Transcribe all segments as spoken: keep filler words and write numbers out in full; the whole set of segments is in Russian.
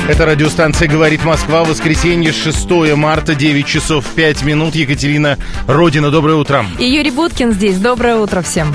Это радиостанция «Говорит Москва». Воскресенье, шестое марта, девять часов пять минут. Екатерина Родина, доброе утро. И Юрий Буткин здесь. Доброе утро всем.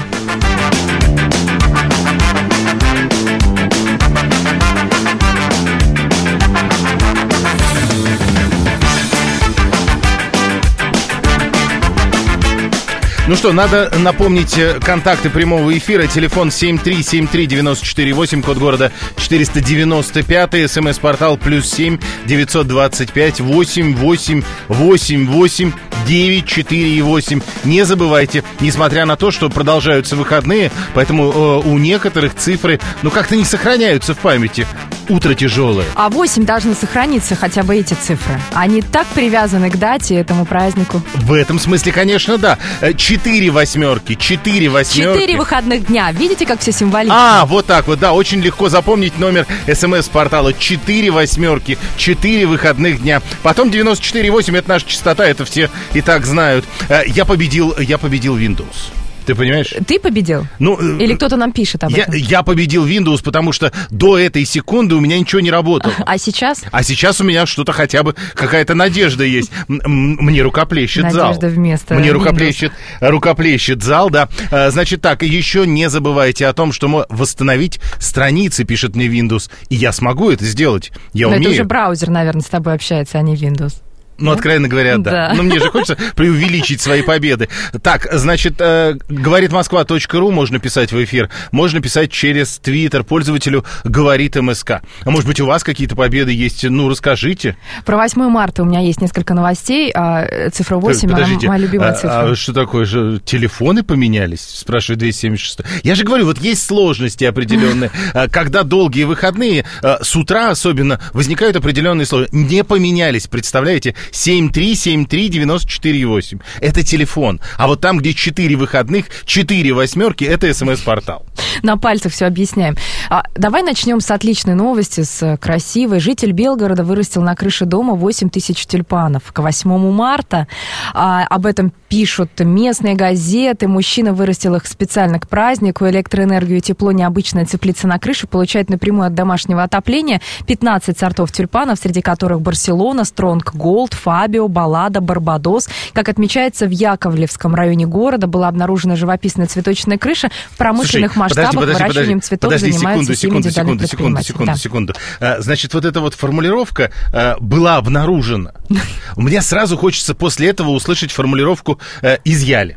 Ну что, надо напомнить контакты прямого эфира. Телефон семь три семь три девять четыре восемь, код города четыреста девяносто пять, смс-портал плюс семь девятьсот двадцать пять восемь восемь восемь восемь девять четыре восемь. Не забывайте, несмотря на то, что продолжаются выходные, поэтому э, у некоторых цифры, ну, как-то не сохраняются в памяти. Утро тяжелое. А восемь должны сохраниться, хотя бы эти цифры. Они так привязаны к дате, этому празднику. В этом смысле, конечно, да. Четыре восьмерки, четыре восьмерки. Четыре выходных дня. Видите, как все символично? А, вот так вот, да. Очень легко запомнить номер смс-портала. Четыре восьмерки, четыре выходных дня. Потом девяносто четыре восемь, это наша частота, это все и так знают. Я победил, я победил Windows. Ты понимаешь? Ты победил? Ну, или кто-то нам пишет об я, этом? Я победил Windows, потому что до этой секунды у меня ничего не работало. А сейчас? А сейчас у меня что-то хотя бы, какая-то надежда есть. Мне рукоплещет надежда зал. Надежда вместо Мне Windows. рукоплещет, рукоплещет зал, да. Значит так, еще не забывайте о том, что восстановить страницы, пишет мне Windows. И я смогу это сделать. Я Но умею. это уже браузер, наверное, с тобой общается, а не Windows. Ну, откровенно говоря, да. да. Но мне же хочется преувеличить свои победы. Так, значит, э, говорит москва точка ру можно писать в эфир, можно писать через Твиттер пользователю «Говорит МСК». А может быть, у вас какие-то победы есть? Ну, расскажите. Про восьмое марта у меня есть несколько новостей. А цифра восемь, Подождите, она моя любимая а, цифра. А что такое же? Телефоны поменялись? Спрашивает двести семьдесят шесть. Я же говорю, вот есть сложности определенные. Когда долгие выходные, с утра особенно, возникают определенные сложности. Не поменялись, представляете? семь три семь три девять четыре восемь. Это телефон. А вот там, где четыре выходных, четыре восьмерки, это смс-портал. На пальцах все объясняем. А, давай начнем с отличной новости, с красивой. Житель Белгорода вырастил на крыше дома восемь тысяч тюльпанов. К восьмому марта а, об этом пишут местные газеты. Мужчина вырастил их специально к празднику. Электроэнергию и тепло необычная теплица на крыше получает напрямую от домашнего отопления. пятнадцать сортов тюльпанов, среди которых Барселона, Стронг Голд, Фабио, Баллада, Барбадос. Как отмечается, в Яковлевском районе города была обнаружена живописная цветочная крыша. В промышленных Слушай, масштабах подожди, подожди, выращиванием подожди, цветов подожди, занимаются секунду, семь секунду, индивидуальных секунду, секунду, предпринимателей. секунду, секунду. Значит, вот эта вот формулировка а, была обнаружена. У меня сразу хочется после этого услышать формулировку а, «изъяли».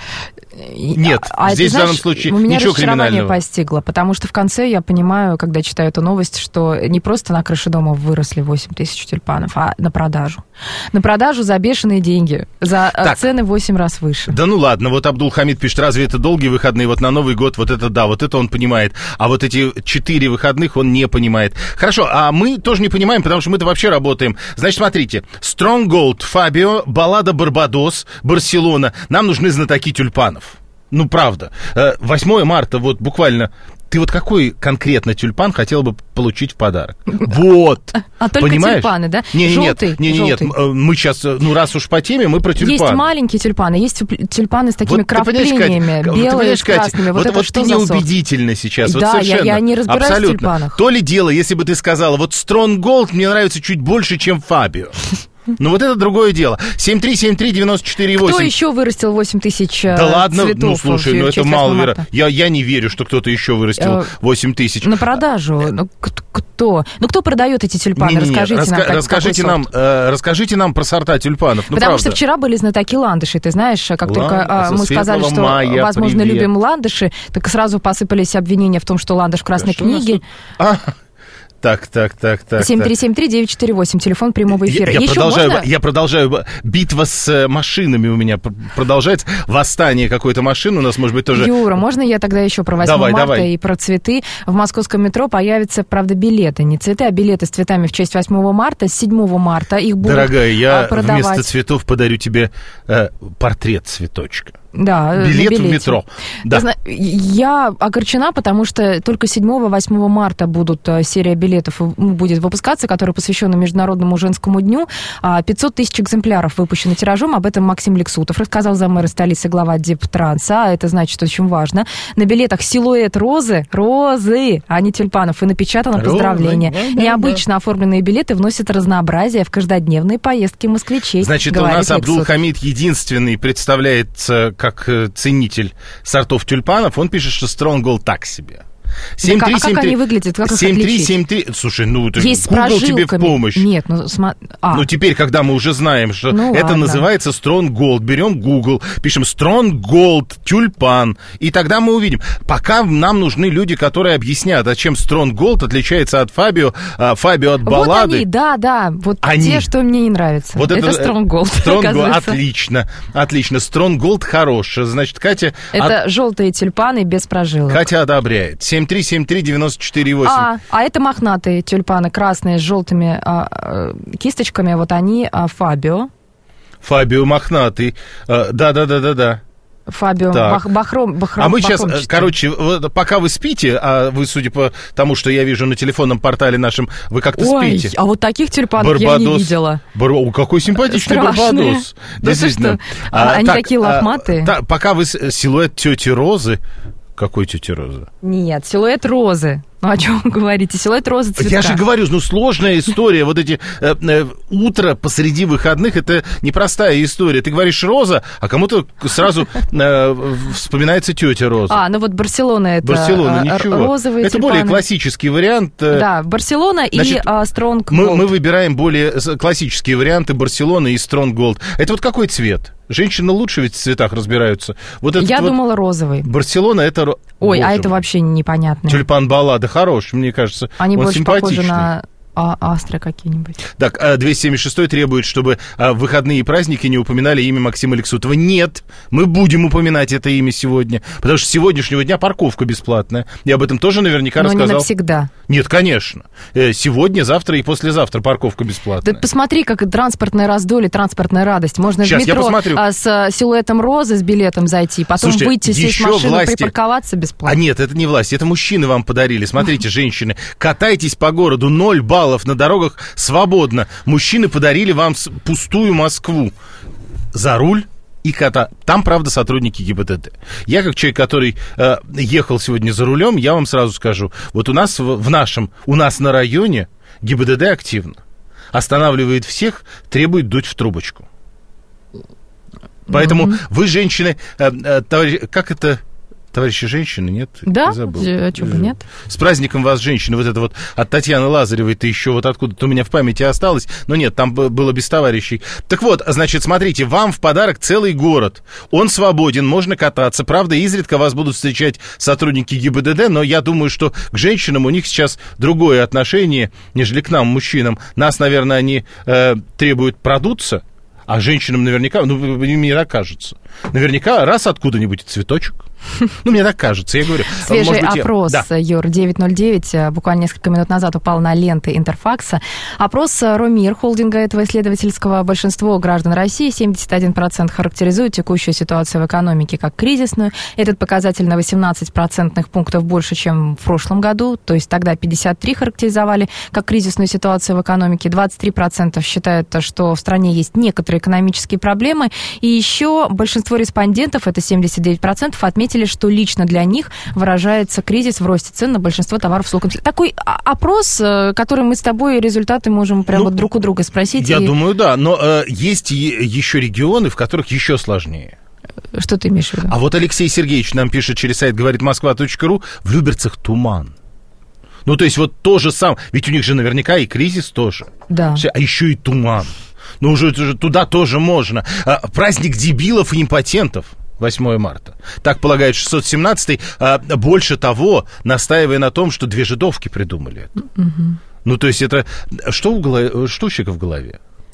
Нет, а, здесь ты знаешь, в данном случае у меня ничего разочарование криминального. постигло, потому что в конце я понимаю, когда читаю эту новость, что не просто на крыше дома выросли восемь тысяч тюльпанов, а на продажу. На продажу за бешеные деньги, за так, цены в восемь раз выше. Да ну ладно, вот Абдулхамид пишет, разве это долгие выходные, вот на Новый год, вот это да, вот это он понимает, а вот эти четыре выходных он не понимает. Хорошо, а мы тоже не понимаем, потому что мы-то вообще работаем. Значит, смотрите, Strong Gold, Фабио, Баллада, Барбадос, Барселона, нам нужны знатоки тюльпанов. Ну, правда. восьмое марта, вот буквально... Ты вот какой конкретно тюльпан хотел бы получить в подарок? Вот. А только понимаешь? Тюльпаны, да? Не, желтый, нет, не, не, нет. Мы сейчас, ну, раз уж по теме, мы про тюльпаны. Есть маленькие тюльпаны, есть тюльпаны с такими вот, крафтлениями, белые с красными. Вот, вот это вот что ты за сорт? неубедительна сейчас. Да, вот я, я не разбираюсь абсолютно. в тюльпанах. То ли дело, если бы ты сказала, вот Strong Gold мне нравится чуть больше, чем Фабио. Ну, вот это другое дело. семь три семь три девять четыре восемь. Кто еще вырастил восемь тысяч да ладно, цветов? Ну, слушай, ну это мало вероятно. Я, я не верю, что кто-то еще вырастил восемь тысяч. На продажу. Ну, кто? Ну, кто продает эти тюльпаны? Не, не, не. Расскажите Раска- нам, как, расскажите, нам э, расскажите нам про сорта тюльпанов. Ну, Потому правда. что вчера были знатоки ландышей. Ты знаешь, как Лан... только а, мы сказали, что, мая, возможно, привет. любим ландыши, так сразу посыпались обвинения в том, что ландыш в Красной да, книге. Так, так, так, так. семь три семь три девять четыре восемь, телефон прямого эфира. Я, я, Еще продолжаю, можно? я продолжаю. Битва с машинами у меня продолжается. Восстание какой-то машины у нас, может быть, тоже... Юра, можно я тогда еще про восьмое давай, марта давай. и про цветы? В московском метро появятся, правда, билеты. Не цветы, а билеты с цветами в честь восьмого марта. С седьмого марта их будут Дорогая, я продавать. вместо цветов подарю тебе э, портрет цветочка. Да, билет в метро. Да. Я огорчена, потому что только седьмого-восьмого марта будут серия билетов будет выпускаться, которая посвящена Международному женскому дню. пятьсот тысяч экземпляров выпущено тиражом. Об этом Максим Лексутов рассказал, заммэра столицы, глава Дептранса. Это значит очень важно. На билетах силуэт розы, розы, а не тюльпанов. И напечатано поздравление. Да, да, Необычно да. оформленные билеты вносят разнообразие в каждодневные поездки москвичей. Значит, у нас Абдулхамид единственный представляется как ценитель сортов тюльпанов, он пишет, что Stronghold так себе. семь три семь три... А как они выглядят? Как семь три семь три... Слушай, ну, ты есть Google тебе в помощь. Нет, ну, см... а. ну, теперь, когда мы уже знаем, что ну, это ладно. называется Stronghold, берем Google, пишем Stronghold, тюльпан, и тогда мы увидим. Пока нам нужны люди, которые объяснят, а чем Stronghold отличается от Фабио, а Фабио от баллады. Вот они, да, да, вот они. те, что мне не нравится. Вот это, это Stronghold, Stronghold, отлично, отлично. Stronghold хорош. Значит, Катя... Это от... желтые тюльпаны без прожилок. Катя одобряет. семь три семь три девяносто четыре восемь. А, а это мохнатые тюльпаны, красные, с желтыми а, а, кисточками, вот они а, Фабио. Фабио мохнатый, да-да-да-да-да. Фабио бах, бахром, бахром. А мы сейчас, короче, пока вы спите, а вы, судя по тому, что я вижу на телефонном портале нашем, вы как-то Ой, спите. А вот таких тюльпанов Барбадос. Я не видела. Бар... О, какой симпатичный Страшные. Барбадос. Да действительно. А, они так, такие лохматые. А, та, пока вы силуэт тети Розы. Какой тети Розы? Нет, силуэт розы. Ну, о чем вы говорите? Силуэт розы цветка. Я же говорю, ну, сложная история. Вот эти э, э, утро посреди выходных, это непростая история. Ты говоришь роза, а кому-то сразу э, вспоминается тетя Роза. А, ну вот Барселона это Барселона, ничего. Розовые Это тюльпаны. Более классический вариант. Да, Барселона Значит, и а, Stronghold. Мы, мы выбираем более классические варианты Барселона и Stronghold. Это вот какой цвет? Женщины лучше ведь в цветах разбираются. Вот Я вот думала розовый. Барселона это... Ой, Боже а это мой. Вообще непонятно. Тюльпан баллада хорош, мне кажется. Они он больше симпатичный. похожи на а, астры какие-нибудь. Так, двести семьдесят шестой требует, чтобы в выходные и праздники не упоминали имя Максима Лексутова. Нет, мы будем упоминать это имя сегодня, потому что с сегодняшнего дня парковка бесплатная. Я об этом тоже наверняка Но рассказал. Не навсегда. Нет, конечно. Сегодня, завтра и послезавтра парковка бесплатная. Да посмотри, как транспортное раздолье, транспортная радость. Можно Сейчас, в метро с силуэтом розы, с билетом зайти, потом Слушайте, выйти, сесть в машину, власти... припарковаться бесплатно. А нет, это не власть, это мужчины вам подарили. Смотрите, женщины, катайтесь по городу, ноль баллов на дорогах свободно. Мужчины подарили вам пустую Москву. За руль и кота. Там, правда, сотрудники ГИБДД. Я, как человек, который э, ехал сегодня за рулем, я вам сразу скажу. Вот у нас в, в нашем, у нас на районе ГИБДД активно. Останавливает всех, требует дуть в трубочку. Поэтому mm-hmm. вы, женщины, э, э, товарищ, как это... Товарищи женщины, нет? Да, а чего бы нет? С праздником вас, женщины, вот это вот от Татьяны Лазаревой-то еще вот откуда-то у меня в памяти осталось, но нет, там было без товарищей. Так вот, значит, смотрите, вам в подарок целый город, он свободен, можно кататься, правда, изредка вас будут встречать сотрудники ГИБДД, но я думаю, что к женщинам у них сейчас другое отношение, нежели к нам, мужчинам. Нас, наверное, они э, требуют продуться, а женщинам наверняка, ну, мне так кажется, наверняка раз откуда-нибудь цветочек. Ну, мне так кажется, я говорю. Свежий может быть, опрос, я... да. Юр, девять ноль девять, буквально несколько минут назад упал на ленты Интерфакса. Опрос Ромир, холдинга этого исследовательского, большинство граждан России, семьдесят один процент, характеризуют текущую ситуацию в экономике как кризисную. Этот показатель на восемнадцать процентных пунктов больше, чем в прошлом году. То есть тогда пятьдесят три характеризовали как кризисную ситуацию в экономике. двадцать три процента считают, что в стране есть некоторые экономические проблемы. И еще большинство респондентов, это семьдесят девять процентов, отметили, что лично для них выражается кризис в росте цен на большинство товаров с луком. Такой опрос, который мы с тобой результаты можем прямо ну, друг у друга спросить. Я и... думаю, да, но э, есть еще регионы, в которых еще сложнее. Что ты имеешь в виду? А вот Алексей Сергеевич нам пишет через сайт говорит москва точка ру, в Люберцах туман. Ну, то есть вот то же самое, ведь у них же наверняка и кризис тоже. Да. А еще и туман. Ну, уже, уже туда тоже можно. А, праздник дебилов и импотентов. восьмое марта. Так полагает шестьсот семнадцатый. А, больше того, настаивая на том, что две жидовки придумали это. Угу. Ну, то есть это... Что у, голов... что у человека в голове?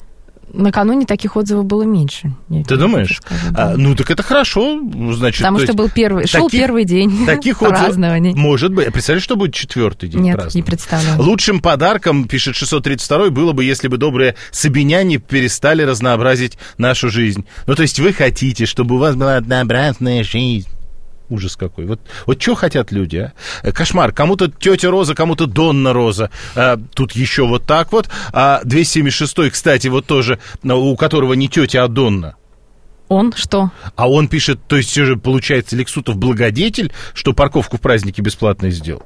Накануне таких отзывов было меньше. Ты думаешь? Скажу, да. а, ну, так это хорошо. Значит, Потому что был первый, таких, шел первый день таких празднований. Отзыв... Может быть. Представляешь, что будет четвертый день Нет, празднования? не представляю. Лучшим подарком, пишет шестьсот тридцать второй, было бы, если бы добрые сабиняне перестали разнообразить нашу жизнь. Ну, то есть вы хотите, чтобы у вас была однообразная жизнь. Ужас какой. Вот, вот что хотят люди, а? Кошмар. Кому-то тетя Роза, кому-то Донна Роза. А, тут еще вот так вот. А двести семьдесят шестой, кстати, вот тоже, у которого не тетя, а Донна. Он что? А он пишет, то есть же получается Лексутов благодетель, что парковку в празднике бесплатно сделал.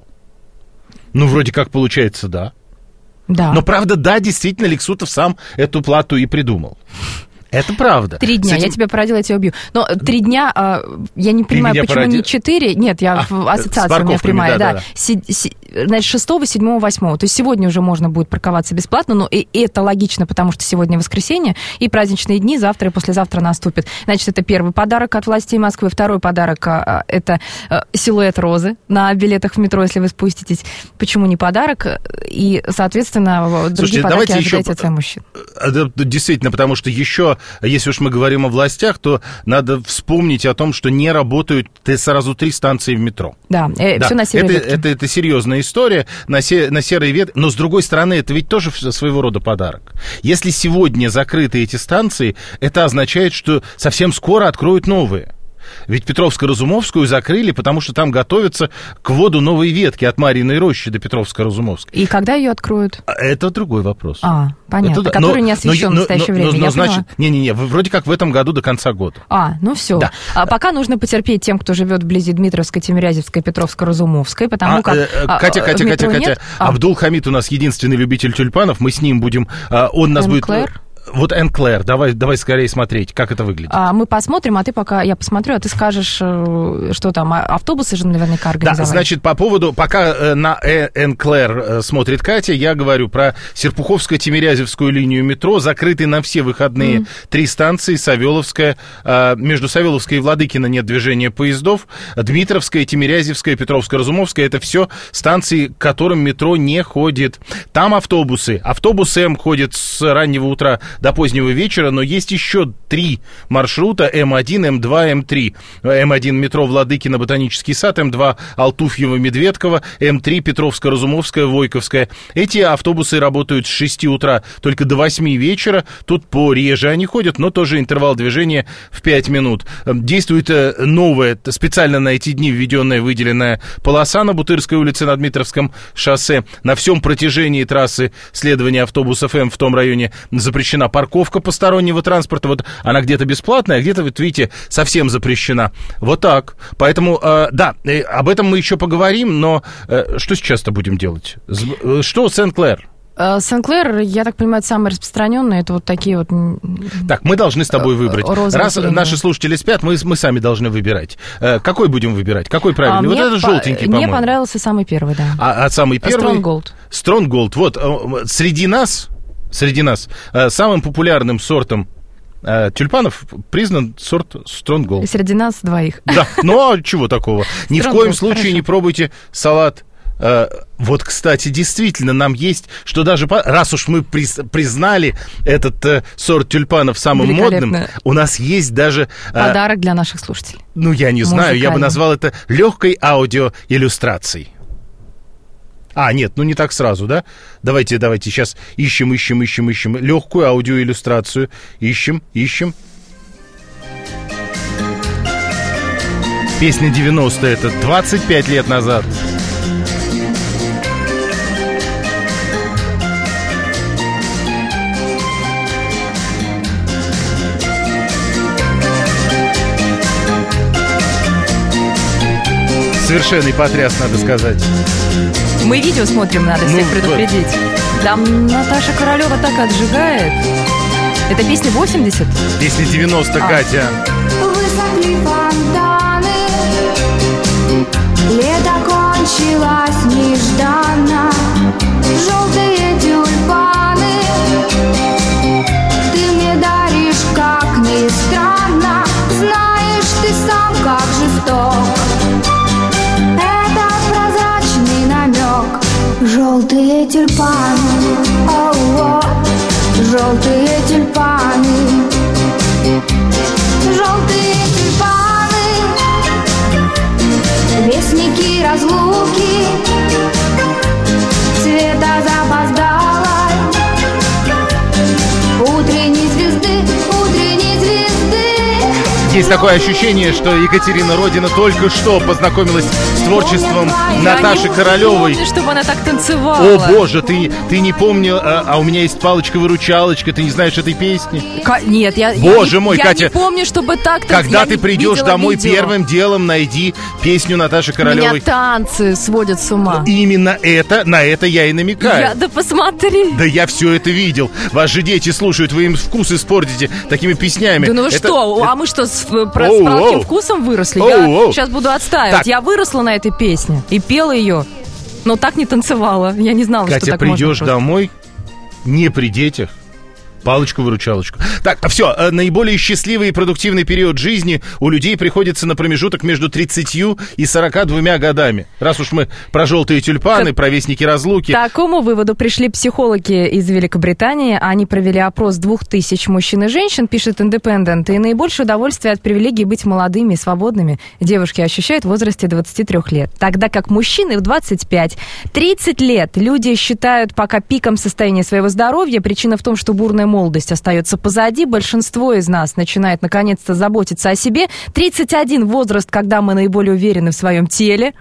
Ну, вроде как получается, да. Да. Но правда, да, действительно, Лексутов сам эту плату и придумал. Это правда. Три дня. Этим... Я тебя породила, я тебя убью. Но три дня, я не понимаю, почему породи... не четыре. Нет, я а, в ассоциации у меня прямая. Да, да. Да. Си, си, значит, шестого, седьмого, восьмого. То есть сегодня уже можно будет парковаться бесплатно, но и это логично, потому что сегодня воскресенье, и праздничные дни завтра и послезавтра наступят. Значит, это первый подарок от властей Москвы. Второй подарок – это силуэт розы на билетах в метро, если вы спуститесь. Почему не подарок? И, соответственно, другие Слушайте, подарки ожидайте от своих мужчин. Действительно, потому что еще... Если уж мы говорим о властях, то надо вспомнить о том, что не работают сразу три станции в метро. Да, э, да. все на серой это, ветке. Это, это серьезная история на, се, на серой ветке. Но, с другой стороны, это ведь тоже своего рода подарок. Если сегодня закрыты эти станции, это означает, что совсем скоро откроют новые. Ведь Петровско-Разумовскую закрыли, потому что там готовятся к вводу новой ветки от Марьиной рощи до Петровско-Разумовской. И когда ее откроют? Это другой вопрос. А, понятно. Это, который но, не освещен но, в настоящее но, время. Но, но, значит, не-не-не, вроде как в этом году до конца года. А, ну все. Да. А пока нужно потерпеть тем, кто живет вблизи Дмитровской, Тимирязевской, Петровско-Разумовской, потому а, как... Э, Катя, Катя, Катя, Катя. А. Абдул-Хамид у нас единственный любитель тюльпанов. Мы с ним будем... Он нас будет... Вот Энклэр, давай, давай скорее смотреть, как это выглядит. А, мы посмотрим, а ты пока, я посмотрю, а ты скажешь, что там, автобусы же наверняка организовали. Да, значит, по поводу, пока на Энклэр смотрит Катя, я говорю про Серпуховско-Тимирязевскую линию метро, закрытые на все выходные mm. три станции, Савеловская, между Савеловской и Владыкино нет движения поездов, Дмитровская, Тимирязевская, Петровско-Разумовская, это все станции, к которым метро не ходит. Там автобусы, автобус М ходит с раннего утра до позднего вечера, но есть еще три маршрута: эм один, эм два, эм три. эм один метро Владыкино, Ботанический сад, эм два Алтуфьево, Медведково, эм три Петровско-Разумовская, Войковская. Эти автобусы работают с шести утра только до восьми вечера. Тут пореже они ходят, но тоже интервал движения в пять минут. Действует новая, специально на эти дни введенная выделенная полоса на Бутырской улице на Дмитровском шоссе. На всем протяжении трассы следования автобусов М в том районе запрещена парковка постороннего транспорта. Вот она где-то бесплатная, а где-то, вот видите, совсем запрещена. Вот так. Поэтому, э, да, э, об этом мы еще поговорим, но э, что сейчас-то будем делать? Что Сен-Клэр? Сен-Клэр, я так понимаю, самый распространенный, это вот такие вот... Так, мы должны с тобой выбрать. Раз линии. Наши слушатели спят, мы, мы сами должны выбирать. Какой будем выбирать? Какой правильный? А, вот этот по... желтенький, мне по-моему. Мне понравился самый первый, да. А, а самый первый? Стронгголд. Стронгголд. Вот, среди нас... Среди нас самым популярным сортом э, тюльпанов признан сорт Стронгголд. Среди нас двоих. Да, ну а чего такого? Ни в коем случае не пробуйте салат. Э, вот, кстати, действительно, нам есть, что даже, по, раз уж мы приз, признали этот э, сорт тюльпанов самым модным, у нас есть даже... Э, подарок для наших слушателей. Ну, я не знаю, я бы назвал это легкой аудиоиллюстрацией. А, нет, ну не так сразу, да? Давайте, давайте, сейчас ищем, ищем, ищем, ищем легкую аудиоиллюстрацию. Ищем, ищем. Песня девяностые, это двадцать пять лет назад. Совершенный потряс, надо сказать. Мы видео смотрим, надо всех ну, предупредить. Вот. Там Наташа Королева так отжигает. Это песня восемьдесят? Песня девяносто, а. Катя. Высохли фонтаны, лето кончилось нежданно. Желтые тюльпаны ты мне даришь, как ни странно. Знаешь ты сам, как жесток желтые тюльпаны, о-о, желтые тюльпаны, желтые тюльпаны, вестники разлуки, цвета запоздалой утренней звезды, утренней звезды. Есть такое ощущение, что Екатерина Родина только что познакомилась с творчеством Наташи Королевой. Я не помню, чтобы она так танцевала. О, боже, ты, ты не помнил, а, а у меня есть палочка-выручалочка, ты не знаешь этой песни? Ка- Нет, я, Боже я, мой, я Катя, не помню, чтобы так танцевать. Когда Я ты не придешь видела домой, видео. первым делом найди песню Наташи Меня Королевой. танцы сводят с ума. Именно это, на это я и намекаю. Я, да посмотри. Да я все это видел. Вас же дети слушают, вы им вкус испортите такими песнями. Да ну вы Это- что, а мы что, с, про, с Оу, сладким оу. вкусом выросли? Оу, Я оу. сейчас буду отстаивать. Так. Я выросла на этой песне и пела ее, но так не танцевала. Я не знала, что Катя, так можно придешь просто. домой, не при детях, палочку-выручалочку. Так, все, наиболее счастливый и продуктивный период жизни у людей приходится на промежуток между тридцатью и сорока двумя годами. Раз уж мы про желтые тюльпаны, К- про вестники разлуки. К такому выводу пришли психологи из Великобритании. Они провели опрос двух тысяч мужчин и женщин, пишет Independent. И наибольшее удовольствие от привилегии быть молодыми и свободными девушки ощущают в возрасте двадцати трёх лет. Тогда как мужчины в двадцать пять тридцать лет люди считают пока пиком состояния своего здоровья. Причина в том, что бурная молодость остается позади. Большинство из нас начинает наконец-то заботиться о себе. тридцать один возраст, когда мы наиболее уверены в своем теле.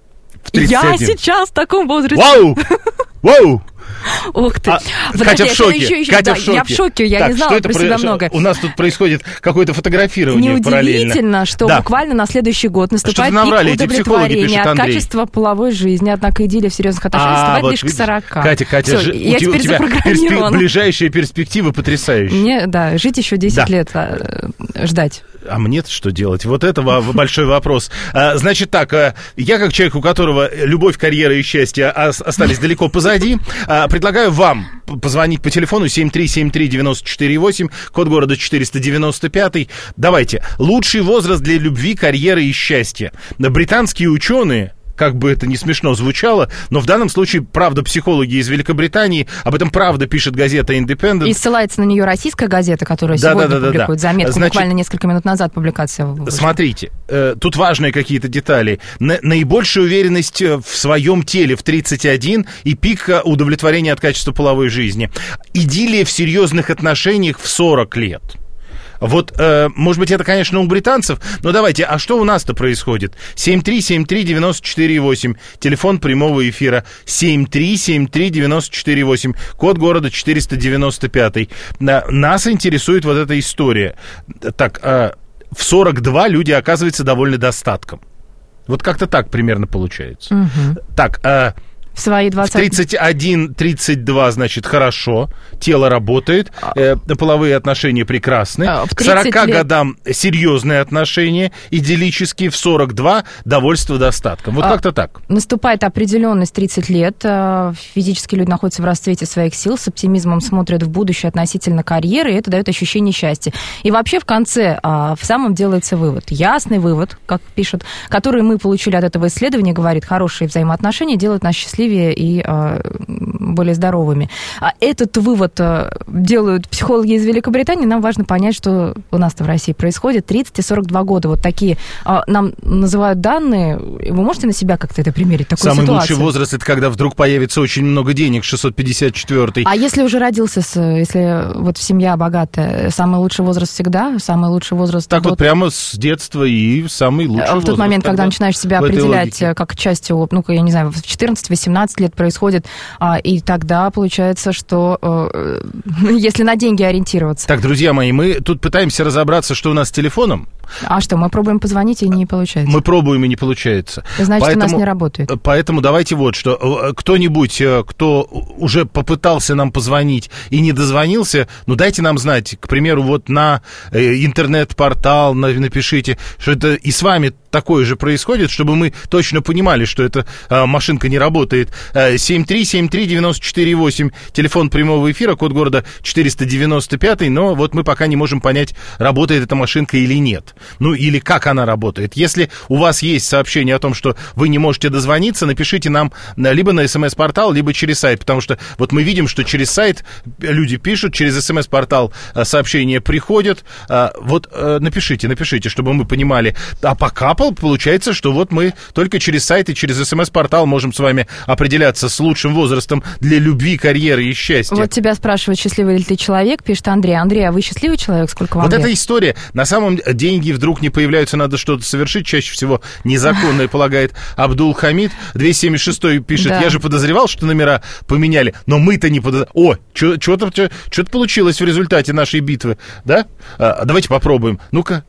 В тридцать Я один. сейчас в таком возрасте. Вау! Вау! Ух ты. А, Подожди, Катя в это шоке. еще- еще- Катя да, в шоке. Я в шоке, я Так, не знала что это про себя про- много. У нас тут происходит какое-то фотографирование параллельно. Неудивительно, что Да. буквально на следующий год наступает Что-то наврали пик эти психологи, удовлетворения пишет от Андрей. качества половой жизни. Однако идиллия в серьезных отношениях А, наступает вот лишь к видишь, сорока. Катя, Катя, Всё, жи- я у, те- у теперь тебя перспе- запрограммирована. ближайшие перспективы потрясающие. Мне, да, жить еще десять Да. лет а, ждать. А мне-то что делать? Вот это во- большой вопрос. А, Значит так, а, я как человек, у которого любовь, карьера и счастье ос- остались далеко позади, а, предлагаю вам п- позвонить по телефону семь три семь три девять четыре восемь, код города четыреста девяносто пять. Давайте. Лучший возраст для любви, карьеры и счастья. Британские ученые, как бы это ни смешно звучало, но в данном случае, правда, психологи из Великобритании, об этом правда пишет газета Independent. И ссылается на нее российская газета, которая Да, сегодня да, да, да, публикует да. заметку. Значит, Буквально несколько минут назад публикация вышла. Смотрите, э, тут важные какие-то детали. На- наибольшая уверенность э, в своем теле в тридцать один и пик э, удовлетворения от качества половой жизни. Идиллия в серьезных отношениях в сорок лет. Вот, э, может быть, это, конечно, у британцев, но давайте, а что у нас-то происходит? семь три семь три девять четыре восемь, телефон прямого эфира, семь три семь три девять четыре восемь, код города четыреста девяносто пять. На- Нас интересует вот эта история. Так, э, в сорок два люди оказываются довольны достатком. Вот как-то так примерно получается. Мгм. Так, э, В свои в двадцать... тридцать один тридцать два, значит, хорошо, тело работает, э, половые отношения прекрасны. А, в К сорока тридцать лет- годам серьезные отношения, идиллические, в сорок два довольство достатком. Вот А, как-то так. Наступает определенность тридцать лет. э, Физически люди находятся в расцвете своих сил, с оптимизмом смотрят в будущее относительно карьеры, и это дает ощущение счастья. И вообще в конце а, в самом делается вывод. Ясный вывод, как пишут, который мы получили от этого исследования, говорит, хорошие взаимоотношения делают нас счастливее и а, более здоровыми. А этот вывод а, делают психологи из Великобритании. Нам важно понять, что у нас-то в России происходит. тридцать и сорок два года. Вот такие а, нам называют данные. Вы можете на себя как-то это примерить, такую Самый ситуацию? лучший возраст — это когда вдруг появится очень много денег, шестьсот пятьдесят четвёртый. А если уже родился, с, если вот семья богатая, самый лучший возраст всегда? Самый лучший возраст... Так до- вот прямо с детства и самый лучший в возраст. тот момент, когда тогда начинаешь себя в этой определять логике. как частью, ну-ка, я не знаю, в четырнадцать-восемнадцать лет происходит, а, и тогда получается, что э, если на деньги ориентироваться. Так, друзья мои, мы тут пытаемся разобраться, что у нас с телефоном. А что, мы пробуем позвонить, и не получается? Мы пробуем, и не получается. Значит, Поэтому- у нас не работает. Поэтому давайте вот что. Кто-нибудь, э, кто уже попытался нам позвонить и не дозвонился, ну дайте нам знать. К примеру, вот на э, интернет-портал на- напишите, что это и с вами такое же происходит, чтобы мы точно понимали, что эта а, машинка не работает. семь три семь три девяносто четыре восемь, телефон прямого эфира, код города четыреста девяносто пять, но вот мы пока не можем понять, работает эта машинка или нет. Ну, или как она работает. Если у вас есть сообщение о том, что вы не можете дозвониться, напишите нам либо на смс-портал, либо через сайт, потому что вот мы видим, что через сайт люди пишут, через смс-портал сообщения приходят. Вот напишите, напишите, чтобы мы понимали. А пока получается, что вот мы только через сайт и через смс-портал можем с вами определяться с лучшим возрастом для любви, карьеры и счастья. Вот тебя спрашивают, счастливый ли ты человек, пишет Андрей. Андрей, а вы счастливый человек? Сколько вам вот лет? Вот эта история. На самом деле деньги вдруг не появляются, надо что-то совершить, чаще всего незаконное, полагает Абдул Хамид. двести семьдесят шестой пишет, да. Я же подозревал, что номера поменяли, но мы-то не подозревали. О, что-то что-то получилось в результате нашей битвы, да? А, давайте попробуем. Ну-ка.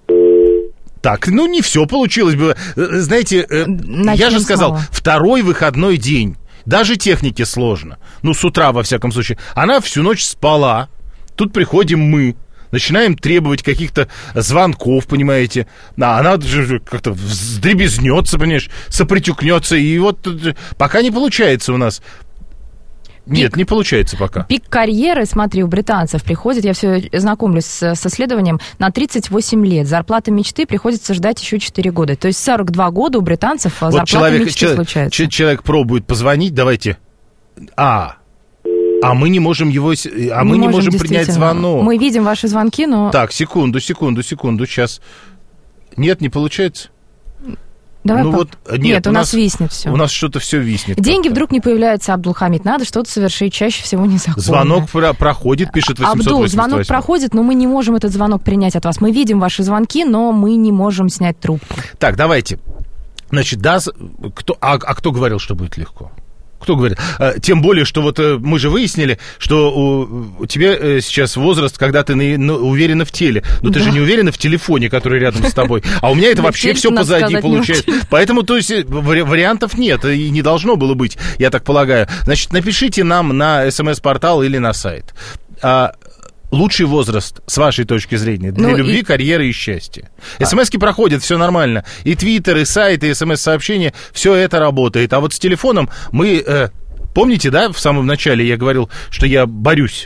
Так, ну не все получилось бы. Знаете, Начнем я же сказал, снова. Второй выходной день. Даже технике сложно. Ну, с утра, во всяком случае. Она всю ночь спала. Тут приходим мы. Начинаем требовать каких-то звонков, понимаете. А она как-то вздребезнется, понимаешь, сопритюкнется. И вот пока не получается у нас. Пик, Нет, не получается пока. Пик карьеры, смотри, у британцев приходит, я все знакомлюсь с, с исследованием, на тридцать восемь лет. Зарплата мечты приходится ждать еще четыре года. То есть сорок два года у британцев вот зарплата человек, мечты человек, случается. Человек пробует позвонить, давайте. А, а мы не можем его, а не мы не можем, можем принять звонок. Мы видим ваши звонки, но... Так, секунду, секунду, секунду, сейчас. Нет, не получается. Давай ну по... вот, нет, нет, у, у нас, нас виснет все. У нас что-то все виснет. Деньги как-то. Вдруг не появляются, Абдулхамид. Надо что-то совершить, чаще всего незаконно. Звонок про- проходит, пишет восемьсот восемьдесят восемь. Абдул, звонок проходит, но мы не можем этот звонок принять от вас. Мы видим ваши звонки, но мы не можем снять трубку. Так, давайте. Значит, да, кто, а, а кто говорил, что будет легко? Кто говорит? Тем более, что вот мы же выяснили, что у, у тебя сейчас возраст, когда ты на, на, уверена в теле. Но да. Ты же не уверена в телефоне, который рядом с тобой. А у меня это вообще все позади получается. Поэтому, то есть, вариантов нет. И не должно было быть, я так полагаю. Значит, напишите нам на смс-портал или на сайт. Лучший возраст, с вашей точки зрения, для ну, любви, и... карьеры и счастья. СМСки а. проходят, все нормально. И твиттер, и сайт, и смс-сообщения, все это работает. А вот с телефоном мы... Э, помните, да, в самом начале я говорил, что я борюсь?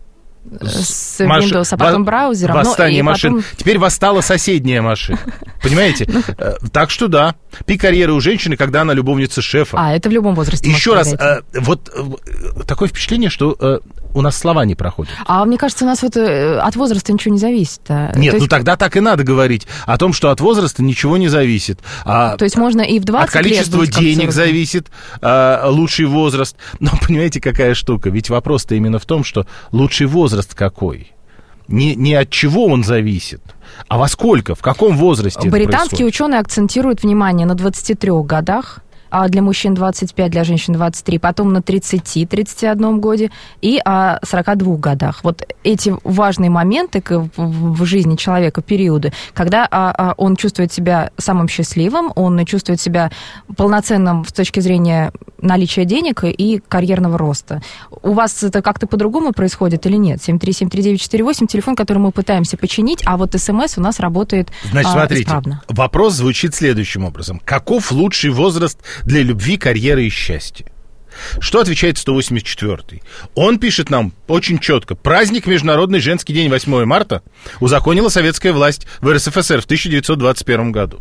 С Маш... Windows, а потом браузером. Восстание машин. Потом... Теперь восстала соседняя машина. Понимаете? Так что да. Пик карьеры у женщины, когда она любовница шефа. А, это в любом возрасте. Еще раз, вот такое впечатление, что у нас слова не проходят. А мне кажется, у нас вот от возраста ничего не зависит. Нет, ну тогда так и надо говорить о том, что от возраста ничего не зависит. То есть можно и в двадцать лет. От количества денег зависит лучший возраст. Но понимаете, какая штука? Ведь вопрос-то именно в том, что лучший возраст какой? Не, не от чего он зависит, а во сколько, в каком возрасте. Британские ученые акцентируют внимание на двадцати трёх годах, а для мужчин двадцать пять, для женщин двадцать три, потом на тридцати, тридцати одном годе и о сорока двух годах. Вот эти важные моменты в жизни человека, периоды, когда он чувствует себя самым счастливым, он чувствует себя полноценным с точки зрения наличия денег и карьерного роста. У вас это как-то по-другому происходит или нет? семь три семь три девять четыре восемь, телефон, который мы пытаемся починить, а вот СМС у нас работает Значит, а, смотрите, исправно. Вопрос звучит следующим образом. Каков лучший возраст для любви, карьеры и счастья? Что отвечает сто восемьдесят четвёртый? Он пишет нам очень четко. Праздник Международный женский день восьмого марта узаконила советская власть в эр эс эф эс эр в тысяча девятьсот двадцать первом году.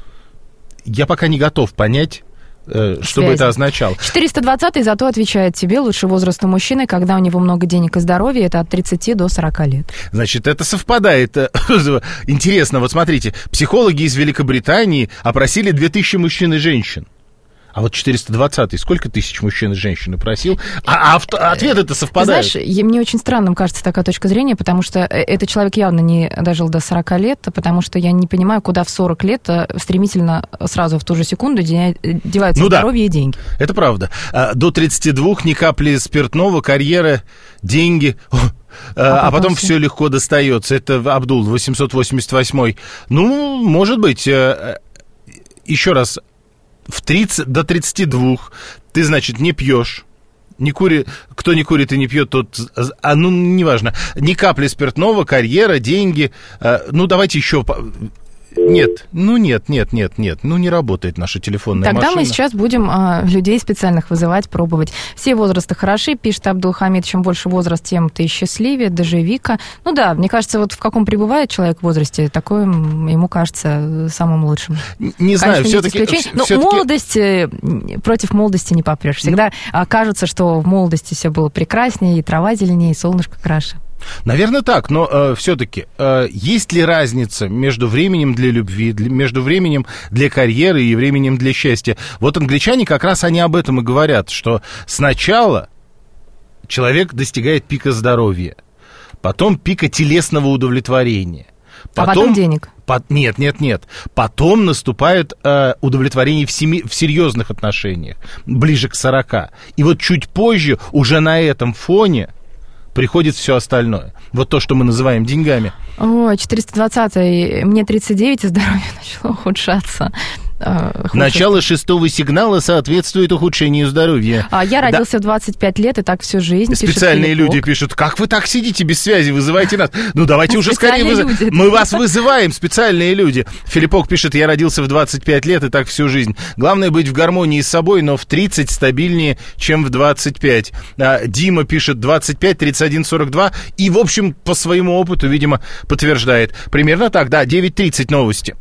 Я пока не готов понять, что Связи. бы это означало. четыреста двадцатый зато отвечает тебе, лучший возраст у мужчины, когда у него много денег и здоровья, это от тридцати до сорока лет. Значит, это совпадает. Интересно, вот смотрите, психологи из Великобритании опросили две тысячи мужчин и женщин. А вот четыреста двадцатый, сколько тысяч мужчин и женщин опросил? А, а ответ это совпадает. Знаешь, мне очень странным кажется такая точка зрения, потому что этот человек явно не дожил до сорока лет, потому что я не понимаю, куда в сорок лет стремительно сразу в ту же секунду деваются ну здоровье да, и деньги. Это правда. До тридцати двух ни капли спиртного, карьера, деньги... А, а потом все, все легко достается. Это Абдул, восемьсот восемьдесят восьмой. Ну, может быть, еще раз... В тридцать, до тридцати двух ты, значит, не пьешь. Не кури, кто не курит и не пьет, тот... А, ну, неважно. Ни капли спиртного, карьера, деньги. А, ну, давайте еще... Нет, ну нет, нет, нет, нет, ну не работает наша телефонная Тогда машина. мы сейчас будем а, людей специальных вызывать, пробовать. Все возрасты хороши, пишет Абдулхамид, чем больше возраст, тем ты счастливее, даже Вика. Ну да, мне кажется, вот в каком пребывает человек в возрасте, такое ему кажется самым лучшим. Не знаю, все-таки... Но все-таки... молодость, против молодости не попрешь. Всегда ну... кажется, что в молодости все было прекраснее, и трава зеленее, и солнышко краше. Наверное, так, но э, все-таки э, есть ли разница между временем для любви, для, между временем для карьеры и временем для счастья? Вот англичане как раз они об этом и говорят, что сначала человек достигает пика здоровья, потом пика телесного удовлетворения. Потом, а потом денег? По, нет, нет, нет. Потом наступает э, удовлетворение в, семи, в серьезных отношениях, ближе к сорока. И вот чуть позже, уже на этом фоне... приходит все остальное. Вот то, что мы называем деньгами. Ой, четыреста двадцатый, мне тридцать девять, и здоровье начало ухудшаться. Начало шестого сигнала соответствует ухудшению здоровья. А я родился да. в двадцать пять лет, и так всю жизнь. Специальные люди пишут, как вы так сидите без связи, вызывайте нас. Ну, давайте уже скорее вызываем. Мы вас вызываем, специальные люди. Филиппок пишет, я родился в двадцать пять лет, и так всю жизнь. Главное быть в гармонии с собой, но в тридцать стабильнее, чем в двадцать пять. А, Дима пишет, двадцать пять, тридцать один, сорок два. И, в общем, по своему опыту, видимо, подтверждает. Примерно так, да, девять тридцать новости.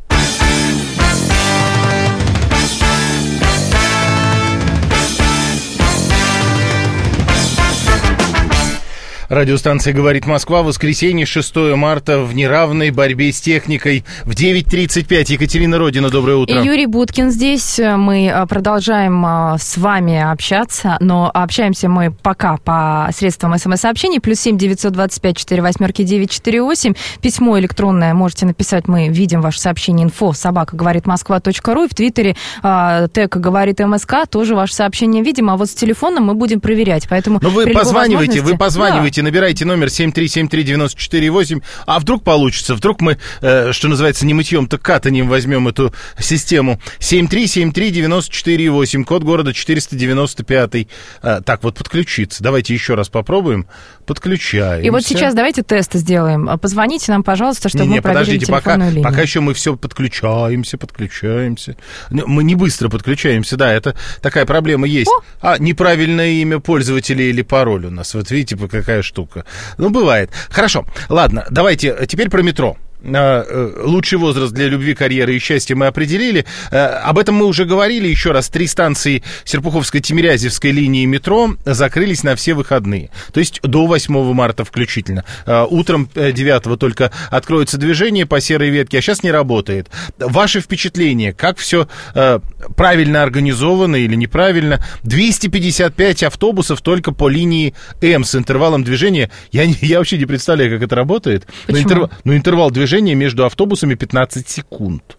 Радиостанция «Говорит Москва», воскресенье, шестое марта, в неравной борьбе с техникой. В девять тридцать пять. Екатерина Родина, доброе утро. И Юрий Буткин здесь. Мы продолжаем с вами общаться, но общаемся мы пока по средствам смс-сообщений. Плюс семь девятьсот двадцать пять четыре восьмерки девять четыре восемь. Письмо электронное можете написать. Мы видим ваше сообщение. Инфо собака говорит москва точка ру. И в Твиттере э, тег говорит МСК. Тоже ваше сообщение видим. А вот с телефоном мы будем проверять. Поэтому ну вы позванивайте, вы позванивайте. Да. Набирайте номер семь три семь три девять четыре восемь, а вдруг получится, вдруг мы, э, что называется, не мытьем, так катанием возьмем эту систему. семь три семь три девять четыре восемь, код города четыреста девяносто пять. Э, так, вот подключиться. Давайте еще раз попробуем. Подключаемся. И вот сейчас давайте тест сделаем. Позвоните нам, пожалуйста, чтобы не, не, мы проверили подождите, телефонную пока, линию. пока еще мы все подключаемся, подключаемся. Мы не быстро подключаемся, да, это такая проблема есть. О! А, неправильное имя пользователя или пароль у нас. Вот видите, какая штука. Ну, бывает. Хорошо. Ладно, давайте теперь про метро. Лучший возраст для любви, карьеры и счастья мы определили. Об этом мы уже говорили. Еще раз, три станции Серпуховской, Тимирязевской линии метро закрылись на все выходные. То есть до восьмого марта включительно. Утром девятого только откроется движение по серой ветке, а сейчас не работает. Ваши впечатления, как все правильно организовано или неправильно? двести пятьдесят пять автобусов только по линии М с интервалом движения. Я, не, я вообще не представляю, как это работает. Но интервал, но интервал движения между автобусами пятнадцать секунд.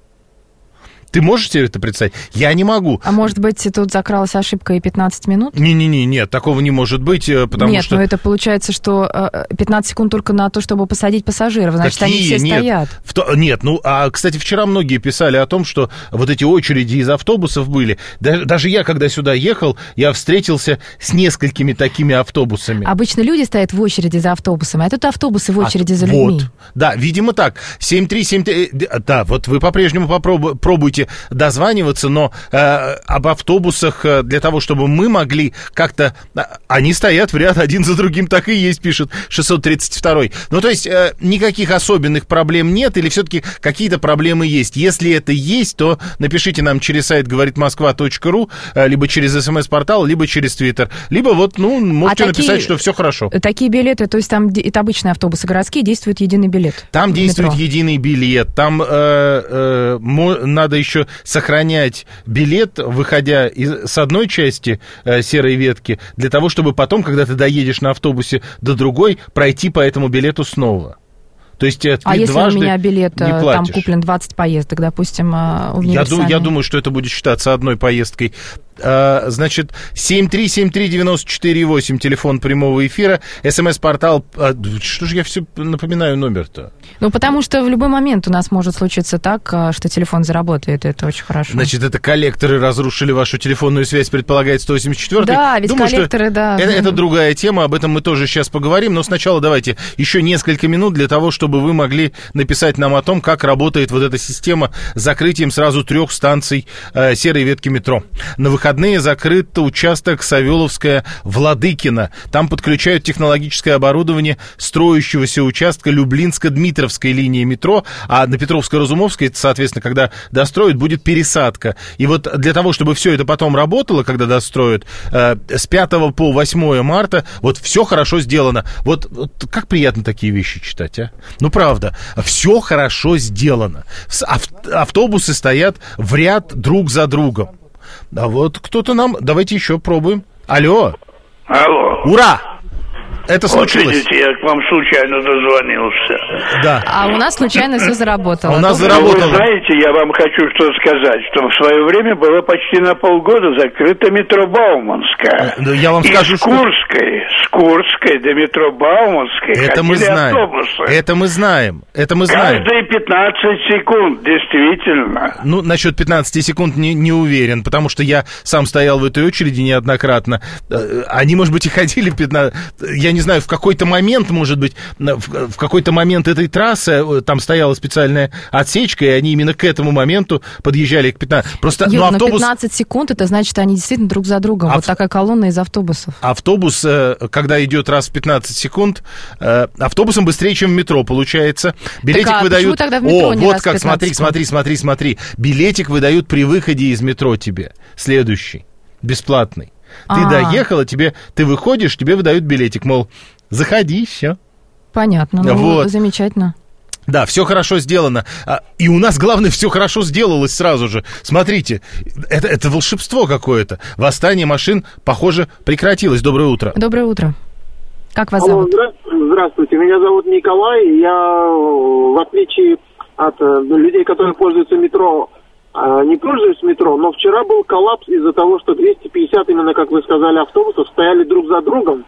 Ты можешь себе это представить? Я не могу. А может быть, тут закралась ошибка и пятнадцать минут? Не-не-не, нет, такого не может быть, потому нет, что... Нет, но это получается, что пятнадцать секунд только на то, чтобы посадить пассажиров, значит, Какие? Они все нет. стоят. В то... Нет, ну, а, кстати, вчера многие писали о том, что вот эти очереди из автобусов были. Даже, даже я, когда сюда ехал, я встретился с несколькими такими автобусами. Обычно люди стоят в очереди за автобусами, а тут автобусы в очереди а, за людьми. Вот, да, видимо так. семь три семь три... Да, вот вы по-прежнему попробуйте... пробуйте дозваниваться, но э, об автобусах э, для того, чтобы мы могли как-то... Э, они стоят в ряд один за другим, так и есть, пишет шестьсот тридцать два. Ну, то есть э, никаких особенных проблем нет или все-таки какие-то проблемы есть? Если это есть, то напишите нам через сайт говорит москва точка ру, э, либо через смс-портал, либо через твиттер, либо вот, ну, можете а написать, такие, что все хорошо. Такие билеты, то есть там это обычные автобусы городские, действует единый билет? Там действует метро. Единый билет, там э, э, надо еще сохранять билет, выходя из, с одной части э, серой ветки, для того, чтобы потом, когда ты доедешь на автобусе до другой, пройти по этому билету снова. То есть ты а если дважды у меня билет, не там куплен двадцать поездок, допустим, универсальный? Я, ду- я думаю, что это будет считаться одной поездкой. Значит, семь три семь три девяносто четыре восемь, телефон прямого эфира, смс-портал... Что же я все напоминаю номер-то? Ну, потому что в любой момент у нас может случиться так, что телефон заработает, и это очень хорошо. Значит, это коллекторы разрушили вашу телефонную связь, предполагает сто восемьдесят четвёртый. Да, ведь Думаю, коллекторы, да. Это, это другая тема, об этом мы тоже сейчас поговорим, но сначала давайте еще несколько минут для того, чтобы вы могли написать нам о том, как работает вот эта система с закрытием сразу трех станций э, серой ветки метро. На выходные закрыт участок Савеловская-Владыкина. Там подключают технологическое оборудование строящегося участка Люблинско-Дмитровской линии метро, а на Петровско-Разумовской, соответственно, когда достроят, будет пересадка. И вот для того, чтобы все это потом работало, когда достроят, э, с пятого по восьмое марта, вот все хорошо сделано. Вот, вот как приятно такие вещи читать, а? Ну, правда, все хорошо сделано. Ав- автобусы стоят в ряд друг за другом. А вот кто-то нам... Давайте еще пробуем. Алло. Алло. Ура! Это случилось. Вот видите, я к вам случайно дозвонился. Да. А у нас случайно все заработало. А у нас Ну, заработало. вы знаете, я вам хочу что сказать, что в свое время было почти на полгода закрыто метро Бауманская. Да, я вам И скажу, с Курской, с Курской до метро Бауманской Это мы ходили знаем. автобусы. Это мы знаем. Это мы знаем. Каждые пятнадцать секунд, действительно. Ну, насчет пятнадцати секунд не, не уверен, потому что я сам стоял в этой очереди неоднократно. Э, Они, может быть, и ходили пятнадцать... Я не знаю, в какой-то момент, может быть, в, в какой-то момент этой трассы э, там стояла специальная отсечка, и они именно к этому моменту подъезжали к пятнадцати. Просто, Юр, ну, автобус... на пятнадцать секунд, это значит, они действительно друг за другом. Ав... Вот такая колонна из автобусов. Автобус, э, когда идет раз в пятнадцать секунд, э, автобусом быстрее, чем в метро, получается. Билетик так, а выдают... почему тогда в метро О, не вот раз в как, пятнадцать смотри, секунд? смотри, смотри, смотри. Билетик выдают при выходе из метро тебе. Следующий. Бесплатный. Ты А. доехала, тебе, ты выходишь, тебе выдают билетик, мол, заходи, все. Понятно, ну, Вот. замечательно. Да, все хорошо сделано. А, И у нас, главное, все хорошо сделалось сразу же. Смотрите, это, это волшебство какое-то. Восстание машин, похоже, прекратилось. Доброе утро. Доброе утро. Как вас Алло, зовут? здра- здравствуйте, меня зовут Николай. Я, в отличие от э, людей, которые пользуются метро, э, не пользуюсь метро, но вчера был коллапс из-за того, что двести пятьдесят, именно как вы сказали, автобусов стояли друг за другом.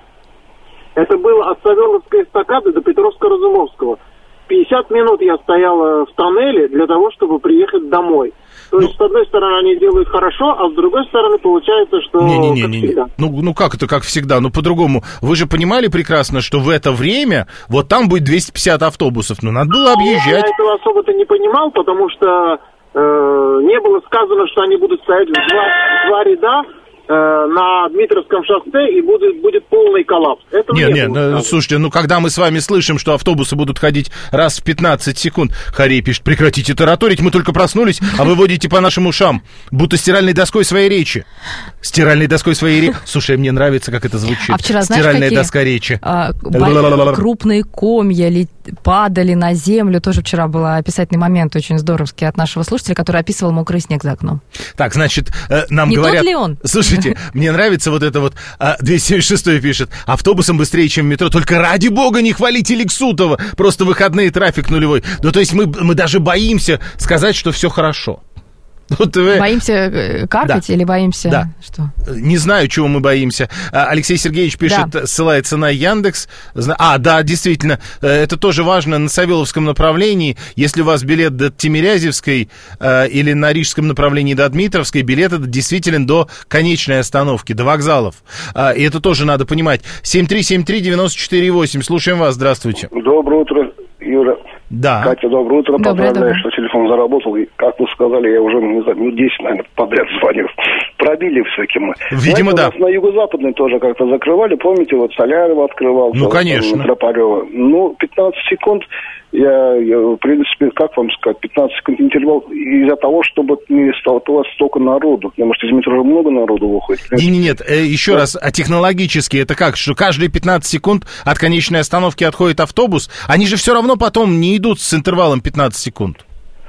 Это было от Савеловской эстакады до Петровско-Разумовского. пятьдесят минут я стояла в тоннеле для того, чтобы приехать домой. То есть, с одной стороны, они делают хорошо, а с другой стороны, получается, что Не-не-не, как не, всегда. ну, ну как это, как всегда? Ну, по-другому. Вы же понимали прекрасно, что в это время вот там будет двести пятьдесят автобусов. Ну, надо было Я объезжать. этого особо-то не понимал, потому что э, не было сказано, что они будут стоять в два, в два ряда э, на Дмитровском шоссе и будет, будет полный коллапс. Этого Не, не, не, было ну, сказано. слушайте, ну когда мы с вами слышим, что автобусы будут ходить раз в пятнадцать секунд, Харей пишет, прекратите тараторить, мы только проснулись, а вы водите по нашим ушам, будто стиральной доской своей речи. Стиральной доской своей речи. Слушай, мне нравится, как это звучит. А вчера, знаешь, Стиральная какие, доска речи. а, бо- крупные комья ли- падали на землю. Тоже вчера был описательный момент очень здоровский от нашего слушателя, который описывал мокрый снег за окном. Так, значит, э, нам Не тот говорят... ли он? Слушайте, мне нравится вот это вот, а, двести семьдесят шестой пишет, автобусом быстрее, чем в метро, только ради бога не хвалите Лексутова, просто выходные трафик нулевой. Ну, то есть мы, мы даже боимся сказать, что все хорошо. Вот вы... Боимся э, каркать Да. или боимся... Да. Что? Не знаю, чего мы боимся. А, Алексей Сергеевич пишет, Да. ссылается на Яндекс. Зна- А, да, действительно, э, это тоже важно на Савеловском направлении. Если у вас билет до Тимирязевской э, или на Рижском направлении до Дмитровской, билет этот действителен до конечной остановки, до вокзалов. А, и это тоже надо понимать. семь три семь три девяносто четыре восемь. Слушаем вас, здравствуйте. Доброе утро, Юра. Да. Катя, доброе утро. Доброе, Поздравляю, доброе. что телефон заработал. И, как вы сказали, я уже, не знаю, минут десять, наверное, подряд звонил. Пробили все-таки мы. Видимо, Знаете, да. у нас на юго-западной тоже как-то закрывали. Помните, вот Солярева открывал. Ну, конечно. Тропарева. Ну, пятнадцать секунд, я, я, в принципе, как вам сказать, пятнадцать секунд интервал из-за того, чтобы не столкнулось столько народу. Потому что из метро уже много народу выходит. Не, не, нет, э, еще раз, а технологически это как, что каждые пятнадцать секунд от конечной остановки отходит автобус, они же все равно потом не идут с интервалом пятнадцать секунд.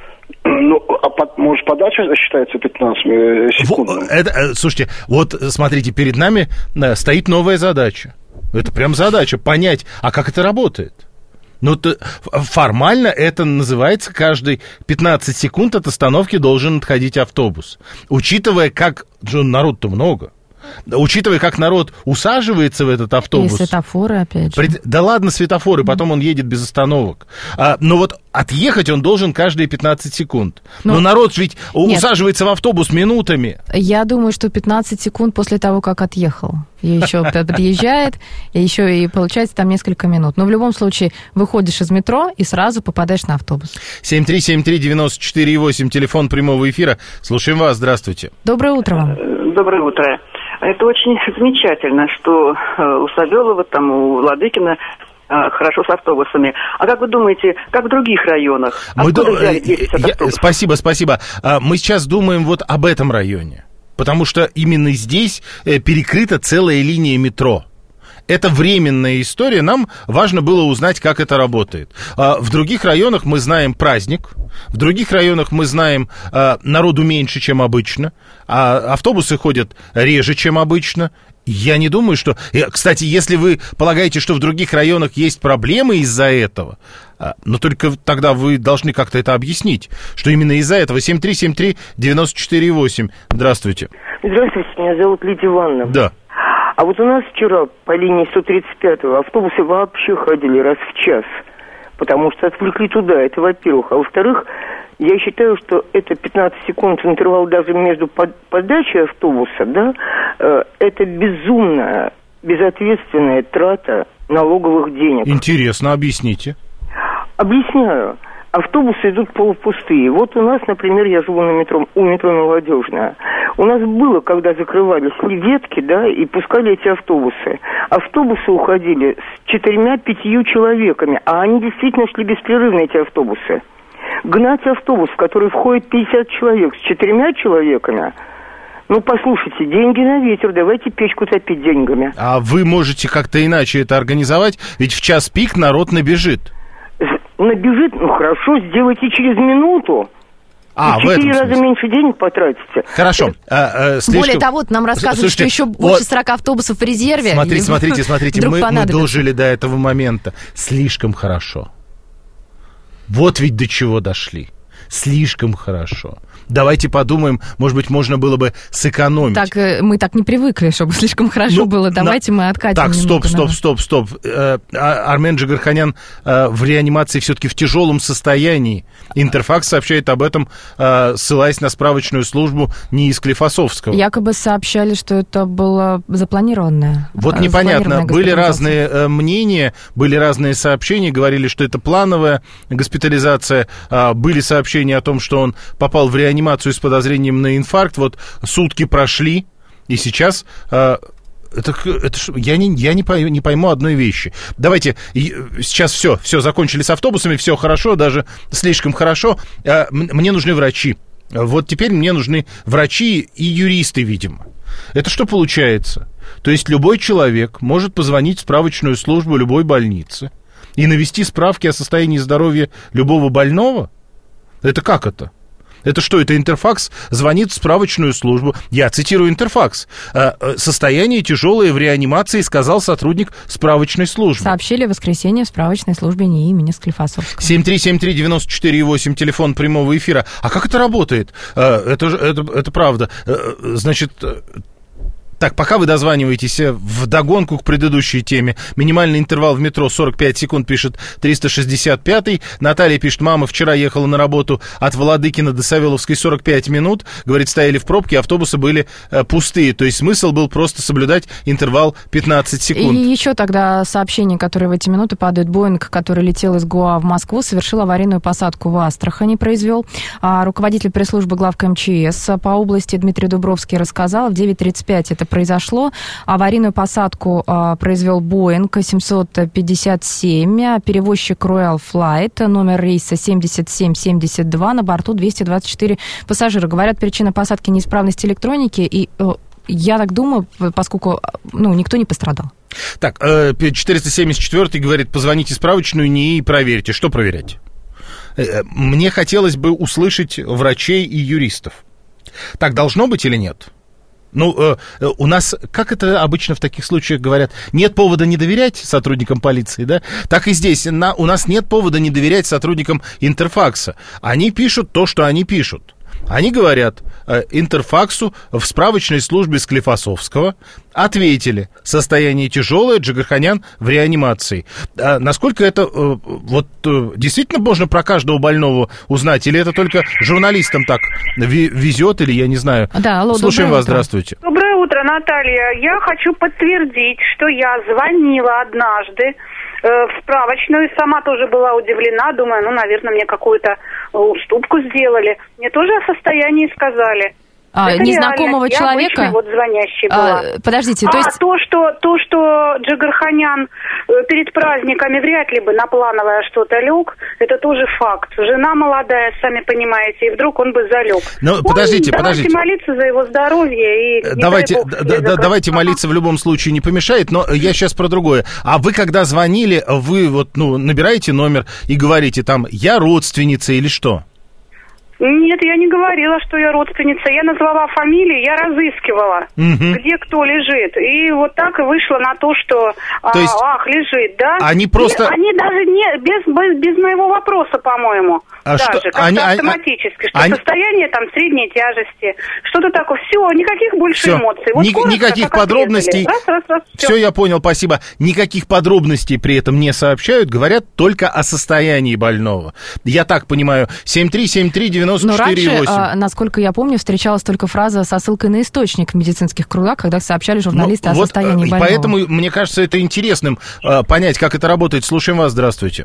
Ну, а под, может, подача считается пятнадцать секунд? Во- это, э, слушайте, вот э, смотрите, перед нами э, стоит новая задача. Это прям задача понять, а как это работает. Ну, то, формально это называется, каждые пятнадцать секунд от остановки должен отходить автобус. Учитывая, как... Народ-то много. Учитывая, как народ усаживается в этот автобус... И светофоры, опять же. Пред... Да ладно, светофоры, потом он едет без остановок. А, но вот отъехать он должен каждые пятнадцать секунд. Но, но народ ведь Нет. усаживается в автобус минутами. Я думаю, что пятнадцать секунд после того, как отъехал. И еще подъезжает, и еще и получается там несколько минут. Но в любом случае выходишь из метро и сразу попадаешь на автобус. семь три семь три девять четыре восемь, телефон прямого эфира. Слушаем вас, здравствуйте. Доброе утро вам. Доброе утро. Это очень замечательно, что у Савелова, там, у Ладыкина хорошо с автобусами. А как вы думаете, как в других районах? Мы ду... Я... Спасибо, спасибо. Мы сейчас думаем вот об этом районе. Потому что именно здесь перекрыта целая линия метро. Это временная история, нам важно было узнать, как это работает. В других районах мы знаем праздник, в других районах мы знаем, народу меньше, чем обычно, а автобусы ходят реже, чем обычно. Я не думаю, что... Кстати, если вы полагаете, что в других районах есть проблемы из-за этого, но только тогда вы должны как-то это объяснить, что именно из-за этого. семь три семь три девять четыре восемь. Здравствуйте. Здравствуйте, меня зовут Лидия Ивановна. Да. А вот у нас вчера по линии сто тридцать пятого автобусы вообще ходили раз в час, потому что отвлекли туда, это во-первых. А во-вторых, я считаю, что это пятнадцать секунд интервал даже между под, подачей автобуса, да, э, это безумная, безответственная трата налоговых денег. Интересно, объясните. Объясняю. Автобусы идут полупустые. Вот у нас, например, я живу на метро, у метро Молодежная. У нас было, когда закрывались ветки, да, и пускали эти автобусы. Автобусы уходили с четырьмя-пятью человеками, а они действительно шли беспрерывно, эти автобусы. Гнать автобус, в который входит пятьдесят человек, с четырьмя человеками... Ну, послушайте, деньги на ветер, давайте печку топить деньгами. А вы можете как-то иначе это организовать? Ведь в час пик народ набежит. Набежит, ну хорошо, сделайте через минуту. А, в четыре раза меньше денег потратите. Хорошо. А, а, слишком... Более того, нам рассказывают, Слушайте, что еще больше вот... сорок автобусов в резерве. Смотрите, смотрите, смотрите, мы, мы дожили до этого момента. Слишком хорошо. Вот ведь до чего дошли. Слишком хорошо. Давайте подумаем, может быть, можно было бы сэкономить. Так, мы так не привыкли, чтобы слишком хорошо ну, было. Давайте на... мы откатим. Так, стоп, стоп, стоп, стоп. Э, Армен Джигарханян э, в реанимации все-таки в тяжелом состоянии. Интерфакс сообщает об этом, э, ссылаясь на справочную службу НИИ Склифосовского. Якобы сообщали, что это было запланированное. Вот э, непонятно. Были разные э, мнения, были разные сообщения. Говорили, что это плановая госпитализация. Э, были сообщения о том, что он попал в реанимацию с подозрением на инфаркт. Вот сутки прошли, и сейчас э, это, это, я, не, я не, пойму, не пойму одной вещи. Давайте, сейчас все, все, закончили с автобусами, все хорошо, даже слишком хорошо. Э, мне нужны врачи. Вот теперь мне нужны врачи и юристы, видимо. Это что получается? То есть любой человек может позвонить в справочную службу любой больницы и навести справки о состоянии здоровья любого больного? Это как это? Это что, это Интерфакс звонит в справочную службу. Я цитирую Интерфакс. «Состояние тяжелое в реанимации», сказал сотрудник справочной службы. Сообщили в воскресенье в справочной службе НИИ имени Склифосовского. семь три семь три девять четыре восемь, телефон прямого эфира. А как это работает? Это, это, это правда. Значит... Так, пока вы дозваниваетесь вдогонку к предыдущей теме. Минимальный интервал в метро сорок пять секунд, пишет триста шестьдесят пятый. Наталья пишет: мама вчера ехала на работу от Володыкина до Савеловской сорок пять минут. Говорит, стояли в пробке, автобусы были э, пустые. То есть смысл был просто соблюдать интервал пятнадцать секунд. И еще тогда сообщение, которое в эти минуты падает. Боинг, который летел из Гоа в Москву, совершил аварийную посадку в Астрахани, произвел. А руководитель пресс-службы главка МЧС по области Дмитрий Дубровский рассказал, в девять тридцать пять это произошло. Аварийную посадку а, произвел Боинг семьсот пятьдесят семь, перевозчик Royal Flight, номер рейса семьдесят семь семьдесят два, на борту двести двадцать четыре пассажира. Говорят, причина посадки неисправность электроники, и э, я так думаю, поскольку ну, никто не пострадал. Так, четыреста семьдесят четвёртый говорит, позвоните в справочную НИИ и проверьте. Что проверять? Мне хотелось бы услышать врачей и юристов. Так должно быть или нет? Ну, э, у нас, как это обычно в таких случаях говорят, нет повода не доверять сотрудникам полиции, да? Так и здесь, на, у нас нет повода не доверять сотрудникам Интерфакса. Они пишут то, что они пишут. Они говорят, э, Интерфаксу в справочной службе Склифосовского ответили: состояние тяжелое, Джигарханян в реанимации. А насколько это э, вот э, действительно можно про каждого больного узнать, или это только журналистам так везет, или я не знаю. Да, алло, слушаем вас, утро. Здравствуйте. Доброе утро, Наталья. Я хочу подтвердить, что я звонила однажды в справочную, сама тоже была удивлена, думаю, ну, наверное, мне какую-то уступку сделали. Мне тоже о состоянии сказали. А, незнакомого реально. человека? Я вот звонящий была. А, подождите, то а есть... то, что, то, что Джигарханян перед праздниками вряд ли бы на плановое что-то лег, это тоже факт. Жена молодая, сами понимаете, и вдруг он бы залег. Но, он, подождите, давайте подождите. молиться за его здоровье. И, давайте Бог, да, да, давайте молиться в любом случае не помешает, но я сейчас про другое. А вы, когда звонили, вы вот, ну, набираете номер и говорите там: я родственница или что? Нет, я не говорила, что я родственница. Я назвала фамилии, я разыскивала, угу. где кто лежит. И вот так и вышло на то, что то есть а, ах, лежит, да? Они просто... И они даже не, без, без, без моего вопроса, по-моему. А даже, что? как-то они, автоматически. Что они... состояние там средней тяжести. Что-то такое. Все, никаких больше все. эмоций. Вот Ни- коротко, никаких подробностей. Раз, раз, раз, все. все, я понял, спасибо. Никаких подробностей при этом не сообщают. Говорят только о состоянии больного. Я так понимаю. семь три семь три девять четыре восемь. А, насколько я помню, встречалась только фраза со ссылкой на источник в медицинских кругах, когда сообщали журналисты ну, о вот, состоянии больного. Поэтому, мне кажется, это интересным э, понять, как это работает. Слушаем вас, здравствуйте.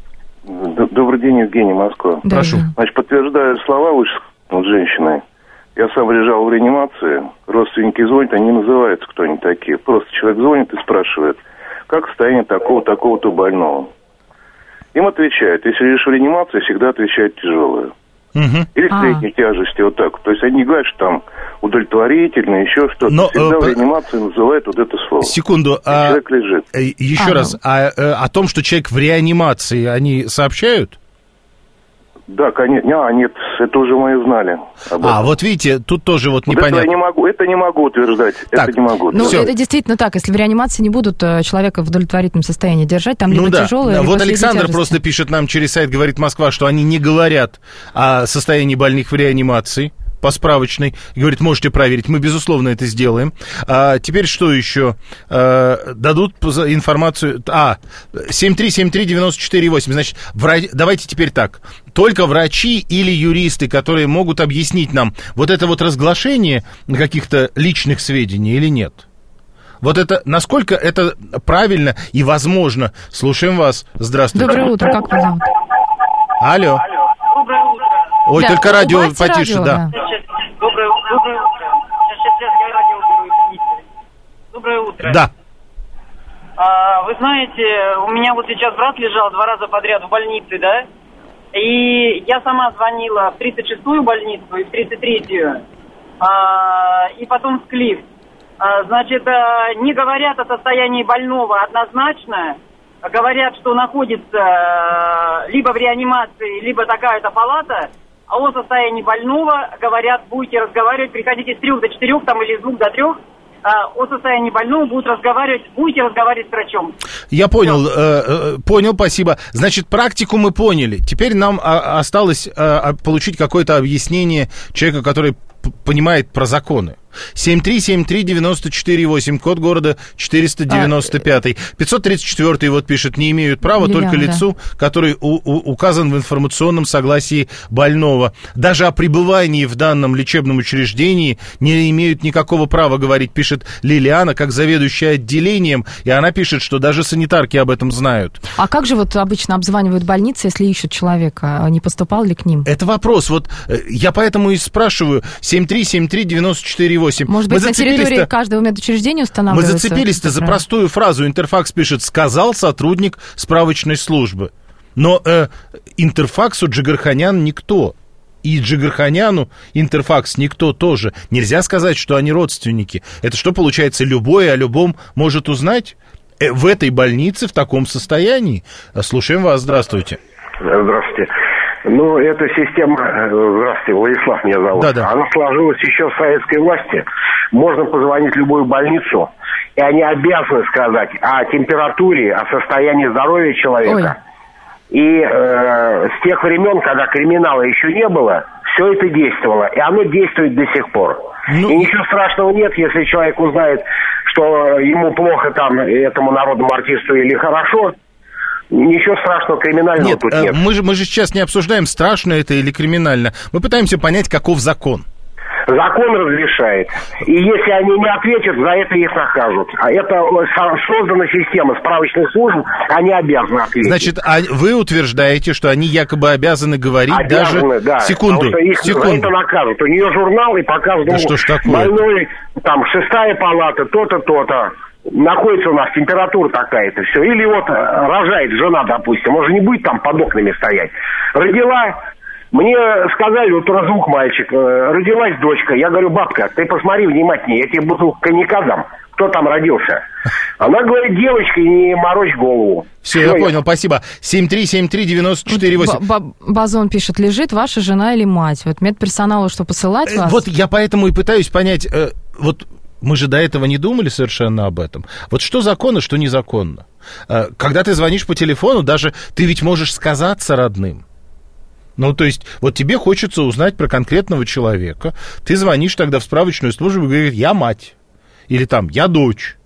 Добрый день, Евгений, Москва. Да, прошу. Значит, подтверждаю слова вышесказанных женщины. Я сам лежал в реанимации, родственники звонят, они называются, кто они такие. Просто человек звонит и спрашивает, как состояние такого-такого-то больного. Им отвечают, если лежишь в реанимации, всегда отвечают тяжелое. Угу. Или средней а. тяжести, вот так. То есть они не говорят, что там удовлетворительно, еще что-то. Но, всегда э, в реанимации называют вот это слово. Секунду. А, человек лежит. Еще а, раз, ну. а, а, о том, что человек в реанимации, они сообщают? Да, конечно. А, нет, это уже мы знали. А, вот видите, тут тоже вот, вот непонятно. Это я не могу, это не могу утверждать. Так, это не могу. Ну, все. Это действительно так. Если в реанимации не будут человека в удовлетворительном состоянии держать, там либо ну, да. тяжелое, либо вот Александр тяжести. Просто пишет нам через сайт «Говорит Москва», что они не говорят о состоянии больных в реанимации по справочной. Говорит, можете проверить. Мы, безусловно, это сделаем. А, теперь что еще? А, дадут информацию... А, семь три семь три девять четыре восемь. Значит, врач... давайте теперь так. Только врачи или юристы, которые могут объяснить нам, вот это вот разглашение каких-то личных сведений или нет? Вот это, насколько это правильно и возможно? Слушаем вас. Здравствуйте. Доброе утро. Как вас зовут? Алло. Доброе утро. Ой, да, только радио радио, потише, да. да. Доброе, доброе утро. Сейчас, сейчас я радио беру. Доброе утро. Да. А, вы знаете, у меня вот сейчас брат лежал два раза подряд в больнице, да? И я сама звонила в тридцать шестую больницу и в тридцать третью. А, и потом в Клифф. А, значит, а, не говорят о состоянии больного однозначно. Говорят, что находится а, либо в реанимации, либо такая-то палата. А о состоянии больного говорят, будете разговаривать, приходите с трех до четырех, там, или с двух до трех. А, о состоянии больного будут разговаривать, будете разговаривать с врачом. Я понял, э, э, понял, спасибо. Значит, практику мы поняли. Теперь нам а, осталось а, получить какое-то объяснение человека, который п- понимает про законы. семь три семь три девять четыре восемь, код города четыреста девяносто пять. пятьсот тридцать четыре вот пишет, не имеют права Лилиан, только лицу, да. который у, у, указан в информационном согласии больного. Даже о пребывании в данном лечебном учреждении не имеют никакого права говорить, пишет Лилиана, как заведующая отделением, и она пишет, что даже санитарки об этом знают. А как же вот обычно обзванивают больницы, если ищут человека? Не поступал ли к ним? Это вопрос. Вот я поэтому и спрашиваю. семь три семь три девять четыре восемь. Может быть, на территории каждого медучреждения устанавливается? Мы зацепились-то за простую фразу. Интерфакс пишет, сказал сотрудник справочной службы. Но э, Интерфаксу Джигарханян никто. И Джигарханяну Интерфакс никто тоже. Нельзя сказать, что они родственники. Это что, получается, любой о любом может узнать? Э, в этой больнице в таком состоянии? Слушаем вас. Здравствуйте. Здравствуйте. Ну, эта система, здравствуйте, Владислав меня зовут, Да-да. Она сложилась еще с советской власти. Можно позвонить в любую больницу, и они обязаны сказать о температуре, о состоянии здоровья человека. Ой. И э, с тех времен, когда криминала еще не было, все это действовало, и оно действует до сих пор. Ну... И ничего страшного нет, если человек узнает, что ему плохо там, этому народному артисту, или хорошо. Ничего страшного, криминального нет, тут нет. Мы же, мы же сейчас не обсуждаем, страшно это или криминально. Мы пытаемся понять, каков закон. Закон разрешает. И если они не ответят, за это их накажут. А это создана система справочных служб, они обязаны ответить. Значит, а вы утверждаете, что они якобы обязаны говорить обязаны, даже... Да, секунду, потому что их секунду. за это накажут. У нее журнал и показывают, да что ж такое? Больной, там, шестая палата, то-то, то-то. Находится у нас температура такая-то, все. Или вот рожает жена, допустим, может не будет там под окнами стоять. Родила, мне сказали, вот разух мальчик, родилась дочка. Я говорю, бабка, ты посмотри внимательнее, я тебе бутылку коньяка дам. Кто там родился? Она говорит, девочка, не морочь голову. Все, я понял, спасибо. семь три семь три девяносто четыре восемь. Базон пишет, лежит ваша жена или мать? Вот медперсоналу что, посылать вас? Вот я поэтому и пытаюсь понять, вот... Мы же до этого не думали совершенно об этом. Вот что законно, что незаконно. Когда ты звонишь по телефону, даже ты ведь можешь сказаться родным. Ну, то есть, вот тебе хочется узнать про конкретного человека. Ты звонишь тогда в справочную службу и говоришь, я мать. Или там, я дочь.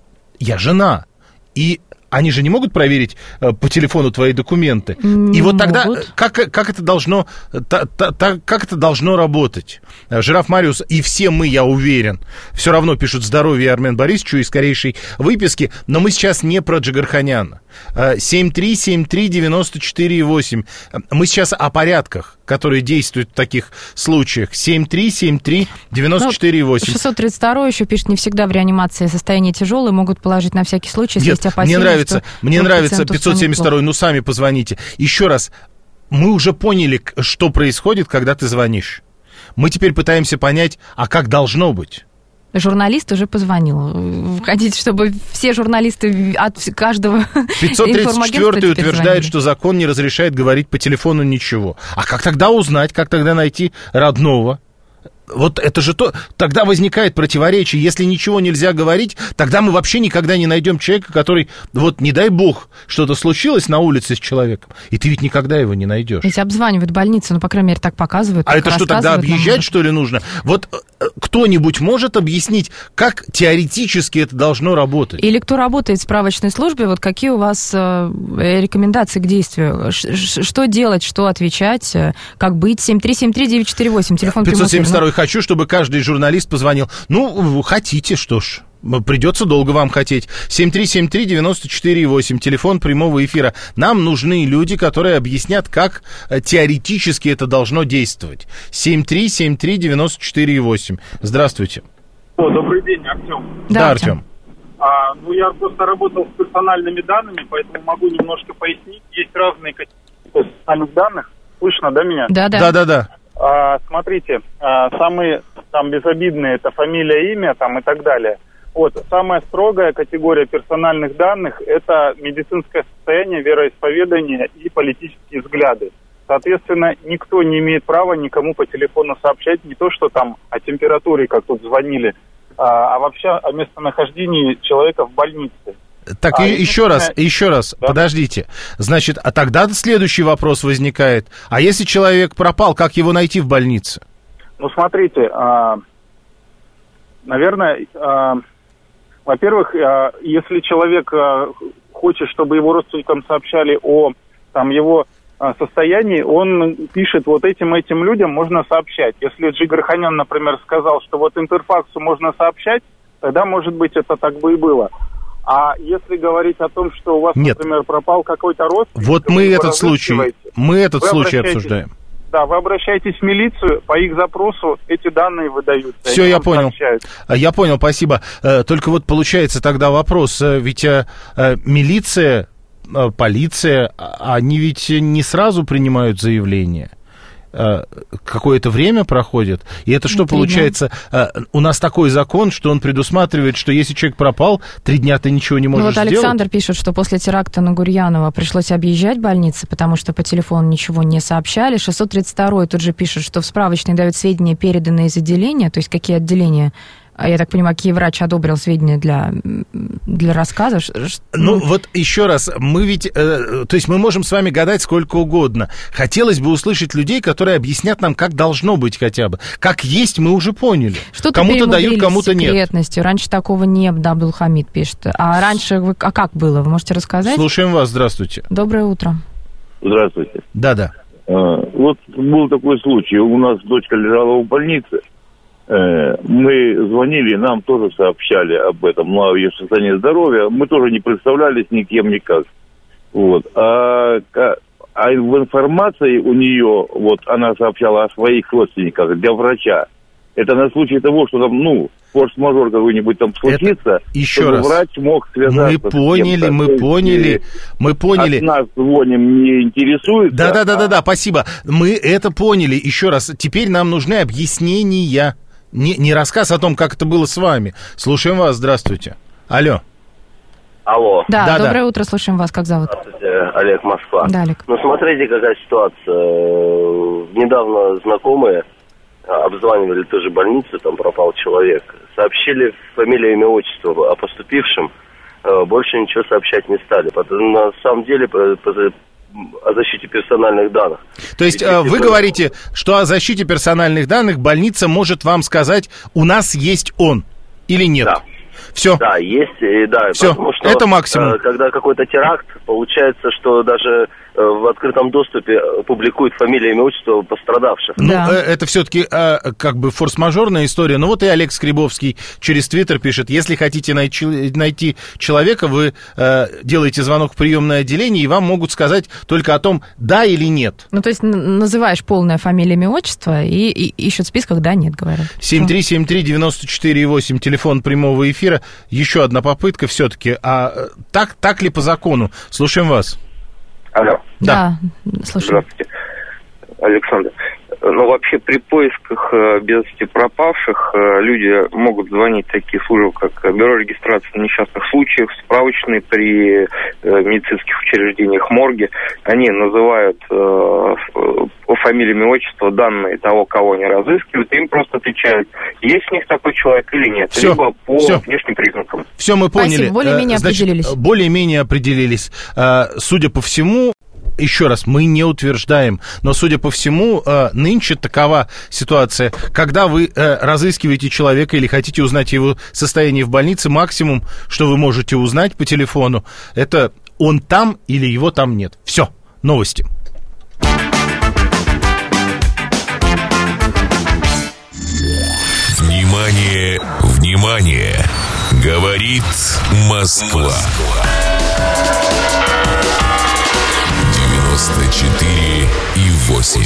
Я жена. И они же не могут проверить э, по телефону твои документы. Не и вот тогда как, как, это должно, та, та, та, как это должно работать? Жираф Мариус и все мы, я уверен, все равно пишут здоровье Армен Борисовичу и скорейшей выписки, но мы сейчас не про Джигарханяна. семь три семь три девяносто четыре восемь. Мы сейчас о порядках, которые действуют в таких случаях. семь три семь три девяносто четыре восемь. шестьсот тридцать два еще пишет, не всегда в реанимации состояние тяжелое, могут положить на всякий случай, если Нет, есть опасения. Мне нравится, мне нравится пятьсот семьдесят два, ну сами позвоните. Еще раз, мы уже поняли, что происходит, когда ты звонишь. Мы теперь пытаемся понять, а как должно быть. Журналист уже позвонил. Хотите, чтобы все журналисты от каждого пятьсот тридцать четвёртый утверждает, что закон не разрешает говорить по телефону ничего. А как тогда узнать, как тогда найти родного? Вот это же то... Тогда возникает противоречие. Если ничего нельзя говорить, тогда мы вообще никогда не найдем человека, который, вот не дай бог, что-то случилось на улице с человеком, и ты ведь никогда его не найдешь. Ведь обзванивают больницы, ну, по крайней мере, так показывают. А это что, тогда объезжать, что ли, нужно? Вот кто-нибудь может объяснить, как теоретически это должно работать? Или кто работает в справочной службе, вот какие у вас э, рекомендации к действию? Ш- что делать, что отвечать, как быть? семь три семь три девять четыре восемь, телефон пятьсот семьдесят два. Хочу, чтобы каждый журналист позвонил. Ну, хотите, что ж. Придется долго вам хотеть. семь три семь три девяносто четыре восемь, телефон прямого эфира. Нам нужны люди, которые объяснят, как теоретически это должно действовать. семь три семь три девяносто четыре восемь. Здравствуйте. О, добрый день, Артем. Да, да Артем. А, ну, я просто работал с персональными данными, поэтому могу немножко пояснить. Есть разные категории персональных данных. Слышно, да, меня? Да, да. Да, да, да. А, смотрите, а, самые там безобидные это фамилия, имя там и так далее. Вот, самая строгая категория персональных данных это медицинское состояние, вероисповедание и политические взгляды. Соответственно, никто не имеет права никому по телефону сообщать не то, что там о температуре, как тут звонили, а, а вообще о местонахождении человека в больнице. Так, а, и, еще раз, еще раз, да? Подождите. Значит, а тогда следующий вопрос возникает. А если человек пропал, как его найти в больнице? Ну, смотрите, а, наверное, а, во-первых, а, если человек а, хочет, чтобы его родственникам сообщали о там, его а, состоянии, он пишет вот этим этим людям можно сообщать. Если Джигарханян, например, сказал, что вот Интерфаксу можно сообщать, тогда, может быть, это так бы и было. А если говорить о том, что у вас, Нет. например, пропал какой-то родственник... Вот мы этот случай, мы этот случай обсуждаем. Да, вы обращаетесь в милицию, по их запросу эти данные выдаются. Все, я понял. Сообщают. Я понял, спасибо. Только вот получается тогда вопрос, ведь милиция, полиция, они ведь не сразу принимают заявление. какое-то время проходит. И это что, три получается, дня. У нас такой закон, что он предусматривает, что если человек пропал, три дня ты ничего не можешь ну, вот сделать? Александр пишет, что после теракта на Гурьянова пришлось объезжать больницы, потому что по телефону ничего не сообщали. шестьсот тридцать второй тут же пишет, что в справочной дают сведения, переданные из отделения, то есть какие отделения... Я так понимаю, Киевврач одобрил сведения для, для рассказов. Ну, вот еще раз, мы ведь, э, то есть мы можем с вами гадать сколько угодно. Хотелось бы услышать людей, которые объяснят нам, как должно быть хотя бы. Как есть, мы уже поняли. Что-то кому-то дают, кому-то нет. Секретностью. Раньше такого не было, Абдулхамид пишет. А раньше, вы, а как было? Вы можете рассказать? Слушаем вас, здравствуйте. Доброе утро. Здравствуйте. Да-да. А, вот был такой случай. У нас дочка лежала в больнице. Мы звонили, нам тоже сообщали об этом, ну, о ее состоянии здоровья. Мы тоже не представлялись никем, никак. Вот. А, а в информации у нее, вот она сообщала о своих родственниках для врача. Это на случай того, что там, ну, форс-мажор какой-нибудь там случится, это еще раз. Врач мог связаться. Мы поняли, с мы поняли, мы поняли. От нас звоним, не интересуется. Да-да-да-да, спасибо. Мы это поняли. Еще раз, теперь нам нужны объяснения. Не, не рассказ о том, как это было с вами. Слушаем вас, здравствуйте. Алло. Алло. Да, да доброе да. утро, слушаем вас, как зовут? Здравствуйте, Олег, Москва. Да, Олег. Ну, смотрите, какая ситуация. Недавно знакомые обзванивали тоже больницу, там пропал человек. Сообщили фамилию, имя, отчество о поступившем. Больше ничего сообщать не стали. На самом деле... о защите персональных данных. То есть Если вы говорите, что о защите персональных данных больница может вам сказать, у нас есть он или нет? Да. Все. Да, есть, и да. Все, потому что, это максимум. Когда какой-то теракт, получается, что даже в открытом доступе публикуют фамилию, имя, отчество пострадавших. Ну, да. это все-таки как бы форс-мажорная история. Ну, вот и Олег Скребовский через Твиттер пишет, если хотите найти, найти человека, вы э, делаете звонок в приемное отделение, и вам могут сказать только о том, да или нет. Ну, то есть называешь полное фамилия, имя, отчество, и, и ищут в списках, да, нет, говорят. семь три семь три девять четыре восемь, телефон прямого эфира. Еще одна попытка все-таки. А так, так ли по закону? Слушаем вас. Алло. Да, да слушаю. Здравствуйте, Александр. Ну, вообще, при поисках без вести пропавших люди могут звонить в такие службы, как Бюро регистрации несчастных случаев, справочные при медицинских учреждениях, морги. Они называют э, фамилиями, отчество, данные того, кого они разыскивают, и им просто отвечают, есть у них такой человек или нет, все, либо по все. внешним признакам. Все, мы поняли. Спасибо, более-менее Значит, определились. Более-менее определились. Судя по всему, еще раз, мы не утверждаем, но, судя по всему, нынче такова ситуация. Когда вы разыскиваете человека или хотите узнать его состояние в больнице, максимум, что вы можете узнать по телефону, это он там или его там нет. Все, новости. Внимание, внимание! Говорит Москва. четыре и восемь.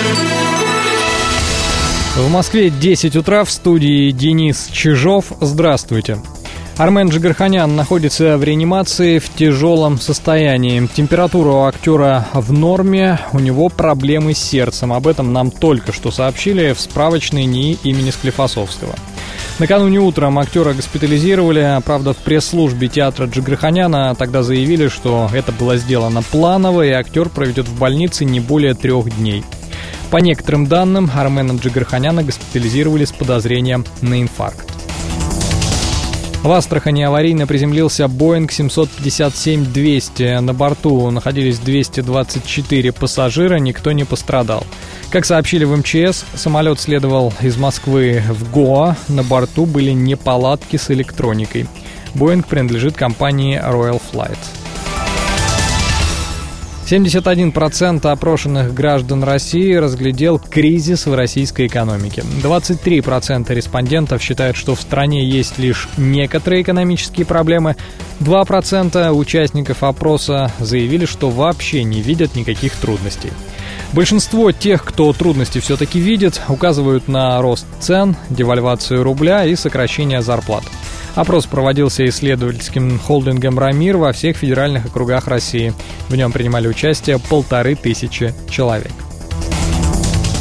В Москве десять утра, в студии Денис Чижов. Здравствуйте. Армен Джигарханян находится в реанимации в тяжелом состоянии. Температура у актера в норме, у него проблемы с сердцем. Об этом нам только что сообщили в справочной НИИ имени Склифосовского. Накануне утром актера госпитализировали, правда, в пресс-службе театра Джигарханяна тогда заявили, что это было сделано планово, и актер проведет в больнице не более трех дней. По некоторым данным, Армена Джигарханяна госпитализировали с подозрением на инфаркт. В Астрахани аварийно приземлился Боинг семьсот пятьдесят семь двести. На борту находились двести двадцать четыре пассажира, никто не пострадал. Как сообщили в эм че эс, самолет следовал из Москвы в Гоа. На борту были неполадки с электроникой. Боинг принадлежит компании Royal Flight. семьдесят один процент опрошенных граждан России разглядел кризис в российской экономике. двадцать три процента респондентов считают, что в стране есть лишь некоторые экономические проблемы. два процента участников опроса заявили, что вообще не видят никаких трудностей. Большинство тех, кто трудности все-таки видит, указывают на рост цен, девальвацию рубля и сокращение зарплат. Опрос проводился исследовательским холдингом «Рамир» во всех федеральных округах России. В нем принимали участие полторы тысячи человек.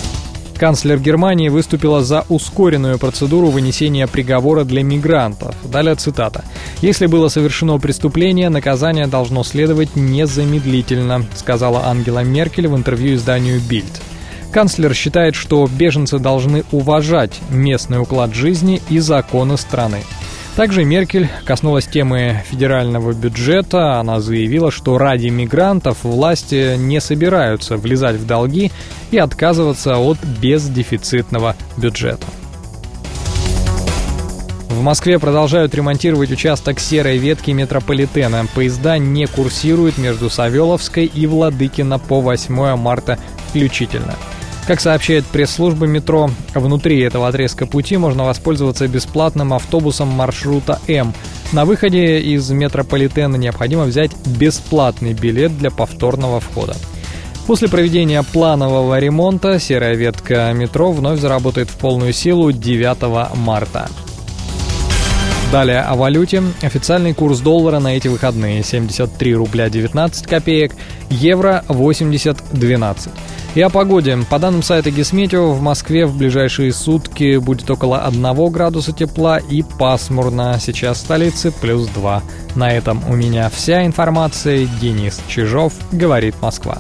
Канцлер Германии выступила за ускоренную процедуру вынесения приговора для мигрантов. Далее цитата. «Если было совершено преступление, наказание должно следовать незамедлительно», сказала Ангела Меркель в интервью изданию «Бильд». Канцлер считает, что беженцы должны уважать местный уклад жизни и законы страны. Также Меркель коснулась темы федерального бюджета. Она заявила, что ради мигрантов власти не собираются влезать в долги и отказываться от бездефицитного бюджета. В Москве продолжают ремонтировать участок серой ветки метрополитена. Поезда не курсируют между Савеловской и Владыкино по восьмое марта включительно. Как сообщает пресс-служба метро, внутри этого отрезка пути можно воспользоваться бесплатным автобусом маршрута М. На выходе из метрополитена необходимо взять бесплатный билет для повторного входа. После проведения планового ремонта серая ветка метро вновь заработает в полную силу девятого марта. Далее о валюте. Официальный курс доллара на эти выходные семьдесят три рубля девятнадцать копеек, евро восемьдесят двенадцать. И о погоде. По данным сайта Гисметео, в Москве в ближайшие сутки будет около одного градуса тепла и пасмурно. Сейчас в столице плюс два. На этом у меня вся информация. Денис Чижов, говорит Москва.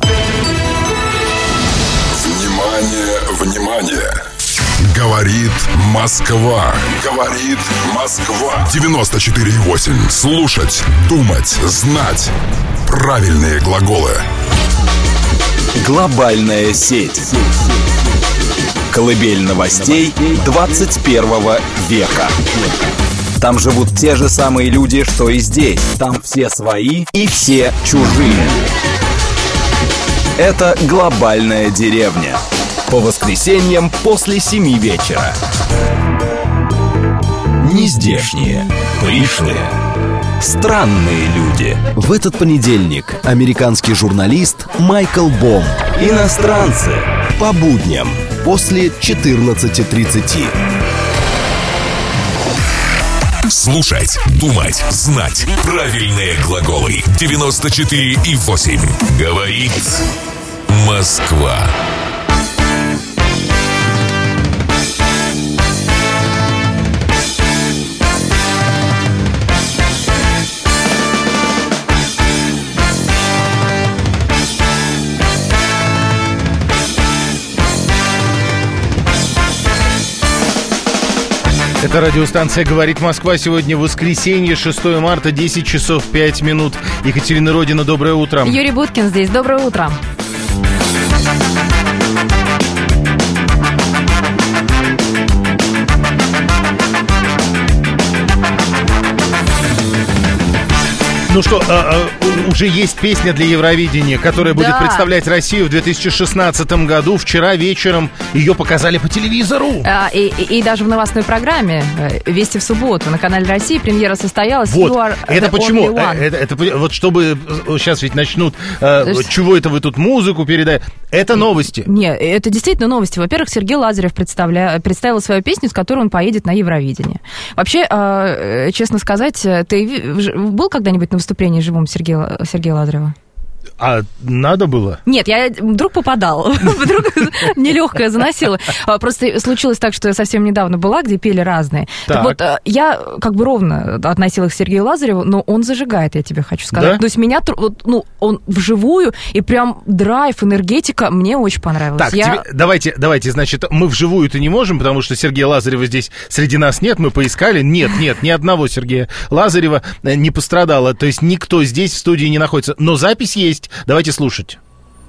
Внимание, внимание! Говорит Москва. Говорит Москва. девяносто четыре и восемь. Слушать, думать, знать. Правильные глаголы. Глобальная сеть. Колыбель новостей двадцать первого века. Там живут те же самые люди, что и здесь. Там все свои и все чужие. Это глобальная деревня. По воскресеньям после семи вечера. Нездешние, пришлые, странные люди. В этот понедельник американский журналист Майкл Бом. Иностранцы по будням после четырнадцати тридцати. Слушать, думать, знать. Правильные глаголы. девяносто четыре и восемь. Говорит Москва. Это радиостанция «Говорит Москва». Сегодня воскресенье, шестое марта, десять часов пять минут. Екатерина Родина, доброе утро. Юрий Буткин здесь. Доброе утро. Ну что, а, а, уже есть песня для Евровидения, которая будет Да. представлять Россию в две тысячи шестнадцатом году. Вчера вечером ее показали по телевизору. А, и, и, и даже в новостной программе «Вести в субботу» на канале России премьера состоялась. Вот, You are это the почему? only one. Это, это, вот чтобы сейчас ведь начнут, э, чего это вы тут музыку передаете? Это новости. Нет, это действительно новости. Во-первых, Сергей Лазарев представля... представил свою песню, с которой он поедет на Евровидение. Вообще, э, честно сказать, ты был когда-нибудь на выступлении живом Сергея, Сергея Лазарева? А надо было? Нет, я вдруг попадал, вдруг нелегкое заносило. Просто случилось так, что я совсем недавно была, где пели разные. Так, так вот, я как бы ровно относилась к Сергею Лазареву, но он зажигает, я тебе хочу сказать. Да? То есть меня, ну, он вживую, и прям драйв, энергетика мне очень понравилась. Так, я... тебе, давайте, давайте, значит, мы вживую-то не можем, потому что Сергея Лазарева здесь среди нас нет, мы поискали. Нет, нет, ни одного Сергея Лазарева не пострадало, то есть никто здесь в студии не находится. Но запись есть. Давайте слушать.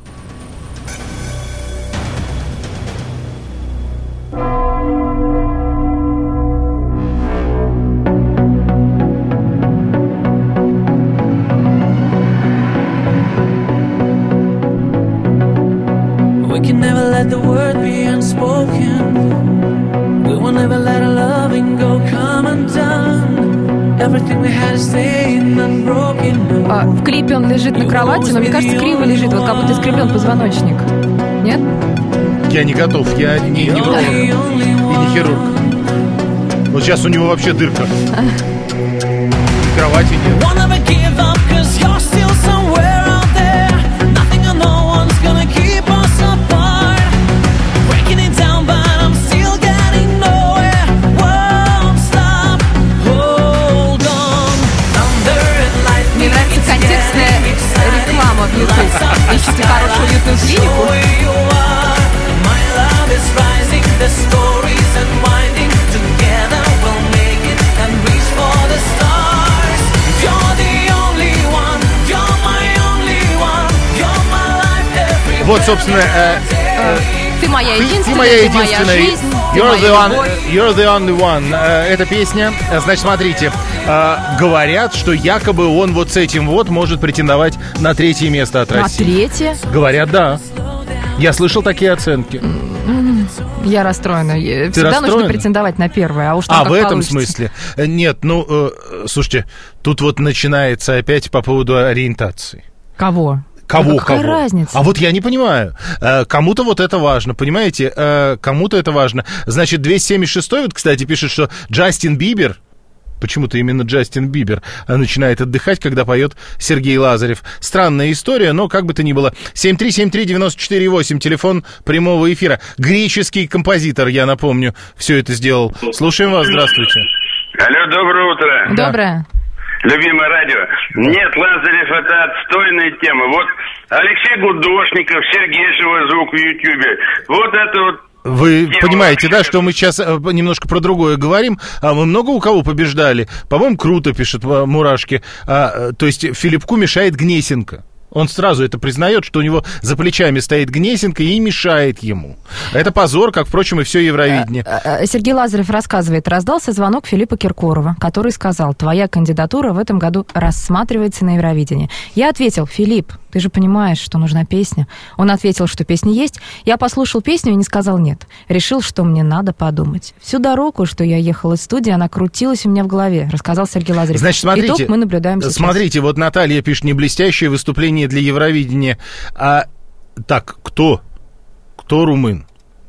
We can never let the word be unspoken. We will never let our loving go come undone. Everything we had is staying unbroken. А, в клипе он лежит на кровати, но мне кажется, криво лежит, вот как будто искривлен позвоночник. Нет? Я не готов, я не невролог и не хирург. Вот сейчас у него вообще дырка. Кровати нет. поликлинику? Вот, собственно, э, э, Ты моя единственная, ты моя ты моя единственная. жизнь, ты You're моя the one, любовь. you're the only one. Э, Эта песня, э, значит, смотрите, э, говорят, что якобы он вот с этим вот может претендовать на третье место от На России. третье? Говорят, да. Я слышал такие оценки. М, Я расстроена. Е- Всегда расстроена? нужно претендовать на первое, а уж там А, как в этом получится. смысле? Э, Нет, ну, э, слушайте, тут вот начинается опять по поводу ориентации. Кого? Кого, Да какая кого? разница? А вот я не понимаю. Э, Кому-то вот это важно, понимаете? Э, Кому-то это важно. Значит, двести семьдесят шестой, вот, кстати, пишет, что Джастин Бибер, почему-то именно Джастин Бибер э, начинает отдыхать, когда поет Сергей Лазарев. Странная история, но как бы то ни было. семь три семь три девять четыре восемь, телефон прямого эфира. Греческий композитор, я напомню, все это сделал. Слушаем вас, здравствуйте. Алло, доброе утро. Доброе. Любимое радио. Нет, Лазарев, это отстойная тема. Вот Алексей Гудошников, Сергей Живой звук в Ютьюбе. Вот это вот. Вы тема понимаете, вообще. да, что мы сейчас э, немножко про другое говорим. А мы много у кого побеждали? По-моему, круто, пишет э, Мурашки. А, э, то есть Филиппку мешает Гнесинка. Он сразу это признает, что у него за плечами стоит Гнесинка и мешает ему. Это позор, как, впрочем, и все Евровидение. Сергей Лазарев рассказывает, раздался звонок Филиппа Киркорова, который сказал, твоя кандидатура в этом году рассматривается на Евровидении. Я ответил, Филипп, ты же понимаешь, что нужна песня. Он ответил, что песня есть. Я послушал песню и не сказал нет. Решил, что мне надо подумать. Всю дорогу, что я ехал из студии, она крутилась у меня в голове, рассказал Сергей Лазарев. Значит, смотрите, итог мы наблюдаем сейчас. Смотрите, вот Наталья пишет, не блестящее выступление для Евровидения. А, так, кто? Кто румын?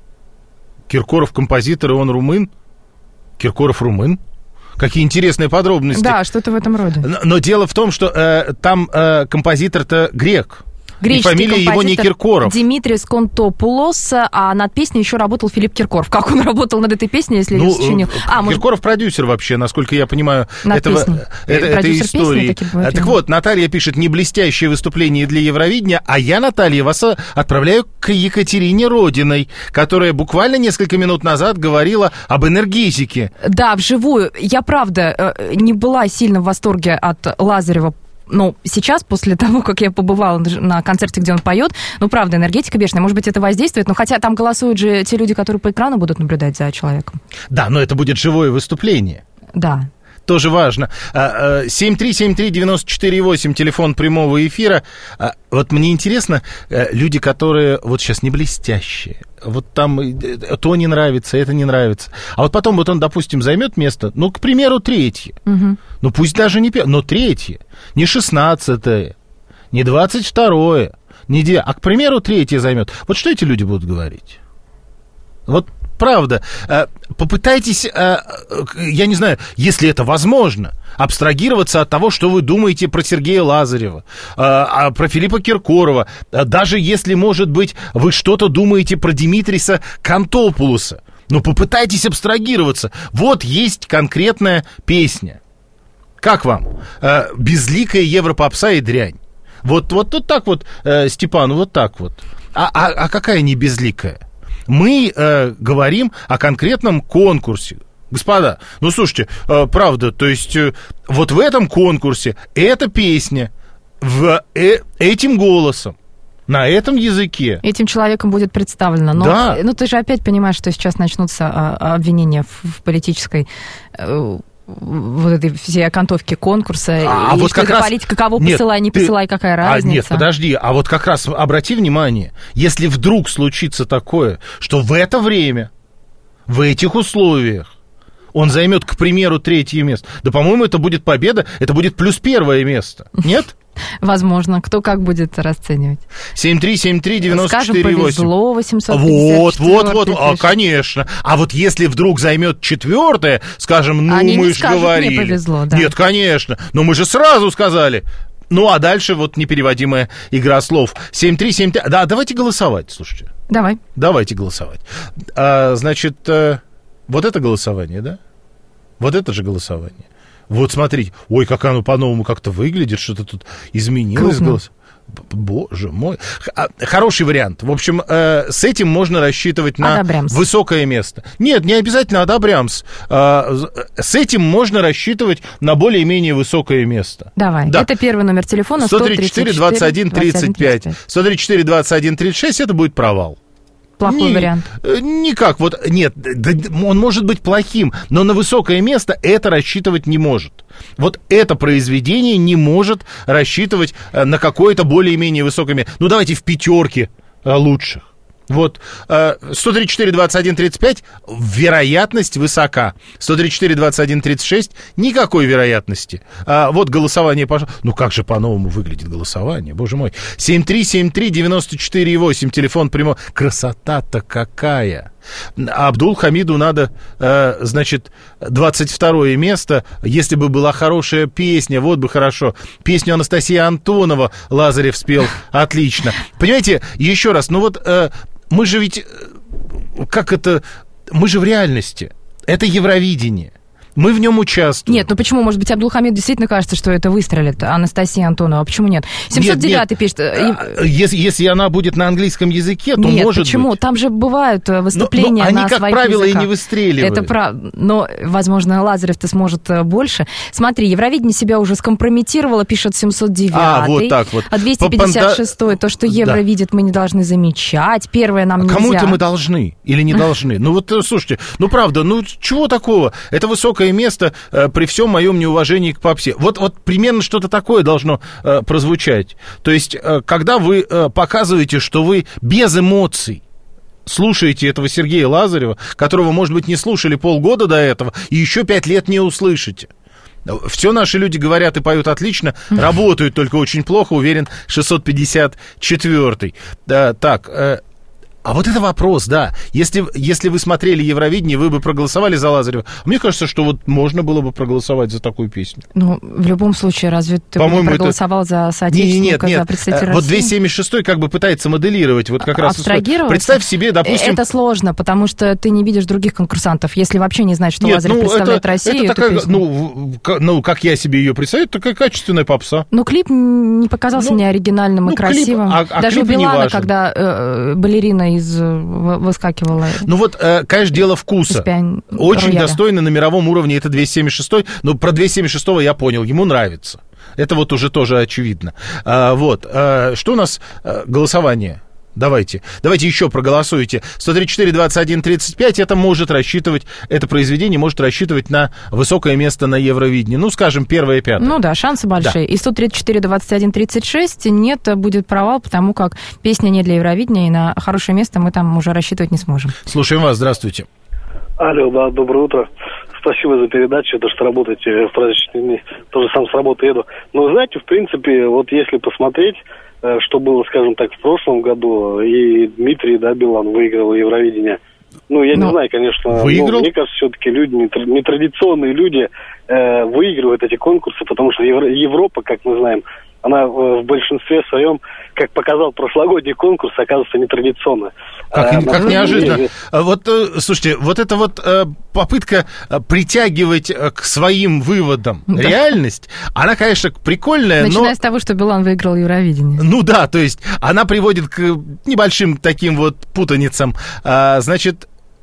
Киркоров композитор, и он румын? Киркоров румын? Какие интересные подробности. Да, что-то в этом роде. Но, но дело в том, что э, там э, композитор-то грек. Греческий и фамилия его не композитор Киркоров. Димитриос Контопулос, а над песней еще работал Филипп Киркоров. Как он работал над этой песней, если Ну, ее сочинил? А, может, Киркоров продюсер вообще, насколько я понимаю, Над этого, песней. это, этой Продюсер песни истории. таки бывает, так да. вот, Наталья пишет, не блестящее выступление для Евровидения, а я, Наталья, вас а, отправляю к Екатерине Родиной, которая буквально несколько минут назад говорила об энергетике. Да, вживую. Я, правда, э, не была сильно в восторге от Лазарева. Ну, сейчас, после того, как я побывала на концерте, где он поет, ну, правда, энергетика бешеная. Может быть, это воздействует, но хотя там голосуют же те люди, которые по экрану будут наблюдать за человеком. Да, но это будет живое выступление. Да. Тоже важно. семь три семь три девять четыре восемь, телефон прямого эфира. Вот мне интересно, люди, которые вот сейчас не блестящие, вот там то не нравится, это не нравится. А вот потом вот он, допустим, займет место, ну, к примеру, третье. Угу. Ну, пусть даже не первое, но третье. Не шестнадцатое, не двадцать второе, не девятое, а, к примеру, третье займет. Вот что эти люди будут говорить? Вот правда, попытайтесь, я не знаю, если это возможно, абстрагироваться от того, что вы думаете про Сергея Лазарева, про Филиппа Киркорова, даже если, может быть, вы что-то думаете про Димитриса Контопулоса. Но попытайтесь абстрагироваться. Вот есть конкретная песня. Как вам? Безликая европопса и дрянь. Вот, вот, вот так вот, Степан, вот так вот. А, а, а какая не безликая? Мы э, говорим о конкретном конкурсе. Господа, ну слушайте, э, правда, то есть э, вот в этом конкурсе эта песня в, э, этим голосом, на этом языке. Этим человеком будет представлено. Но, да. Ну, ты же опять понимаешь, что сейчас начнутся а, обвинения в, в политической... Э, вот этой всей окантовки конкурса, а, и вот что как это раз... политика, кого нет, посылай, не ты... посылай, какая разница. А, нет, подожди, а вот как раз обрати внимание, если вдруг случится такое, что в это время, в этих условиях, он займет, к примеру, третье место, да, по-моему, это будет победа, это будет плюс первое место, нет? Возможно, кто как будет расценивать. семь три семь три девять четыре восемь. Скажем, повезло, восемьсот пятьдесят Вот, вот, вот, тысяч. а, конечно. А вот если вдруг займет четвертое, скажем, ну, Они мы не же скажут, говорили. мне повезло, да. Нет, конечно. Но мы же сразу сказали. Ну, а дальше вот непереводимая игра слов. семь три семь три. Да, давайте голосовать, слушайте. Давай. Давайте голосовать. А, значит, а, вот это голосование, да? Вот это же голосование. Вот смотрите, ой, как оно по-новому как-то выглядит, что-то тут изменилось. Крупно. Голос. Боже мой. Хороший вариант. В общем, э, с этим можно рассчитывать на Адабрямс. Высокое место. Нет, не обязательно Адабрямс. Э, с этим можно рассчитывать на более-менее высокое место. Давай. Да. Это первый номер телефона. сто тридцать четыре двадцать один тридцать пять. сто тридцать четыре двадцать один тридцать шесть, это будет провал. Плохой Не, вариант. Никак. Вот, нет, да, он может быть плохим, но на высокое место это рассчитывать не может. Вот это произведение не может рассчитывать на какое-то более-менее высокое место. Ну, давайте в пятерке лучших. Вот, сто тридцать четыре двадцать один тридцать пять, вероятность высока. сто тридцать четыре двадцать один тридцать шесть, никакой вероятности. А, вот голосование пошло. Ну, как же по-новому выглядит голосование, боже мой. семь три семь три девяносто четыре восемь, телефон прямой. Красота-то какая. Абдул Хамиду надо, э, значит, двадцать второе место. Если бы была хорошая песня, вот бы хорошо. Песню Анастасии Антонова Лазарев спел отлично. Понимаете, еще раз, ну вот э, мы же ведь, как это, мы же в реальности. Это Евровидение. Мы в нем участвуем. Нет, ну почему? Может быть, Абдулхамид действительно кажется, что это выстрелит, Анастасия Антонова. А почему нет? семьсот девятый нет, нет. пишет... Если, если она будет на английском языке, то нет, может почему? быть. Там же бывают выступления но, но на они, как своих правило, языках. И не выстреливают. Это правда. Но, возможно, Лазарев-то сможет больше. Смотри, Евровидение себя уже скомпрометировало, пишет семьсот девятый. А, вот так вот. А двести пятьдесят шестой, то, что Евро да. видит, мы не должны замечать. Первое нам а нельзя. Кому-то мы должны или не должны? Ну вот, слушайте, ну правда, ну чего такого? Это высокое место... при всем моем неуважении к попсе. Вот, вот примерно что-то такое должно э, прозвучать. То есть, э, когда вы э, показываете, что вы без эмоций слушаете этого Сергея Лазарева, которого, может быть, не слушали полгода до этого, и еще пять лет не услышите. Все наши люди говорят и поют отлично, работают только очень плохо, уверен, шестьсот пятьдесят четвёртый. Да, так... Э, А вот это вопрос, да. Если, если вы смотрели Евровидение, вы бы проголосовали за Лазарева. Мне кажется, что вот можно было бы проголосовать за такую песню. Ну, в любом случае, разве ты бы проголосовал это... за соотечественника, нет, нет, за представителя нет. Вот России? двести семьдесят шестой как бы пытается моделировать. Вот как раз представь себе, допустим... Это сложно, потому что ты не видишь других конкурсантов. Если вообще не знаешь, что нет, Лазарев ну, представляет это, Россию, это такая, песню. ну, ну, как я себе ее представляю, такая качественная попса. Ну, клип не показался ну, мне оригинальным ну, и красивым. Клип, а, а Даже у Билана, важен. когда э, балерина из... выскакивала. Ну вот, э, конечно, дело вкуса. Пиань... Очень рояля. достойно на мировом уровне это двести семьдесят шестой, но про двести семьдесят шестого я понял, ему нравится. Это вот уже тоже очевидно. А, вот, а, что у нас а, голосование? Давайте, давайте еще проголосуйте. сто тридцать четыре двадцать один тридцать пять, это может рассчитывать, это произведение может рассчитывать на высокое место на Евровидении. Ну, скажем, первое, пятое. Ну да, шансы большие. Да. И сто тридцать четыре двадцать один тридцать шесть нет, будет провал, потому как песня не для Евровидения, и на хорошее место мы там уже рассчитывать не сможем. Слушаем вас, здравствуйте. Алло, да, доброе утро. Спасибо за передачу, то, что работаете в праздничные дни. Тоже сам с работы еду. Но, знаете, в принципе, вот если посмотреть, что было, скажем так, в прошлом году, и Дмитрий, да, Билан выиграл Евровидение. Ну, я но не знаю, конечно, но мне кажется, все-таки люди, нетрадиционные люди э, выигрывают эти конкурсы, потому что Европа, как мы знаем, она в большинстве своем, как показал прошлогодний конкурс, оказывается нетрадиционная. Как, а, как неожиданно. Деле... Вот, слушайте, вот эта вот попытка притягивать к своим выводам да. реальность, она, конечно, прикольная, Начиная но... с того, что Билан выиграл Евровидение. Ну да, то есть она приводит к небольшим таким вот путаницам. А, значит,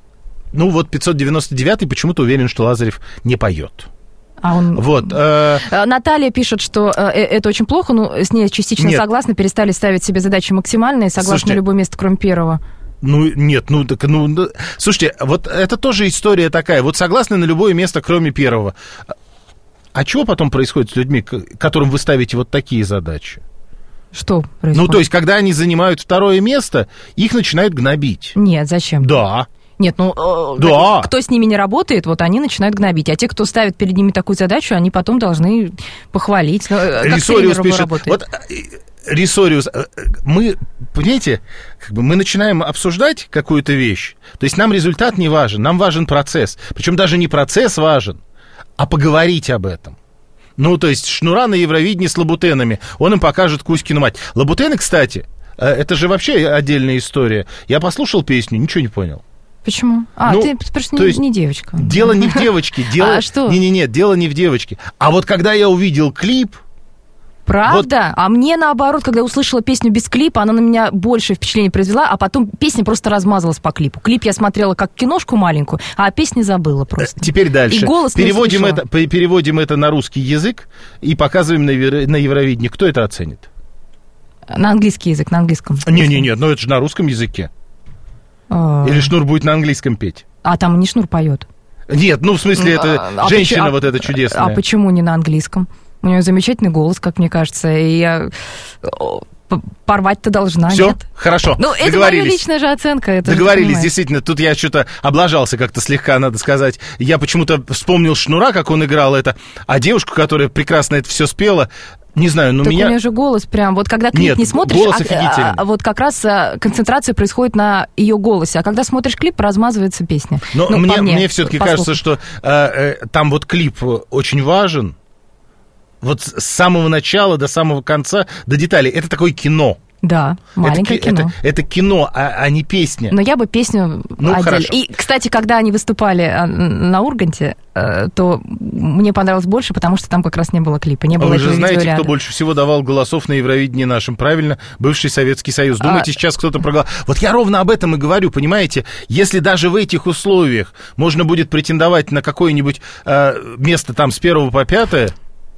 ну вот пятьсот девяносто девятый почему-то уверен, что Лазарев не поет. А он... Вот, э... Наталья пишет, что э, это очень плохо, но с ней частично нет. согласна, перестали ставить себе задачи максимальные, согласны Слушайте, на любое место, кроме первого. Ну, нет, ну, так, ну, слушайте, вот это тоже история такая, вот согласны на любое место, кроме первого. А чего потом происходит с людьми, которым вы ставите вот такие задачи? Что происходит? Ну, то есть, когда они занимают второе место, их начинают гнобить. Нет, зачем? Да. Нет, ну, да. кто с ними не работает, вот они начинают гнобить. А те, кто ставит перед ними такую задачу, они потом должны похвалить. Рисориус пишет, вот, Рисориус, мы, понимаете, как бы мы начинаем обсуждать какую-то вещь, то есть нам результат не важен, нам важен процесс. Причем даже не процесс важен, а поговорить об этом. Ну, то есть Шнура на Евровидении с лабутенами, он им покажет Кузькину мать. Лабутены, кстати, это же вообще отдельная история. Я послушал песню, ничего не понял. Почему? А, ну, ты просто не, не девочка. Дело не в девочке. Дело... А что? Не-не-не, дело не в девочке. А вот когда я увидел клип, Правда? Вот. А мне, наоборот, когда услышала песню без клипа, она на меня больше впечатление произвела, а потом песня просто размазалась по клипу. Клип я смотрела как киношку маленькую, а песню забыла просто. Теперь дальше. И голос переводим это, переводим это на русский язык и показываем на, на Евровидении. Кто это оценит? На английский язык, на английском. Не-не-не, но это же на русском языке. А... Или Шнур будет на английском петь? А там не Шнур поет. Нет, ну в смысле, это а, женщина а, вот эта чудесная. А почему не на английском? У нее замечательный голос, как мне кажется, и я порвать-то должна, Все? Нет? Хорошо, ну, это моя личная же оценка. Это договорились, действительно. Тут я что-то облажался как-то слегка, надо сказать. Я почему-то вспомнил Шнура, как он играл это, а девушку, которая прекрасно это все спела, не знаю, но так меня... у нее же голос прям, вот когда клип Нет, не смотришь, голос а, а, вот как раз а, концентрация происходит на ее голосе, а когда смотришь клип, размазывается песня. Но ну, мне, мне, мне все-таки кажется, что э, э, там вот клип очень важен, вот с самого начала до самого конца, до деталей. Это такое кино. Да, маленькое это, кино. Это, это кино, а, а не песня. Но я бы песню ну, отдельно. Хорошо. И, кстати, когда они выступали на Урганте, то мне понравилось больше, потому что там как раз не было клипа, не было Вы же знаете, видеоряда. кто больше всего давал голосов на Евровидении нашем, правильно? Бывший Советский Союз. Думаете, а... сейчас кто-то проголосовал? Вот я ровно об этом и говорю, понимаете? Если даже в этих условиях можно будет претендовать на какое-нибудь э, место там с первого по пятое,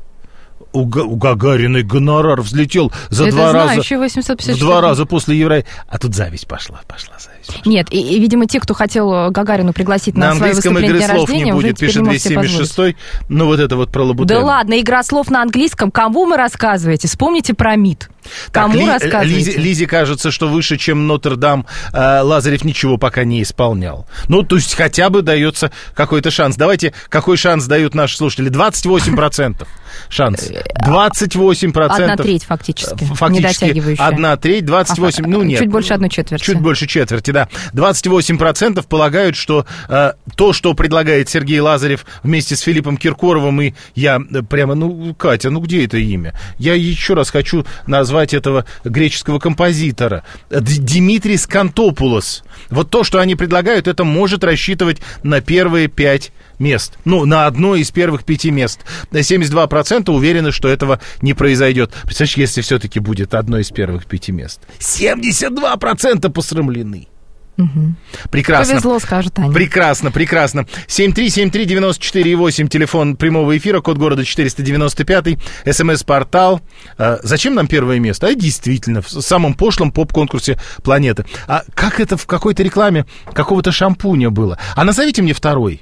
У, Га- у Гагариной гонорар взлетел за Это два знаю, раза, еще восемьсот пятьдесят в два раза после Евро... А тут зависть пошла, пошла зависть. Пошла. Нет, и, и, видимо, те, кто хотел Гагарину пригласить на, на свое выступление английском игры слов рождения, не уже будет, пишет не двести семьдесят шестой. Ну, вот это вот про Лабутена. Да ладно, игра слов на английском. Кому вы рассказываете? Вспомните про МИД. Кому так, Ли, рассказываете? Лизе, Лизе кажется, что выше, чем Нотр-Дам, э, Лазарев ничего пока не исполнял. Ну, то есть хотя бы дается какой-то шанс. Давайте, какой шанс дают наши слушатели? двадцать восемь процентов шанс. двадцать восемь процентов. Одна треть фактически, фактически не дотягивающая. Одна треть, двадцать восемь, а, ну нет. Чуть больше одной четверти. Чуть больше четверти, да. двадцать восемь процентов полагают, что э, то, что предлагает Сергей Лазарев вместе с Филиппом Киркоровым, и я прямо, ну, Катя, ну где это имя? Я еще раз хочу назвать этого греческого композитора. Димитрий Скантопулос. Вот то, что они предлагают, это может рассчитывать на первые пять мест. Ну, на одно из первых пяти мест. семьдесят два процента уверены, что этого не произойдет. Представляешь, если все-таки будет одно из первых пяти мест. семьдесят два процента посрамлены. Угу. Прекрасно. Повезло, скажут они. Прекрасно, прекрасно. семь три семь три девяносто четыре восемь, телефон прямого эфира, код города четыреста девяносто пять, смс-портал. А, зачем нам первое место? А действительно, в самом пошлом поп-конкурсе планеты. А как это в какой-то рекламе какого-то шампуня было? А назовите мне второй.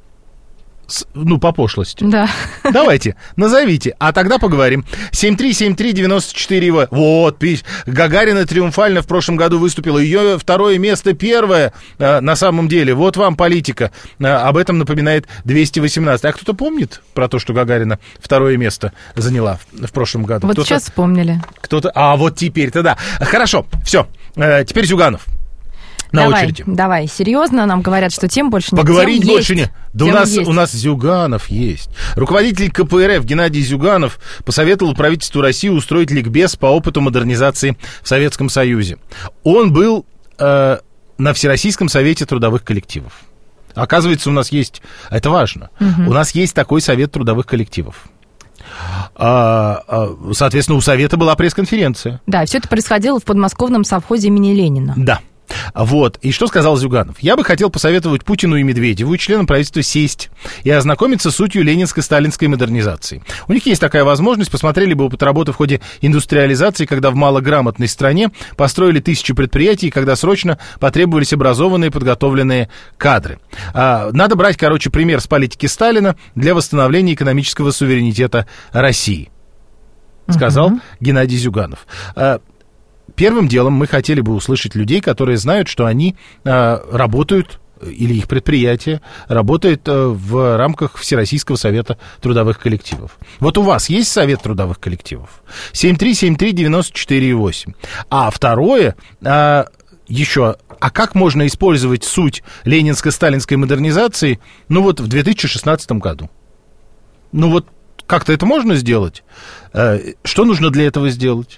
С, ну, по пошлости. Да. Давайте, назовите, а тогда поговорим. семь три семь три девяносто четыре. Вот, Гагарина триумфально в прошлом году выступила. Ее второе место первое э, на самом деле. Вот вам политика. Э, об этом напоминает двести восемнадцать. А кто-то помнит про то, что Гагарина второе место заняла в, в прошлом году? Вот кто-то, сейчас вспомнили. Кто-то... А вот теперь-то да. Хорошо, все. Э, теперь Зюганов. На давай, очереди. Давай, серьезно, нам говорят, что тем больше нет. Поговорить тем больше есть. нет. Да у нас, у нас Зюганов есть. Руководитель ка пэ эр эф Геннадий Зюганов посоветовал правительству России устроить ликбез по опыту модернизации в Советском Союзе. Он был э, на Всероссийском совете трудовых коллективов. Оказывается, у нас есть... Это важно. Угу. У нас есть такой совет трудовых коллективов. Соответственно, у совета была пресс-конференция. Да, все это происходило в подмосковном совхозе имени Ленина. Да. Вот. И что сказал Зюганов? Я бы хотел посоветовать Путину и Медведеву и членам правительства сесть и ознакомиться с сутью ленинско-сталинской модернизации. У них есть такая возможность, посмотрели бы опыт работы в ходе индустриализации, когда в малограмотной стране построили тысячи предприятий, когда срочно потребовались образованные, подготовленные кадры. Надо брать, короче, пример с политики Сталина для восстановления экономического суверенитета России, сказал uh-huh. Геннадий Зюганов. Первым делом мы хотели бы услышать людей, которые знают, что они э, работают, или их предприятие работает э, в рамках Всероссийского совета трудовых коллективов. Вот у вас есть совет трудовых коллективов? семь три семь три девяносто четыре восемь. А второе, э, еще, а как можно использовать суть ленинско-сталинской модернизации, ну вот в две тысячи шестнадцатом году? Ну вот как-то это можно сделать? Э, что нужно для этого сделать?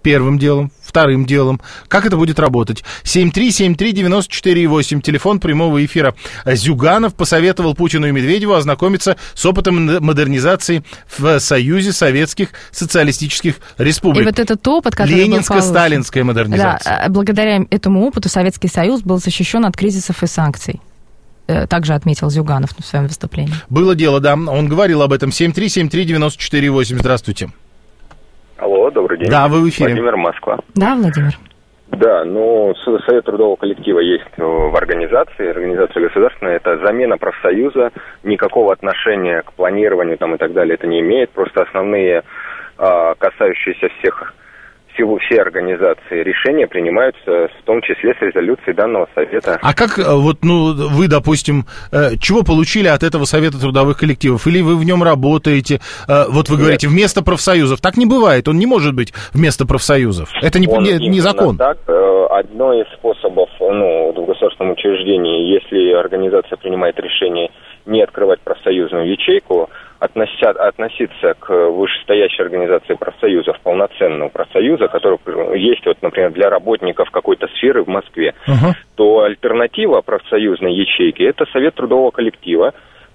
Первым делом, вторым делом. Как это будет работать? семь три семь три девять четыре восемь, телефон прямого эфира. Зюганов посоветовал Путину и Медведеву ознакомиться с опытом модернизации в Союзе Советских Социалистических Республик. И вот этот опыт, который Ленинско-сталинская модернизация. Да, благодаря этому опыту Советский Союз был защищен от кризисов и санкций. Также отметил Зюганов в своем выступлении. Было дело, да. Он говорил об этом. семь три семь три девять четыре восемь. Здравствуйте. Алло, добрый день. Да, вы в эфире. Владимир, Москва. Да, Владимир. Да, ну, Совет трудового коллектива есть в организации, организация государственная, это замена профсоюза, никакого отношения к планированию там и так далее это не имеет, просто основные, а, касающиеся всех, всего, всей организации решения принимаются в том числе с резолюцией данного совета. А как вот, ну, вы, допустим, чего получили от этого Совета трудовых коллективов? Или вы в нем работаете? Вот вы говорите, Нет. вместо профсоюзов. Так не бывает, он не может быть вместо профсоюзов. Это не, не, не закон. Так, одно из способов, ну, в государственном учреждении, если организация принимает решение не открывать профсоюзную ячейку, относя, относиться к вышестоящей организации профсоюзов, полноценного профсоюза, который есть, вот, например, для работников какой-то сферы в Москве, uh-huh. то альтернатива профсоюзной ячейки – это Совет трудового коллектива.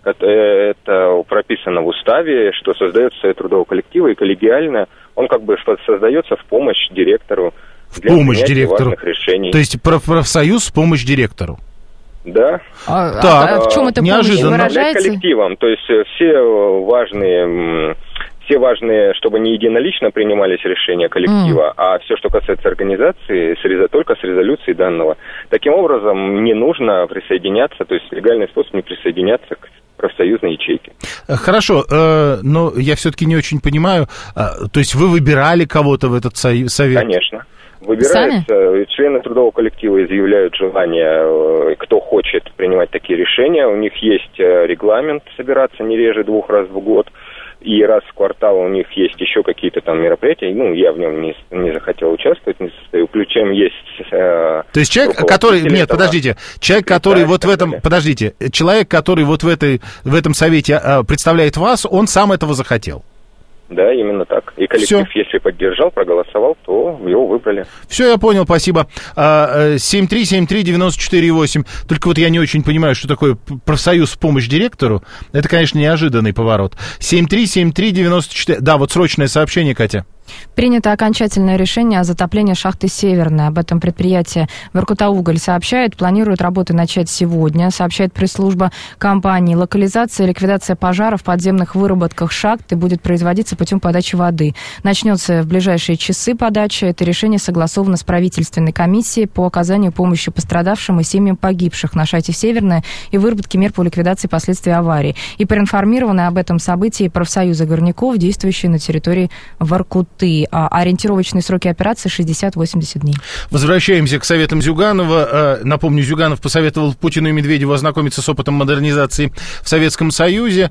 Это прописано в уставе, что создается Совет трудового коллектива, и коллегиально он как бы создается в помощь директору. В помощь директору? То есть профсоюз в помощь директору? Да. А, так, а в чем это помощь выражается? Коллективом, то есть все важные, все важные, чтобы не единолично принимались решения коллектива, mm. а все, что касается организации, только с резолюцией данного. Таким образом, не нужно присоединяться, то есть легальный способ не присоединяться к профсоюзной ячейке. Хорошо, но я все-таки не очень понимаю, то есть вы выбирали кого-то в этот совет? Конечно. Выбираются, Сами? Члены трудового коллектива изъявляют желание, кто хочет принимать такие решения. У них есть регламент собираться не реже двух раз в год. И раз в квартал у них есть еще какие-то там мероприятия. Ну, я в нем не, не захотел участвовать, не состою. Ключем есть... Э, То есть человек, который... Нет, этого, подождите. Человек, который вот в этом... Далее. Подождите. Человек, который вот в, этой, в этом совете э, представляет вас, он сам этого захотел? Да, именно так. И коллектив, Всё. Если поддержал, проголосовал, то его выбрали. Все, я понял, спасибо. семь три семь три девять четыре восемь. Только вот я не очень понимаю, что такое профсоюз в помощь директору. Это, конечно, неожиданный поворот. семь три семь три девять четыре... Да, вот срочное сообщение, Катя. Принято окончательное решение о затоплении шахты «Северная». Об этом предприятие «Воркутауголь» сообщает. Планирует работы начать сегодня, сообщает пресс-служба компании. Локализация и ликвидация пожаров в подземных выработках шахты будет производиться путем подачи воды. Начнется в ближайшие часы подача. Это решение согласовано с правительственной комиссией по оказанию помощи пострадавшим и семьям погибших на шахте «Северная» и выработке мер по ликвидации последствий аварии. И проинформированы об этом событии профсоюза горняков, действующие на территории Воркуты. А ориентировочные сроки операции шестьдесят-восемьдесят дней. Возвращаемся к советам Зюганова. Напомню, Зюганов посоветовал Путину и Медведеву ознакомиться с опытом модернизации в Советском Союзе.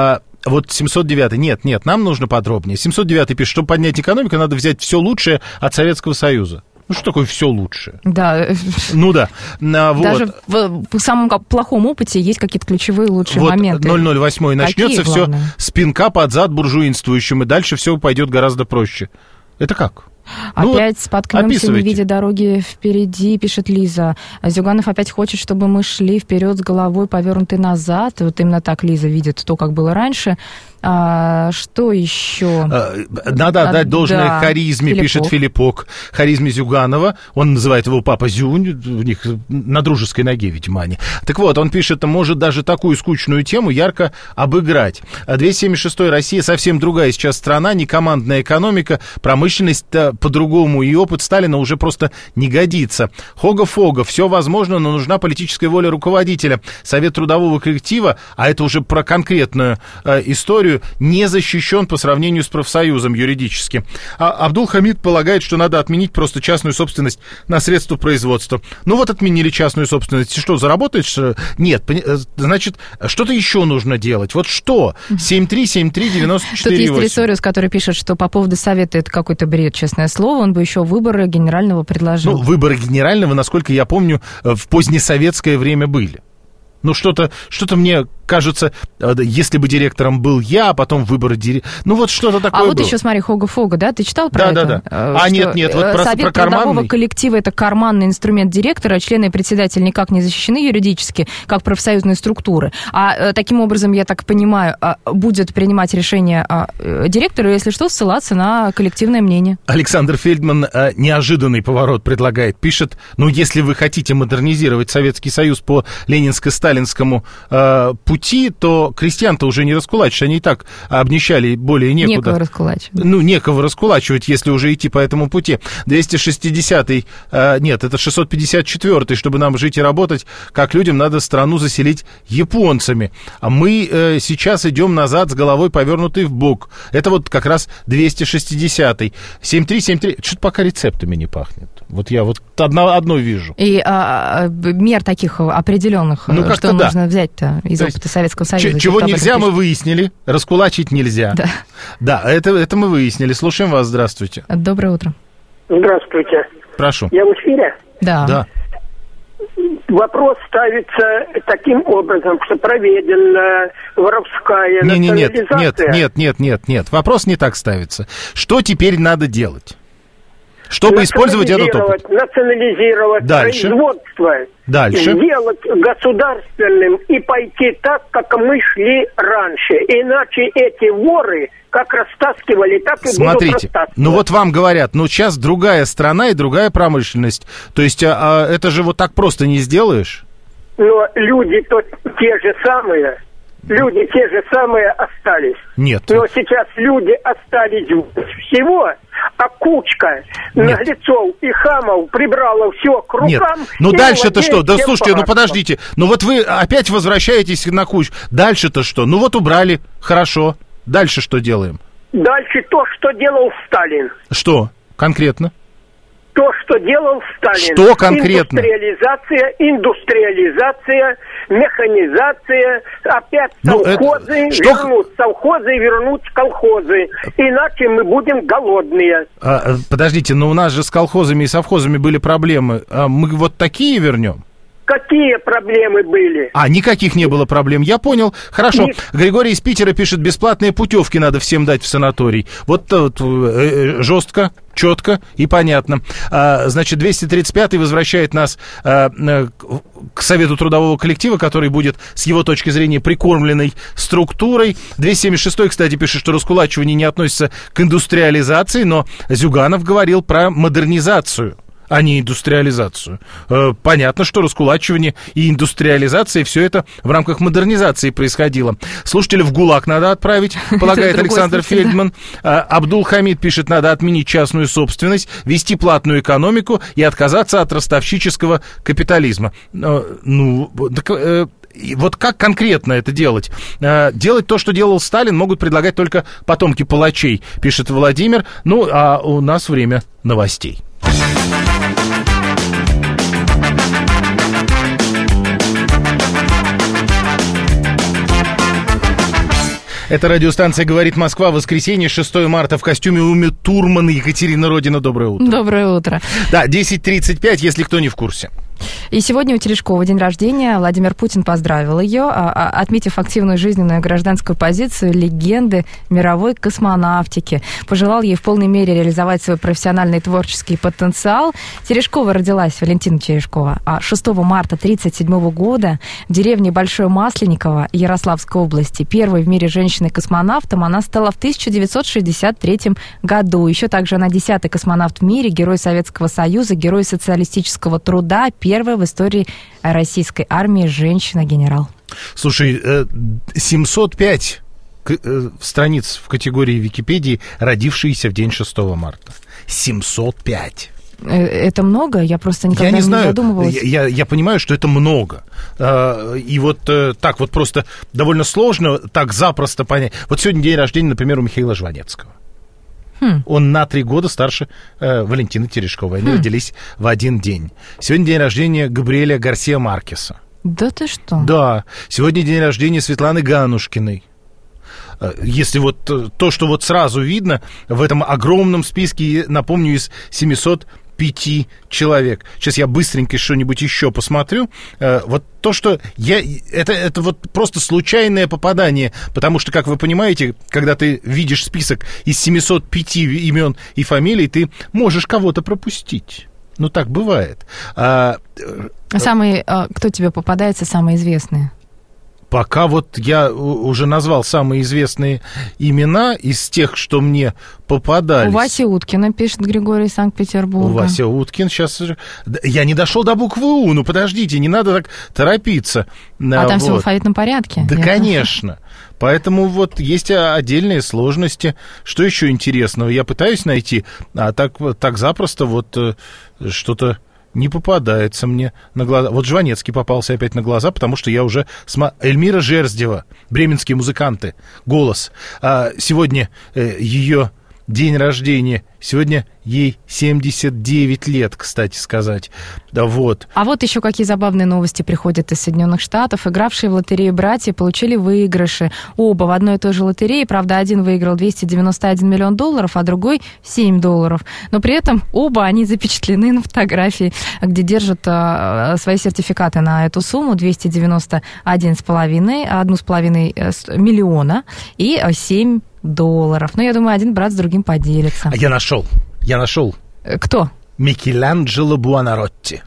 Вот семьсот девятый. Нет, нет, нам нужно подробнее. семьсот девятый пишет, чтобы поднять экономику, надо взять все лучшее от Советского Союза. Ну, что такое все лучшее? Да. Ну да. А, вот. Даже в, в самом плохом опыте есть какие-то ключевые лучшие вот моменты. ноль ноль восемь начнется все с пинка под зад буржуинствующим, и дальше все пойдет гораздо проще. Это как? Опять ну, споткнемся, не видя дороги впереди, пишет Лиза. Зюганов опять хочет, чтобы мы шли вперед с головой, повернутой назад. Вот именно так Лиза видит то, как было раньше. А, что еще? Надо отдать а, должное да. харизме, Филиппок. Пишет Филиппок. Харизме Зюганова. Он называет его папа Зюнь. У них на дружеской ноге, видимо, они. Так вот, он пишет, может даже такую скучную тему ярко обыграть. двести семьдесят шестой Россия совсем другая сейчас страна, не командная экономика, промышленность по-другому, и опыт Сталина уже просто не годится. Хога-фога, все возможно, но нужна политическая воля руководителя. Совет трудового коллектива, а это уже про конкретную э, историю, не защищен по сравнению с профсоюзом юридически. А Абдул-Хамид полагает, что надо отменить просто частную собственность на средства производства. Ну вот отменили частную собственность, что, заработаешь? Нет, значит, что-то еще нужно делать. Вот что? семь три семь три девять четыре восемь. Тут есть Ресориус, который пишет, что по поводу совета это какой-то бред, честное слово, он бы еще выборы генерального предложил. Ну, выборы генерального, насколько я помню, в позднесоветское время были. Ну, что-то, что-то мне кажется, если бы директором был я, а потом выбор директора. Ну, вот что-то такое А вот было. еще, смотри, Хога-Фога, да? Ты читал про да, это? Да, да, да. А, нет, нет, вот про, Совет про карманный. трудового коллектива – это карманный инструмент директора, члены и председатель никак не защищены юридически, как профсоюзные структуры. А таким образом, я так понимаю, будет принимать решение директора, если что, ссылаться на коллективное мнение. Александр Фельдман неожиданный поворот предлагает. Пишет, ну, если вы хотите модернизировать Советский Союз по ленинско-сталинскому э, пути, то крестьян-то уже не раскулачишь. Они и так обнищали, более некуда. Некого раскулачивать. Ну, некого раскулачивать, если уже идти по этому пути. двести шестидесятый, э, нет, это шестьсот пятьдесят четвёртый, чтобы нам жить и работать, как людям надо страну заселить японцами. А мы э, сейчас идем назад с головой повернутой в бок. Это вот как раз двести шестидесятый. семь три семь три. Что-то пока рецептами не пахнет. Вот я вот одно, одно вижу. И а, мер таких определенных, ну, что да. нужно взять-то из То опыта Советского Союза. Ч- чего нельзя, мы выяснили. Раскулачить нельзя. Да, да это, это мы выяснили. Слушаем вас. Здравствуйте. Доброе утро. Здравствуйте. Прошу. Я в эфире? Да. Да. Вопрос ставится таким образом, что проведена воровская не, не, нет, национализация. Нет, нет, нет, нет, нет. Вопрос не так ставится. Что теперь надо делать? Чтобы использовать этот опыт. Национализировать Дальше. производство. Дальше. Сделать государственным и пойти так, как мы шли раньше. Иначе эти воры как растаскивали, так и Смотрите, будут растаскивать. Ну вот вам говорят, ну сейчас другая страна и другая промышленность. То есть а, а, это же вот так просто не сделаешь? Но люди-то те же самые. Люди те же самые остались. Нет. Но сейчас люди остались всего, а кучка Нет. наглецов и хамов прибрала все к рукам. Нет. Ну дальше-то что? Да слушайте, ну подождите. Ну вот вы опять возвращаетесь на кучу. Дальше-то что? Ну вот убрали. Хорошо. Дальше что делаем? Дальше то, что делал Сталин. Что конкретно? То, что делал Сталин. Что конкретно? Индустриализация, индустриализация, механизация, опять ну, совхозы, это... что... вернуть совхозы, вернуть колхозы. Иначе мы будем голодные. А, подождите, но у нас же с колхозами и совхозами были проблемы. А мы вот такие вернем? Какие проблемы были? А, никаких не было проблем, я понял. Хорошо. Ник... Григорий из Питера пишет, бесплатные путевки надо всем дать в санаторий. Вот, вот э, жестко, четко и понятно. А, значит, двести тридцать пятый возвращает нас а, к Совету трудового коллектива, который будет, с его точки зрения, прикормленной структурой. двести семьдесят шестой, кстати, пишет, что раскулачивание не относится к индустриализации, но Зюганов говорил про модернизацию, а не индустриализацию. Понятно, что раскулачивание и индустриализация, все это в рамках модернизации происходило. Слушателя в ГУЛАГ надо отправить, полагает Александр Фельдман. Абдул Хамид пишет, надо отменить частную собственность, вести платную экономику и отказаться от ростовщического капитализма. Ну, так... Вот как конкретно это делать? Делать то, что делал Сталин, могут предлагать только потомки палачей, пишет Владимир. Ну, а у нас время новостей. Это радиостанция «Говорит Москва». Воскресенье, шестое марта. В костюме Уми Турман. Екатерина Родина. Доброе утро. Доброе утро. Да, десять тридцать пять, если кто не в курсе. И сегодня у Терешкова день рождения. Владимир Путин поздравил ее, отметив активную жизненную и гражданскую позицию легенды мировой космонавтики. Пожелал ей в полной мере реализовать свой профессиональный и творческий потенциал. Терешкова родилась, Валентина Терешкова, шестого марта тысяча девятьсот тридцать седьмого года в деревне Большое Масленниково Ярославской области. Первой в мире женщиной-космонавтом она стала в тысяча девятьсот шестьдесят третьем году. Еще также она десятый космонавт в мире, герой Советского Союза, герой социалистического труда, первая в истории российской армии женщина-генерал. Слушай, семьсот пять страниц в категории Википедии, родившиеся в день шестого марта. семьсот пять. Это много? Я просто никогда я не, не знаю, задумывалась. Я, я понимаю, что это много. И вот так вот просто довольно сложно, так запросто понять. Вот сегодня день рождения, например, у Михаила Жванецкого. Хм. Он на три года старше э, Валентины Терешковой. Они хм. родились в один день. Сегодня день рождения Габриэля Гарсия Маркеса. Да ты что? Да. Сегодня день рождения Светланы Ганушкиной. Если вот то, что вот сразу видно в этом огромном списке, напомню, из семисот пяти человек. Сейчас я быстренько что-нибудь еще посмотрю. Э, вот то, что я... Это, это вот просто случайное попадание, потому что, как вы понимаете, когда ты видишь список из семисот пяти имен и фамилий, ты можешь кого-то пропустить. Ну, так бывает. А, а самые, кто тебе попадается, самые известные? Пока вот я уже назвал самые известные имена из тех, что мне попадались. У Васи Уткина, пишет Григорий из Санкт-Петербурга. У Васи Уткин сейчас... Я не дошел до буквы У, ну подождите, не надо так торопиться. А вот. Там все в алфавитном порядке? Да, конечно. Поэтому вот есть отдельные сложности. Что еще интересного? Я пытаюсь найти, а так, так запросто вот что-то... не попадается мне на глаза. Вот Жванецкий попался опять на глаза, потому что я уже... Сма... Эльмира Жерздева, бременские музыканты, «Голос». А сегодня э, ее день рождения. Сегодня ей семьдесят девять лет, кстати сказать. Да вот. А вот еще какие забавные новости приходят из Соединенных Штатов. Игравшие в лотерею братья получили выигрыши. Оба в одной и той же лотерее. Правда, один выиграл двести девяносто один миллион долларов, а другой семь долларов. Но при этом оба они запечатлены на фотографии, где держат а, свои сертификаты на эту сумму. двести девяносто один с половиной, одну с половиной миллиона и семь долларов. Но я думаю, один брат с другим поделится. А я нашел. Я нашел. Кто? Микеланджело Буонаротти.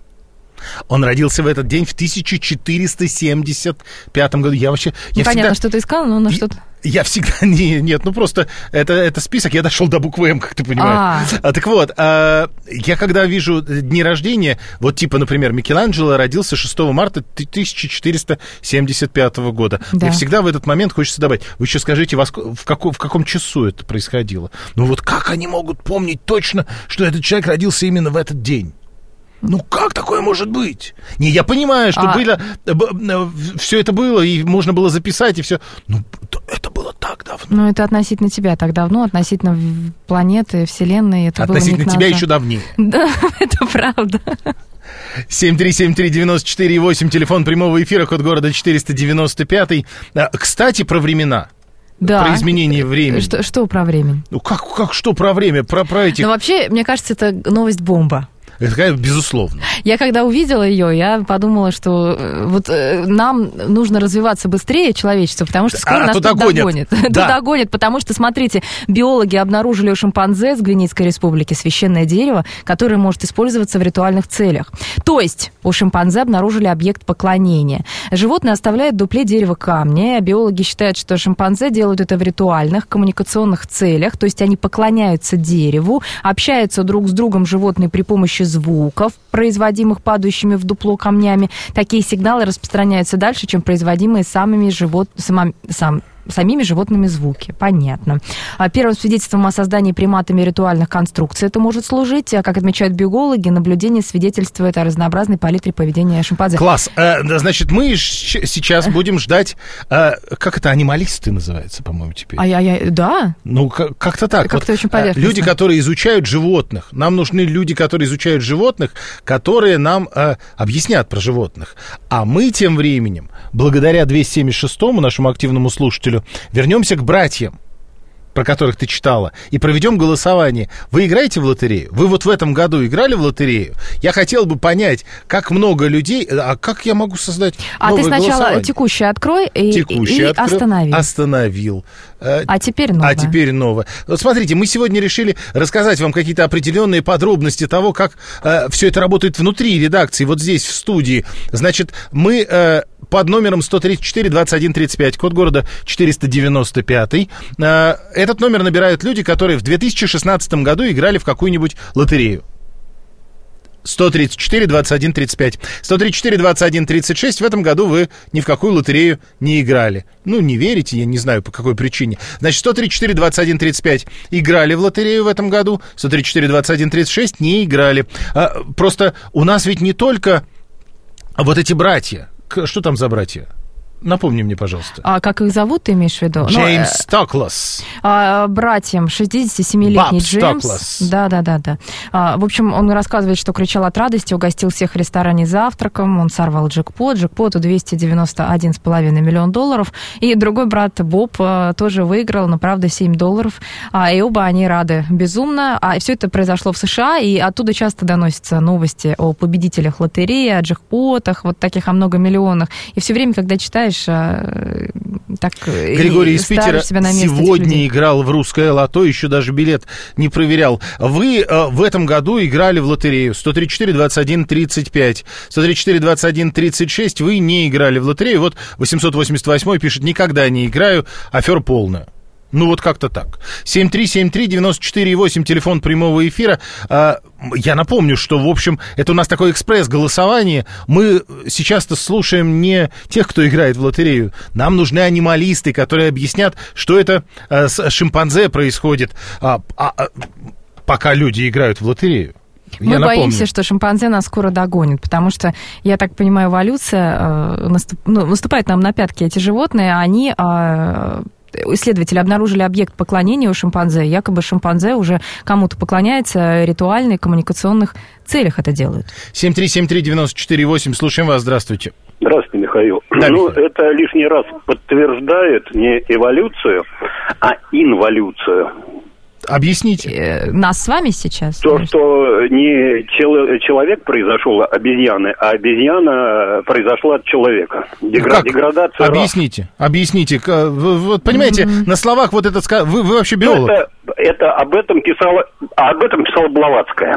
Он родился в этот день в тысяча четыреста семьдесят пятом году. Я вообще... Я Понятно, всегда... что ты искал, но на что-то... Я всегда... Не, нет, ну просто это, это список, я дошел до буквы М, как ты понимаешь. А. А, так вот, а, я когда вижу дни рождения, вот типа, например, Микеланджело родился шестого марта тысяча четыреста семьдесят пятого года. Да. Мне всегда в этот момент хочется добавить, вы еще скажите, в, в, каком, в каком часу это происходило? Ну вот как они могут помнить точно, что этот человек родился именно в этот день? Ну, как такое может быть? Не, я понимаю, что а... было, все это было, и можно было записать, и все. Ну, это было так давно. Ну, это относительно тебя так давно, относительно планеты, Вселенной. Это относительно было тебя еще давнее. Да, это правда. семь три семь три девять четыре восемь, телефон прямого эфира, код города четыреста девяносто пять. Кстати, про времена. Да. Про изменение времени. Что, что про время? Ну, как, как что про время? Про, про этих... Ну, вообще, мне кажется, это новость-бомба. Это, безусловно. Я когда увидела ее, я подумала, что вот нам нужно развиваться быстрее, человечество, потому что скоро а, нас тут догонят. догонят. Да. Тут догонят, потому что, смотрите, биологи обнаружили у шимпанзе с Гвинейской республики священное дерево, которое может использоваться в ритуальных целях. То есть у шимпанзе обнаружили объект поклонения. Животное оставляет в дупле дерева камни, а биологи считают, что шимпанзе делают это в ритуальных, коммуникационных целях, то есть они поклоняются дереву, общаются друг с другом животные при помощи звуков, производимых падающими в дупло камнями. Такие сигналы распространяются дальше, чем производимые самыми, живот... Само... Сам... самими животными звуки. Понятно. Первым свидетельством о создании приматами ритуальных конструкций это может служить. Как отмечают биологи, наблюдение свидетельствует о разнообразной палитре поведения шимпанзе. Класс. Значит, мы сейчас будем ждать... Как это, анималисты называется, по-моему, теперь? А я, я, да. Ну, как-то так. Как-то вот, очень поверхностно. Люди, которые изучают животных. Нам нужны люди, которые изучают животных, которые нам э, объяснят про животных. А мы тем временем, благодаря двести семьдесят шестому нашему активному слушателю, вернемся к братьям, про которых ты читала, и проведем голосование. Вы играете в лотерею? Вы вот в этом году играли в лотерею? Я хотел бы понять, как много людей... А как я могу создать А ты сначала текущее открой и, текущее и открыл, останови. Остановил. А теперь новое. А теперь новое. Вот смотрите, мы сегодня решили рассказать вам какие-то определенные подробности того, как э, все это работает внутри редакции, вот здесь, в студии. Значит, мы... Э, под номером сто тридцать четыре двадцать один тридцать пять, код города четыреста девяносто пять. Этот номер набирают люди, которые в две тысячи шестнадцатом году играли в какую-нибудь лотерею. сто тридцать четыре двадцать один тридцать пять. сто тридцать четыре двадцать один тридцать шесть. В этом году вы ни в какую лотерею не играли. Ну, не верите, я не знаю, по какой причине. Значит, сто тридцать четыре двадцать один тридцать пять играли в лотерею в этом году. сто тридцать четыре двадцать один тридцать шесть не играли. Просто у нас ведь не только вот эти братья. Что там за братья? Напомни мне, пожалуйста. А как их зовут, ты имеешь в виду? Джеймс ну, Стоклас. А, братьям шестидесятисемилетний Джеймс. Стоклас. Да, да, да, да. А, в общем, он рассказывает, что кричал от радости, угостил всех в ресторане завтраком, он сорвал джекпот, джекпоту двести девяносто один целых пять десятых миллиона долларов. И другой брат Боб а, тоже выиграл, но, правда, семь долларов. А, и оба они рады безумно. А все это произошло в США, и оттуда часто доносятся новости о победителях лотереи, о джекпотах, вот таких о многомиллионах. И все время, когда читаешь, так, Григорий из Питера сегодня играл в русское лото, еще даже билет не проверял. Вы э, в этом году играли в лотерею сто тридцать четыре двадцать один тридцать пять, сто тридцать четыре двадцать один тридцать шесть, вы не играли в лотерею. Вот восемьсот восемьдесят восемь пишет: никогда не играю, афера полная. Ну, вот как-то так. семь три семь три девять четыре восемь, телефон прямого эфира. Я напомню, что, в общем, это у нас такое экспресс-голосование. Мы сейчас-то слушаем не тех, кто играет в лотерею. Нам нужны анималисты, которые объяснят, что это с шимпанзе происходит, пока люди играют в лотерею. Мы я боимся, напомню. что шимпанзе нас скоро догонит, потому что, я так понимаю, эволюция э, наступ, ну, наступает нам на пятки. Эти животные, они... Э, исследователи обнаружили объект поклонения у шимпанзе. Якобы шимпанзе уже кому-то поклоняется, ритуально, в коммуникационных целях это делают. семь три семь три девять четыре восемь, слушаем вас, здравствуйте. Здравствуйте, Михаил. Да, ну, Михаил. это лишний раз подтверждает не эволюцию, а инволюцию. Объясните. Нас с вами сейчас? То, что не чел- человек произошел от обезьяны, а обезьяна произошла от человека. Дегра- как? Деградация Объясните, рас. объясните. Вы, вот, понимаете, mm-hmm. на словах вот это... Вы, вы вообще биолог. Ну, это, это об этом писала, об этом писала Блаватская.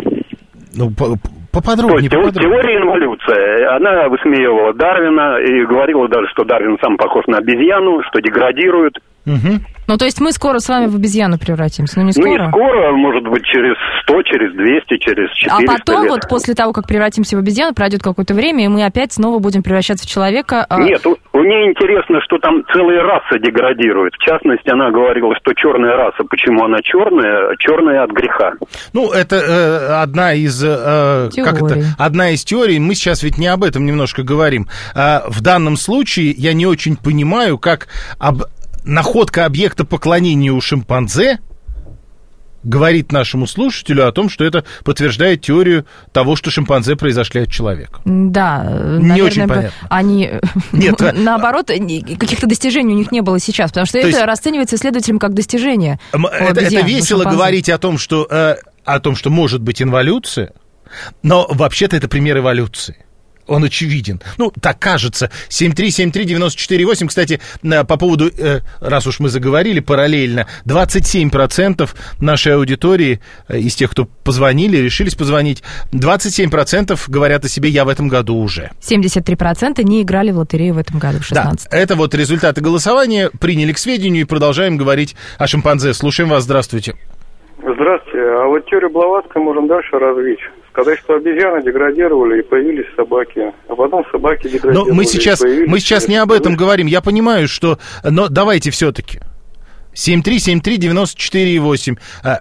Ну, по, поподробнее, То, поподробнее. Теория инволюции. Она высмеивала Дарвина и говорила даже, что Дарвин сам похож на обезьяну, что деградирует. Угу. Ну, то есть мы скоро с вами в обезьяну превратимся, но не скоро? Ну, не скоро, может быть, через сто, через двести, через четыреста А потом, лет. вот после того, как превратимся в обезьяну, пройдет какое-то время, и мы опять снова будем превращаться в человека. Нет, у, у нее интересно, что там целая раса деградирует. В частности, она говорила, что черная раса, почему она черная? Черная от греха. Ну, это э, одна из... Э, как это? Одна из теорий. Мы сейчас ведь не об этом немножко говорим. Э, в данном случае я не очень понимаю, как... Об... Находка объекта поклонения у шимпанзе говорит нашему слушателю о том, что это подтверждает теорию того, что шимпанзе произошли от человека. Да, не наверное, очень понятно. Они, Нет, ну, наоборот, каких-то достижений у них не было сейчас, потому что это есть... расценивается исследователем как достижение. Это, это весело говорить о том, что, э, о том, что может быть инволюция, но вообще-то это пример эволюции. Он очевиден. Ну, так кажется. семь три семь три девять четыре восемь. Кстати, по поводу, раз уж мы заговорили параллельно, двадцать семь процентов нашей аудитории, из тех, кто позвонили, решились позвонить, двадцать семь процентов говорят о себе: я в этом году уже. семьдесят три процента не играли в лотерею в этом году, в шестнадцатом. Да, это вот результаты голосования. Приняли к сведению и продолжаем говорить о шимпанзе. Слушаем вас. Здравствуйте. Здравствуйте. А вот теорию Блаватской можно дальше развить. Сказать, что обезьяны деградировали и появились собаки, а потом собаки деградировали. Но мы сейчас, мы сейчас не об этом говорим. Я понимаю, что... Но давайте все-таки. семь три семь три девять четыре восемь. А,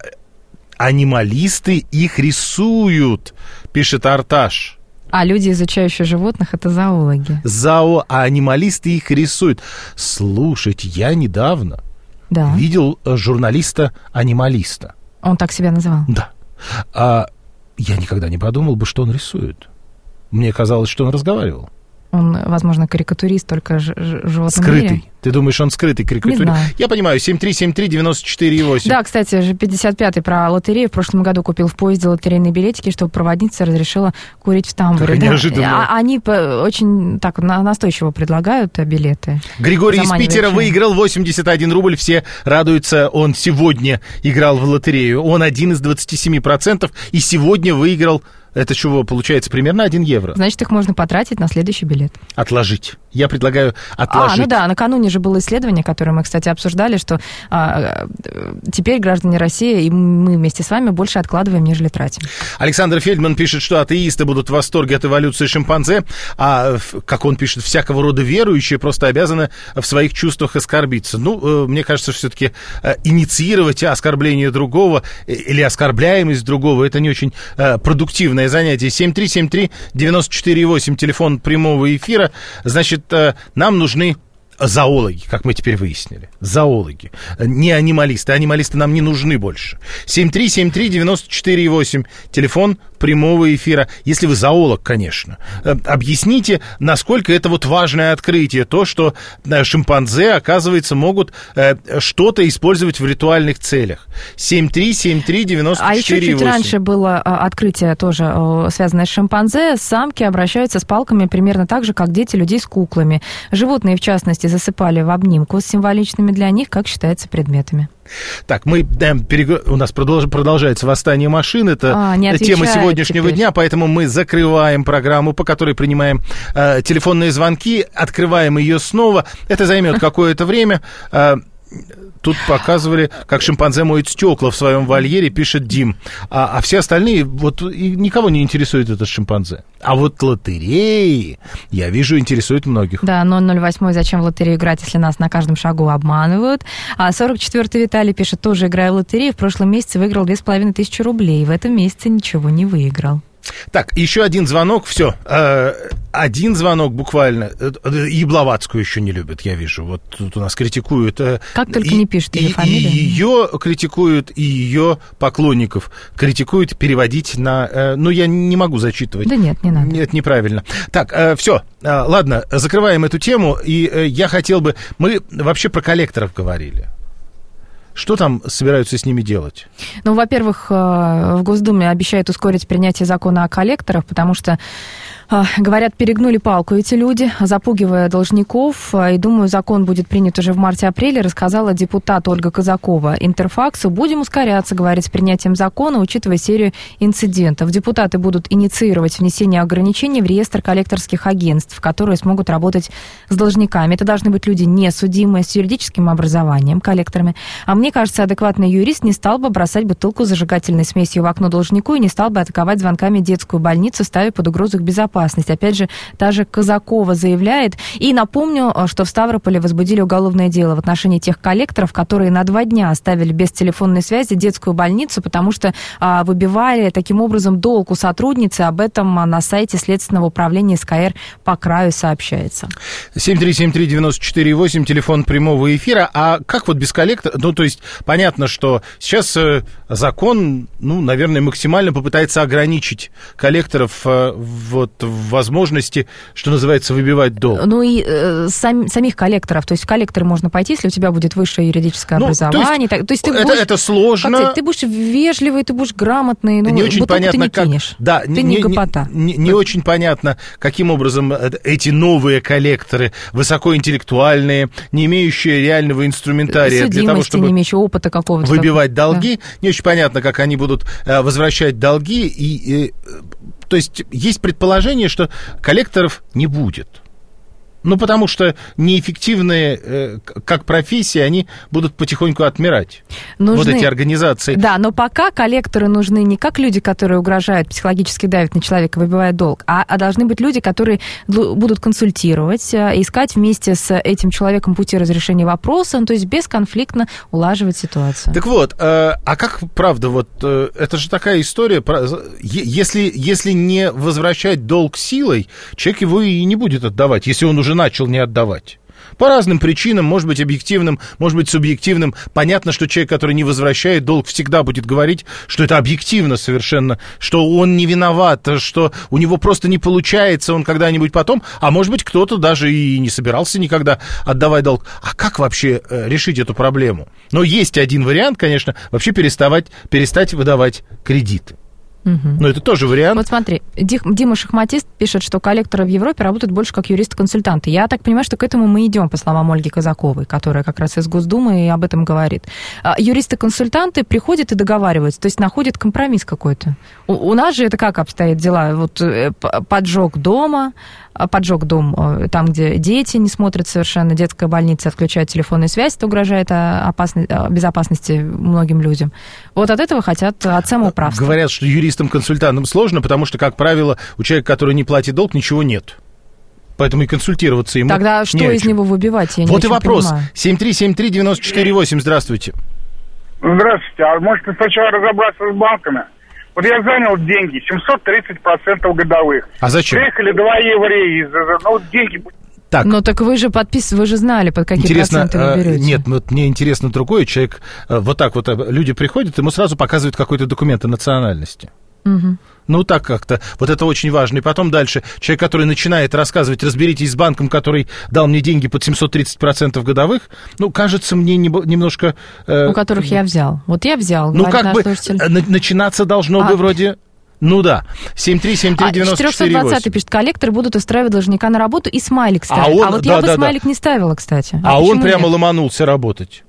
анималисты их рисуют, пишет Арташ. А люди, изучающие животных, это зоологи. Зоо, а анималисты их рисуют. Слушайте, я недавно да. видел журналиста-анималиста. Он так себя называл? Да. А, я никогда не подумал бы, что он рисует. Мне казалось, что он разговаривал. Он, возможно, карикатурист, только ж- ж- животном скрытый. мире. Ты думаешь, он скрытый карикатурист? Не знаю. Я понимаю, семь три семь три девять четыре восемь. Да, кстати, же пятьдесят пятый про лотерею. В прошлом году купил в поезде лотерейные билетики, чтобы проводница разрешила курить в тамбуре. Да. Неожиданно. А, они очень так настойчиво предлагают билеты. Григорий из Питера выиграл восемьдесят один рубль. Все радуются, он сегодня играл в лотерею. Он один из двадцати семи процентов и сегодня выиграл... Это чего, получается, примерно один евро? Значит, их можно потратить на следующий билет. Отложить. Я предлагаю отложить. А, ну да, накануне же было исследование, которое мы, кстати, обсуждали, что а, теперь граждане России, и мы вместе с вами больше откладываем, нежели тратим. Александр Фельдман пишет, что атеисты будут в восторге от эволюции шимпанзе, а, как он пишет, всякого рода верующие просто обязаны в своих чувствах оскорбиться. Ну, мне кажется, что все-таки инициировать оскорбление другого или оскорбляемость другого, это не очень продуктивное занятие. семь три семь три девяносто четыре восемь, телефон прямого эфира. Значит, нам нужны зоологи, как мы теперь выяснили. Зоологи, не анималисты. Анималисты нам не нужны больше. семь три семь три девяносто четыре восемь, телефон прямого эфира. Если вы зоолог, конечно. Объясните, насколько это вот важное открытие. То, что шимпанзе, оказывается, могут что-то использовать в ритуальных целях. семь три семь три девяносто четыре восемь. А еще чуть раньше было открытие тоже связанное с шимпанзе. Самки обращаются с палками примерно так же, как дети людей с куклами. Животные, в частности, засыпали в обнимку с символичными для них, как считается, предметами. Так, мы, э, перег... у нас продолж... продолжается восстание машин, это а, тема сегодняшнего теперь. дня, поэтому мы закрываем программу, по которой принимаем э, телефонные звонки, открываем ее снова, это займет какое-то время. э, Тут показывали, как шимпанзе моет стекла в своем вольере, пишет Дим. А, а все остальные, вот никого не интересует этот шимпанзе. А вот лотереи, я вижу, интересуют многих. Да, ноль ноль восемь, зачем в лотерею играть, если нас на каждом шагу обманывают. А сорок четвёртый Виталий пишет, тоже играю в лотерею, в прошлом месяце выиграл две с половиной тысячи рублей, в этом месяце ничего не выиграл. Так, еще один звонок, все. Один звонок буквально. И Блаватскую еще не любят, я вижу. Вот тут у нас критикуют. Как только и, не пишут ее и, фамилию. И ее критикуют, и ее поклонников критикуют переводить на... Ну, я не могу зачитывать. Да нет, не надо. Нет, неправильно. Так, все, ладно, закрываем эту тему. И я хотел бы... Мы вообще про коллекторов говорили. Что там собираются с ними делать? Ну, во-первых, в Госдуме обещают ускорить принятие закона о коллекторах, потому что, говорят, перегнули палку эти люди, запугивая должников. И, думаю, закон будет принят уже в марте-апреле, рассказала депутат Ольга Казакова Интерфаксу. Будем ускоряться, говорит, с принятием закона, учитывая серию инцидентов. Депутаты будут инициировать внесение ограничений в реестр коллекторских агентств, которые смогут работать с должниками. Это должны быть люди несудимые, с юридическим образованием, коллекторами. А мне кажется, адекватный юрист не стал бы бросать бутылку с зажигательной смесью в окно должнику и не стал бы атаковать звонками детскую больницу, ставя под угрозу их безопасность. Опять же, та же Казакова заявляет. И напомню, что в Ставрополе возбудили уголовное дело в отношении тех коллекторов, которые на два дня оставили без телефонной связи детскую больницу, потому что а, выбивали таким образом долг у сотрудницы. Об этом на сайте Следственного управления СКР по краю сообщается. семь три семь три девяносто четыре восемь, телефон прямого эфира. А как вот без коллектора? Ну, то есть понятно, что сейчас э, закон, ну, наверное, максимально попытается ограничить коллекторов э, вот в возможности, что называется, выбивать долг. Ну и э, сам, самих коллекторов, то есть в коллекторы можно пойти, если у тебя будет высшее юридическое ну, образование. То есть, то есть ты это, будешь, это сложно. Сказать, ты будешь вежливый, ты будешь грамотный, ну, не очень понятно, ты не как, да, ты не, не, не, гопота. Не, не, не очень понятно, каким образом эти новые коллекторы, высокоинтеллектуальные, не имеющие реального инструментария для того, чтобы не имеющие опыта какого-то выбивать такого. долги, да. Не очень понятно, как они будут э, возвращать долги, и, и, то есть есть предположение, что коллекторов не будет. Ну, потому что неэффективные, э, как профессии, они будут потихоньку отмирать. Нужны, вот эти организации. Да, но пока коллекторы нужны не как люди, которые угрожают, психологически давят на человека, выбивая долг, а, а должны быть люди, которые будут консультировать, искать вместе с этим человеком пути разрешения вопроса, ну, то есть бесконфликтно улаживать ситуацию. Так вот, э, а как, правда, вот э, это же такая история, если, если не возвращать долг силой, человек его и не будет отдавать, если он уже начал не отдавать. По разным причинам, может быть, объективным, может быть, субъективным. Понятно, что человек, который не возвращает долг, всегда будет говорить, что это объективно совершенно, что он не виноват, что у него просто не получается, он когда-нибудь потом, а может быть, кто-то даже и не собирался никогда отдавать долг. А как вообще решить эту проблему? Но есть один вариант, конечно, вообще переставать, перестать выдавать кредиты. Угу. Но это тоже вариант. Вот смотри, Дима Шахматист пишет, что коллекторы в Европе работают больше как юристы-консультанты. Я так понимаю, что к этому мы идем, по словам Ольги Казаковой, которая как раз из Госдумы и об этом говорит. Юристы-консультанты приходят и договариваются, то есть находят компромисс какой-то. У, у нас же это как обстоят дела? Вот поджог дома, поджог дом там, где дети не смотрят совершенно, детская больница отключает телефонную связь, это угрожает опасности, безопасности многим людям. Вот от этого хотят от самоуправства. Говорят, что юристам-консультантам сложно, потому что, как правило, у человека, который не платит долг, ничего нет. Поэтому и консультироваться ему Тогда что из него выбивать? Я вот не и вопрос. понимаю. семь три семь три девять четыре восемь, здравствуйте. Здравствуйте. А может сначала разобраться с банками? Вот я занял деньги, семьсот тридцать процентов годовых. А зачем? Приехали два еврея, ну вот деньги... Так. Ну так вы же подписывали, вы же знали, под какие интересно, проценты вы берете. Нет, вот мне интересно другое. Человек, вот так вот, люди приходят, ему сразу показывают какой-то документ о национальности. Угу. Ну, так как-то. Вот это очень важно. И потом дальше. Человек, который начинает рассказывать, разберитесь с банком, который дал мне деньги под семьсот тридцать процентов годовых, ну, кажется мне немножко... Э, У которых я взял. Вот я взял. Ну, как бы слушатель. Начинаться должно а, бы вроде... Ну да, семь три семь три девять четыре восемь. четыреста двадцать пишет, коллекторы будут устраивать должника на работу и смайлик ставить. А, он, а вот да, я бы да, смайлик да. не ставила, кстати. А, а он прямо нет? ломанулся работать.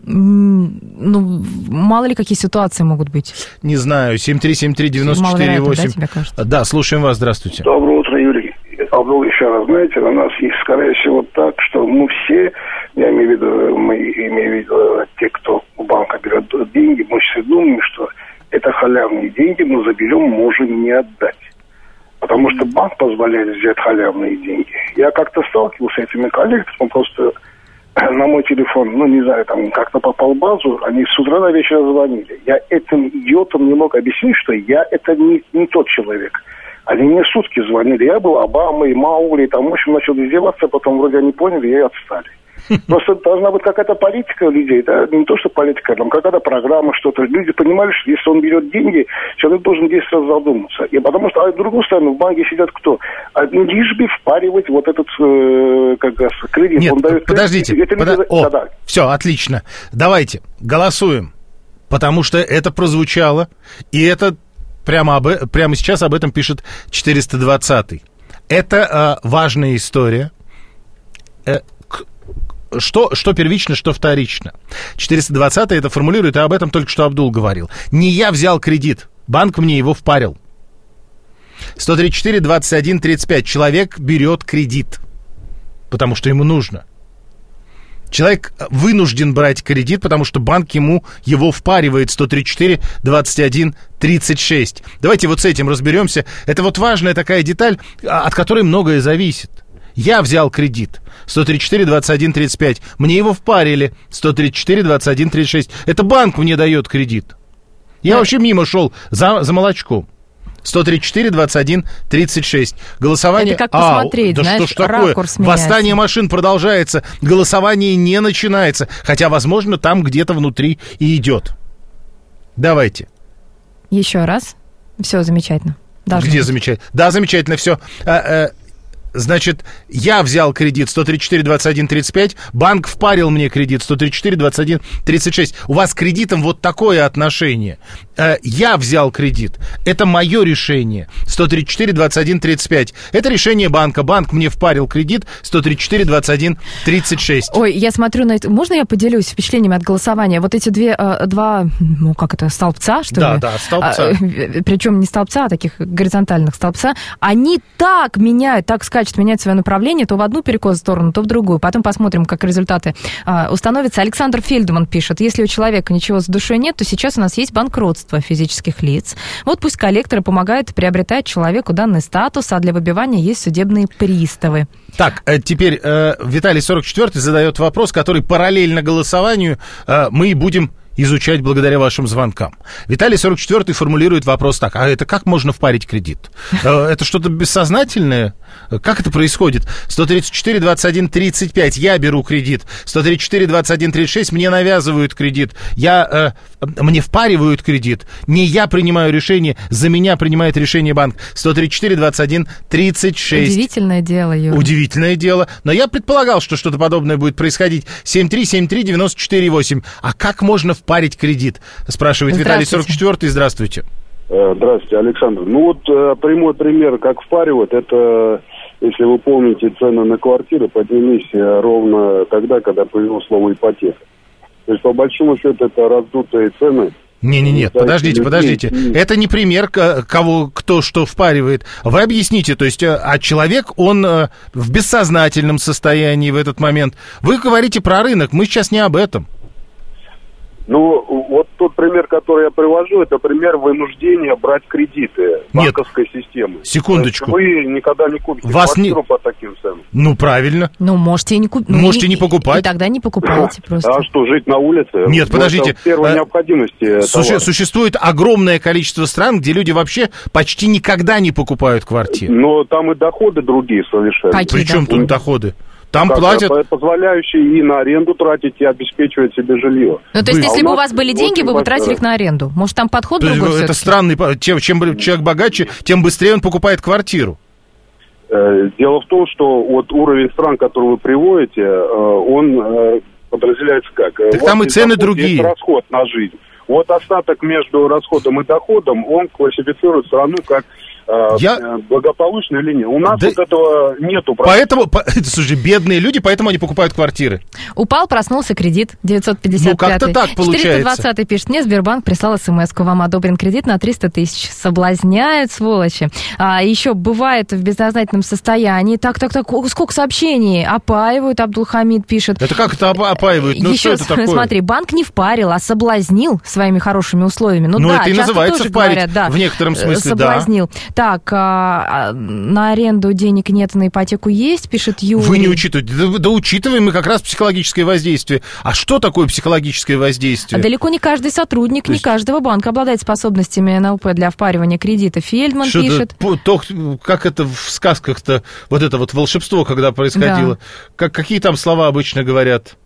Ну, мало ли какие ситуации могут быть. Не знаю, семь три семь три девять четыре восемь. Да, да, слушаем вас, здравствуйте. Доброе утро, Юрий. Абдул, еще раз, знаете, у нас есть, скорее всего, так, что мы все, я имею в виду, мы имею в виду те, кто у банка берет деньги, мы все думаем, что это халявные деньги, но заберем, можем не отдать. Потому что банк позволяет взять халявные деньги. Я как-то сталкивался с этими коллекторами, просто на мой телефон, ну, не знаю, там, как-то попал в базу, они с утра до вечера звонили. Я этим идиотам не мог объяснить, что я это не, не тот человек. Они мне сутки звонили. Я был Обамой, Маули, там, в общем, начал издеваться, потом вроде они поняли и отстали. Просто должна быть какая-то политика у людей, да, не то, что политика, там какая-то программа, что-то. Люди понимали, что если он берет деньги, человек должен десять раз задуматься. И потому что, а с другой стороны, в банке сидят кто? Лишь бы впаривать вот этот, э, как раз, кредит. Нет, он дает подождите, кредит, подо... люди... О, да, да. Все, отлично. Давайте, голосуем, потому что это прозвучало, и это прямо, об... прямо сейчас об этом пишет четыреста двадцатый. Это э, важная история. Э, Что, что первично, что вторично. четыреста двадцатый это формулирует, и об этом только что Абдул говорил. Не я взял кредит, банк мне его впарил. сто тридцать четыре двадцать один тридцать пять. Человек берет кредит, потому что ему нужно. Человек вынужден брать кредит, потому что банк ему его впаривает. сто тридцать четыре двадцать один тридцать шесть. Давайте вот с этим разберемся. Это вот важная такая деталь, от которой многое зависит. Я взял кредит. сто тридцать четыре двадцать один тридцать пять. Мне его впарили. сто тридцать четыре двадцать один тридцать шесть. Это банк мне дает кредит. Я да. вообще мимо шел за, за молочком. сто тридцать четыре двадцать один тридцать шесть. Голосование... Или как посмотреть, а, да знаешь, что ж такое? Восстание машин продолжается. Голосование не начинается. Хотя, возможно, там где-то внутри и идет. Давайте. Еще раз. Все замечательно. Должно Где быть. замечательно? Да, замечательно, все. А, а, Значит, я взял кредит сто тридцать четыре двадцать один тридцать пять, банк впарил мне кредит сто тридцать четыре двадцать один тридцать шесть. У вас к кредитам вот такое отношение. Я взял кредит. Это мое решение. сто тридцать четыре двадцать один тридцать пять. Это решение банка. Банк мне впарил кредит сто тридцать четыре двадцать один тридцать шесть. Ой, я смотрю на это. Можно я поделюсь впечатлениями от голосования? Вот эти две, два, ну как это, столбца, что да, ли? Да, да, столбца. А, причем не столбца, а таких горизонтальных столбца. Они так меняют, так скачут, менять свое направление, то в одну перекос сторону, то в другую. Потом посмотрим, как результаты а, установятся. Александр Фельдман пишет, если у человека ничего с душой нет, то сейчас у нас есть банкротство физических лиц. Вот пусть коллекторы помогают приобретать человеку данный статус, а для выбивания есть судебные приставы. Так, теперь э, Виталий сорок четвёртый задает вопрос, который параллельно голосованию э, мы и будем изучать благодаря вашим звонкам. Виталий сорок четвёртый формулирует вопрос так: а это как можно впарить кредит? Это что-то бессознательное? Как это происходит? сто тридцать четыре двадцать один тридцать пять. Я беру кредит. сто тридцать четыре двадцать один тридцать шесть. Мне навязывают кредит. Я, э, мне впаривают кредит. Не я принимаю решение, за меня принимает решение банк. сто тридцать четыре двадцать один тридцать шесть. Удивительное дело, Юра. Удивительное дело. Но я предполагал, что что-то подобное будет происходить. семь три семь три девять четыре восемь. А как можно впарить кредит? Спрашивает Виталий сорок четвёртый. Здравствуйте. Здравствуйте, Александр. Ну вот прямой пример, как впаривают, это, если вы помните, цены на квартиры поднялись ровно тогда, когда появилось слово ипотека. То есть, по большому счету, это раздутые цены. Не-не-нет, подождите, подождите. Это не пример, кого, кто что впаривает. Вы объясните, то есть, а человек, он в бессознательном состоянии в этот момент. Вы говорите про рынок, мы сейчас не об этом. Ну, вот тот пример, который я привожу, это пример вынуждения брать кредиты банковской системы. Секундочку. Вы никогда не купите Вас квартиру не... по таким ценам. Ну, правильно. Ну, можете и не купить. Можете не покупать. И тогда не покупайте просто. А что, жить на улице? Нет, подождите. Это первой необходимости. Суще... Существует огромное количество стран, где люди вообще почти никогда не покупают квартиры. Но там и доходы другие совершенно. Какие Причем доходы? Тут доходы? Там как, платят... позволяющие и на аренду тратить, и обеспечивать себе жилье. Ну, то есть, а если бы у вас были деньги, вы бы тратили их на аренду. Может, там подход то другой Это все-таки? странный... Чем, чем человек богаче, тем быстрее он покупает квартиру. Дело в том, что вот уровень стран, который вы приводите, он подразделяется как? Так вот там и цены другие. Это расход на жизнь. Вот остаток между расходом и доходом, он классифицирует страну как Я... благополучно или нет. У нас да... вот этого нету. Поэтому, по... слушай, бедные люди, поэтому они покупают квартиры. Упал, проснулся кредит девятьсот пятьдесят пять. Ну, как-то так получается. четыреста двадцатый пишет, мне Сбербанк прислал смс-ку, вам одобрен кредит на триста тысяч. Соблазняют, сволочи. А еще бывает в бессознательном состоянии. Так, так, так, сколько сообщений. Опаивают, Абдулхамид пишет. Это как это опаивают? Ну, еще, что это такое? Смотри, банк не впарил, а соблазнил своими хорошими условиями. Ну, ну да, это и называется тоже впарить, говорят, да, в некотором смысле, соблазнил. да. Так, а, на аренду денег нет, на ипотеку есть, пишет Юрий. Вы не учитываете. Да, да учитываем мы как раз психологическое воздействие. А что такое психологическое воздействие? А далеко не каждый сотрудник, есть... не каждого банка обладает способностями эн эл пэ для впаривания кредита. Фельдман что пишет. Да, то, как это в сказках-то, вот это вот волшебство, когда происходило. Да. Как, какие там слова обычно говорят?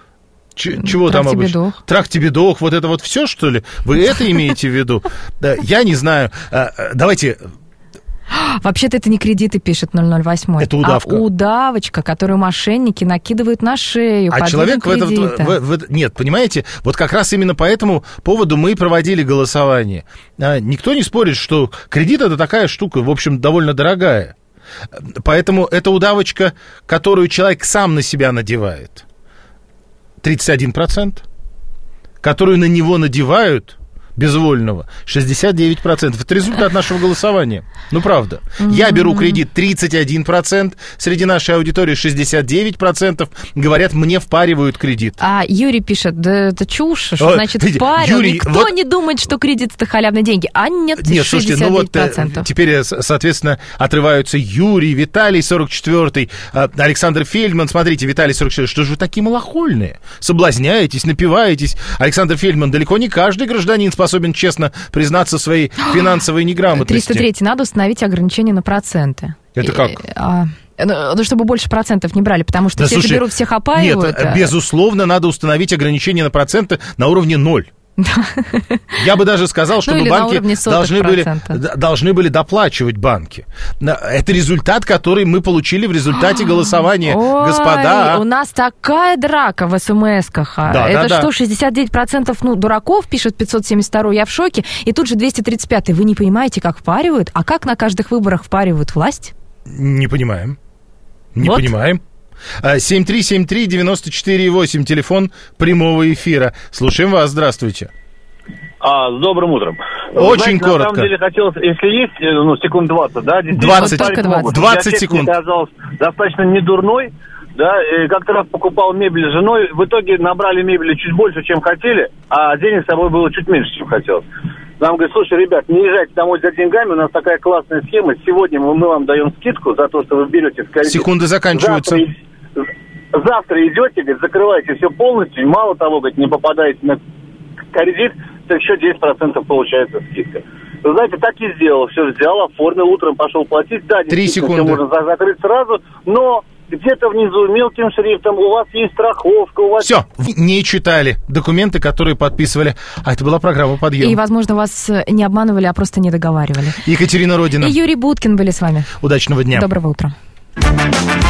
Ч- чего Трах там тебе обычно? дох. Трах тебе дох, вот это вот все, что ли? Вы это имеете в виду? Я не знаю. Давайте... Вообще-то это не кредиты, пишет ноль ноль восемь. Это удавка. А удавочка, которую мошенники накидывают на шею. А человек в этом... В, в, нет, понимаете, вот как раз именно по этому поводу мы и проводили голосование. А, никто не спорит, что кредит это такая штука, в общем, довольно дорогая. Поэтому это удавочка, которую человек сам на себя надевает. тридцать один процент. Которую на него надевают... безвольного, шестьдесят девять процентов. Это результат нашего голосования. Ну, правда. Mm-hmm. Я беру кредит тридцать один процент, среди нашей аудитории шестьдесят девять процентов говорят, мне впаривают кредит. А Юрий пишет, да это чушь, что значит впарил. Юрий, Никто вот... не думает, что кредит это халявные деньги. А нет, нет шестьдесят девять процентов. Слушайте, ну вот теперь, соответственно, отрываются Юрий, Виталий сорок четвёртый, Александр Фельдман. Смотрите, Виталий сорок четвёртый, что же вы такие малохольные? Соблазняетесь, напиваетесь. Александр Фельдман, далеко не каждый гражданин способен честно признаться в своей финансовой неграмотности. триста третий. Надо установить ограничение на проценты. Это как? А, ну, чтобы больше процентов не брали, потому что да, все слушай, же берут, всех опаивают. Нет, безусловно, надо установить ограничение на проценты на уровне ноль. Я бы даже сказал, чтобы ну, банки должны были, должны были доплачивать банки. Это результат, который мы получили в результате голосования. Ой, господа. У нас такая драка в смс-ках. Да, это да, что, да. шестьдесят девять процентов ну, дураков, пишет пятьсот семьдесят второй, я в шоке. И тут же двести тридцать пятый. Вы не понимаете, как впаривают? А как на каждых выборах впаривают власть? Не понимаем. Не вот. понимаем. семь три семь три девяносто четыре восемь, телефон прямого эфира. Слушаем вас, здравствуйте. А, с добрым утром. Очень Знаете, коротко. На самом деле хотелось, если есть, ну, секунд двадцать, да, двадцать, двадцать, двадцать секунд. Я оказалась достаточно недурной, да, и как-то раз покупал мебель с женой, в итоге набрали мебели чуть больше, чем хотели, а денег с собой было чуть меньше, чем хотелось. Нам говорят, слушай, ребят, не езжайте домой за деньгами, у нас такая классная схема, сегодня мы, мы вам даем скидку за то, что вы берете в кредит. Секунды заканчиваются. Завтра, завтра идете, говорит, закрываете все полностью, мало того, говорит, не попадаете на кредит, то еще десять процентов получается скидка. Вы знаете, так и сделал, все взял, оформил, утром пошел платить, да, Три секунды. Все можно закрыть сразу, но где-то внизу мелким шрифтом у вас есть страховка, у вас... Все, не читали документы, которые подписывали. А это была программа «Подъем». И, возможно, вас не обманывали, а просто не договаривали. Екатерина Родина. И Юрий Буткин были с вами. Удачного дня. Доброго утра.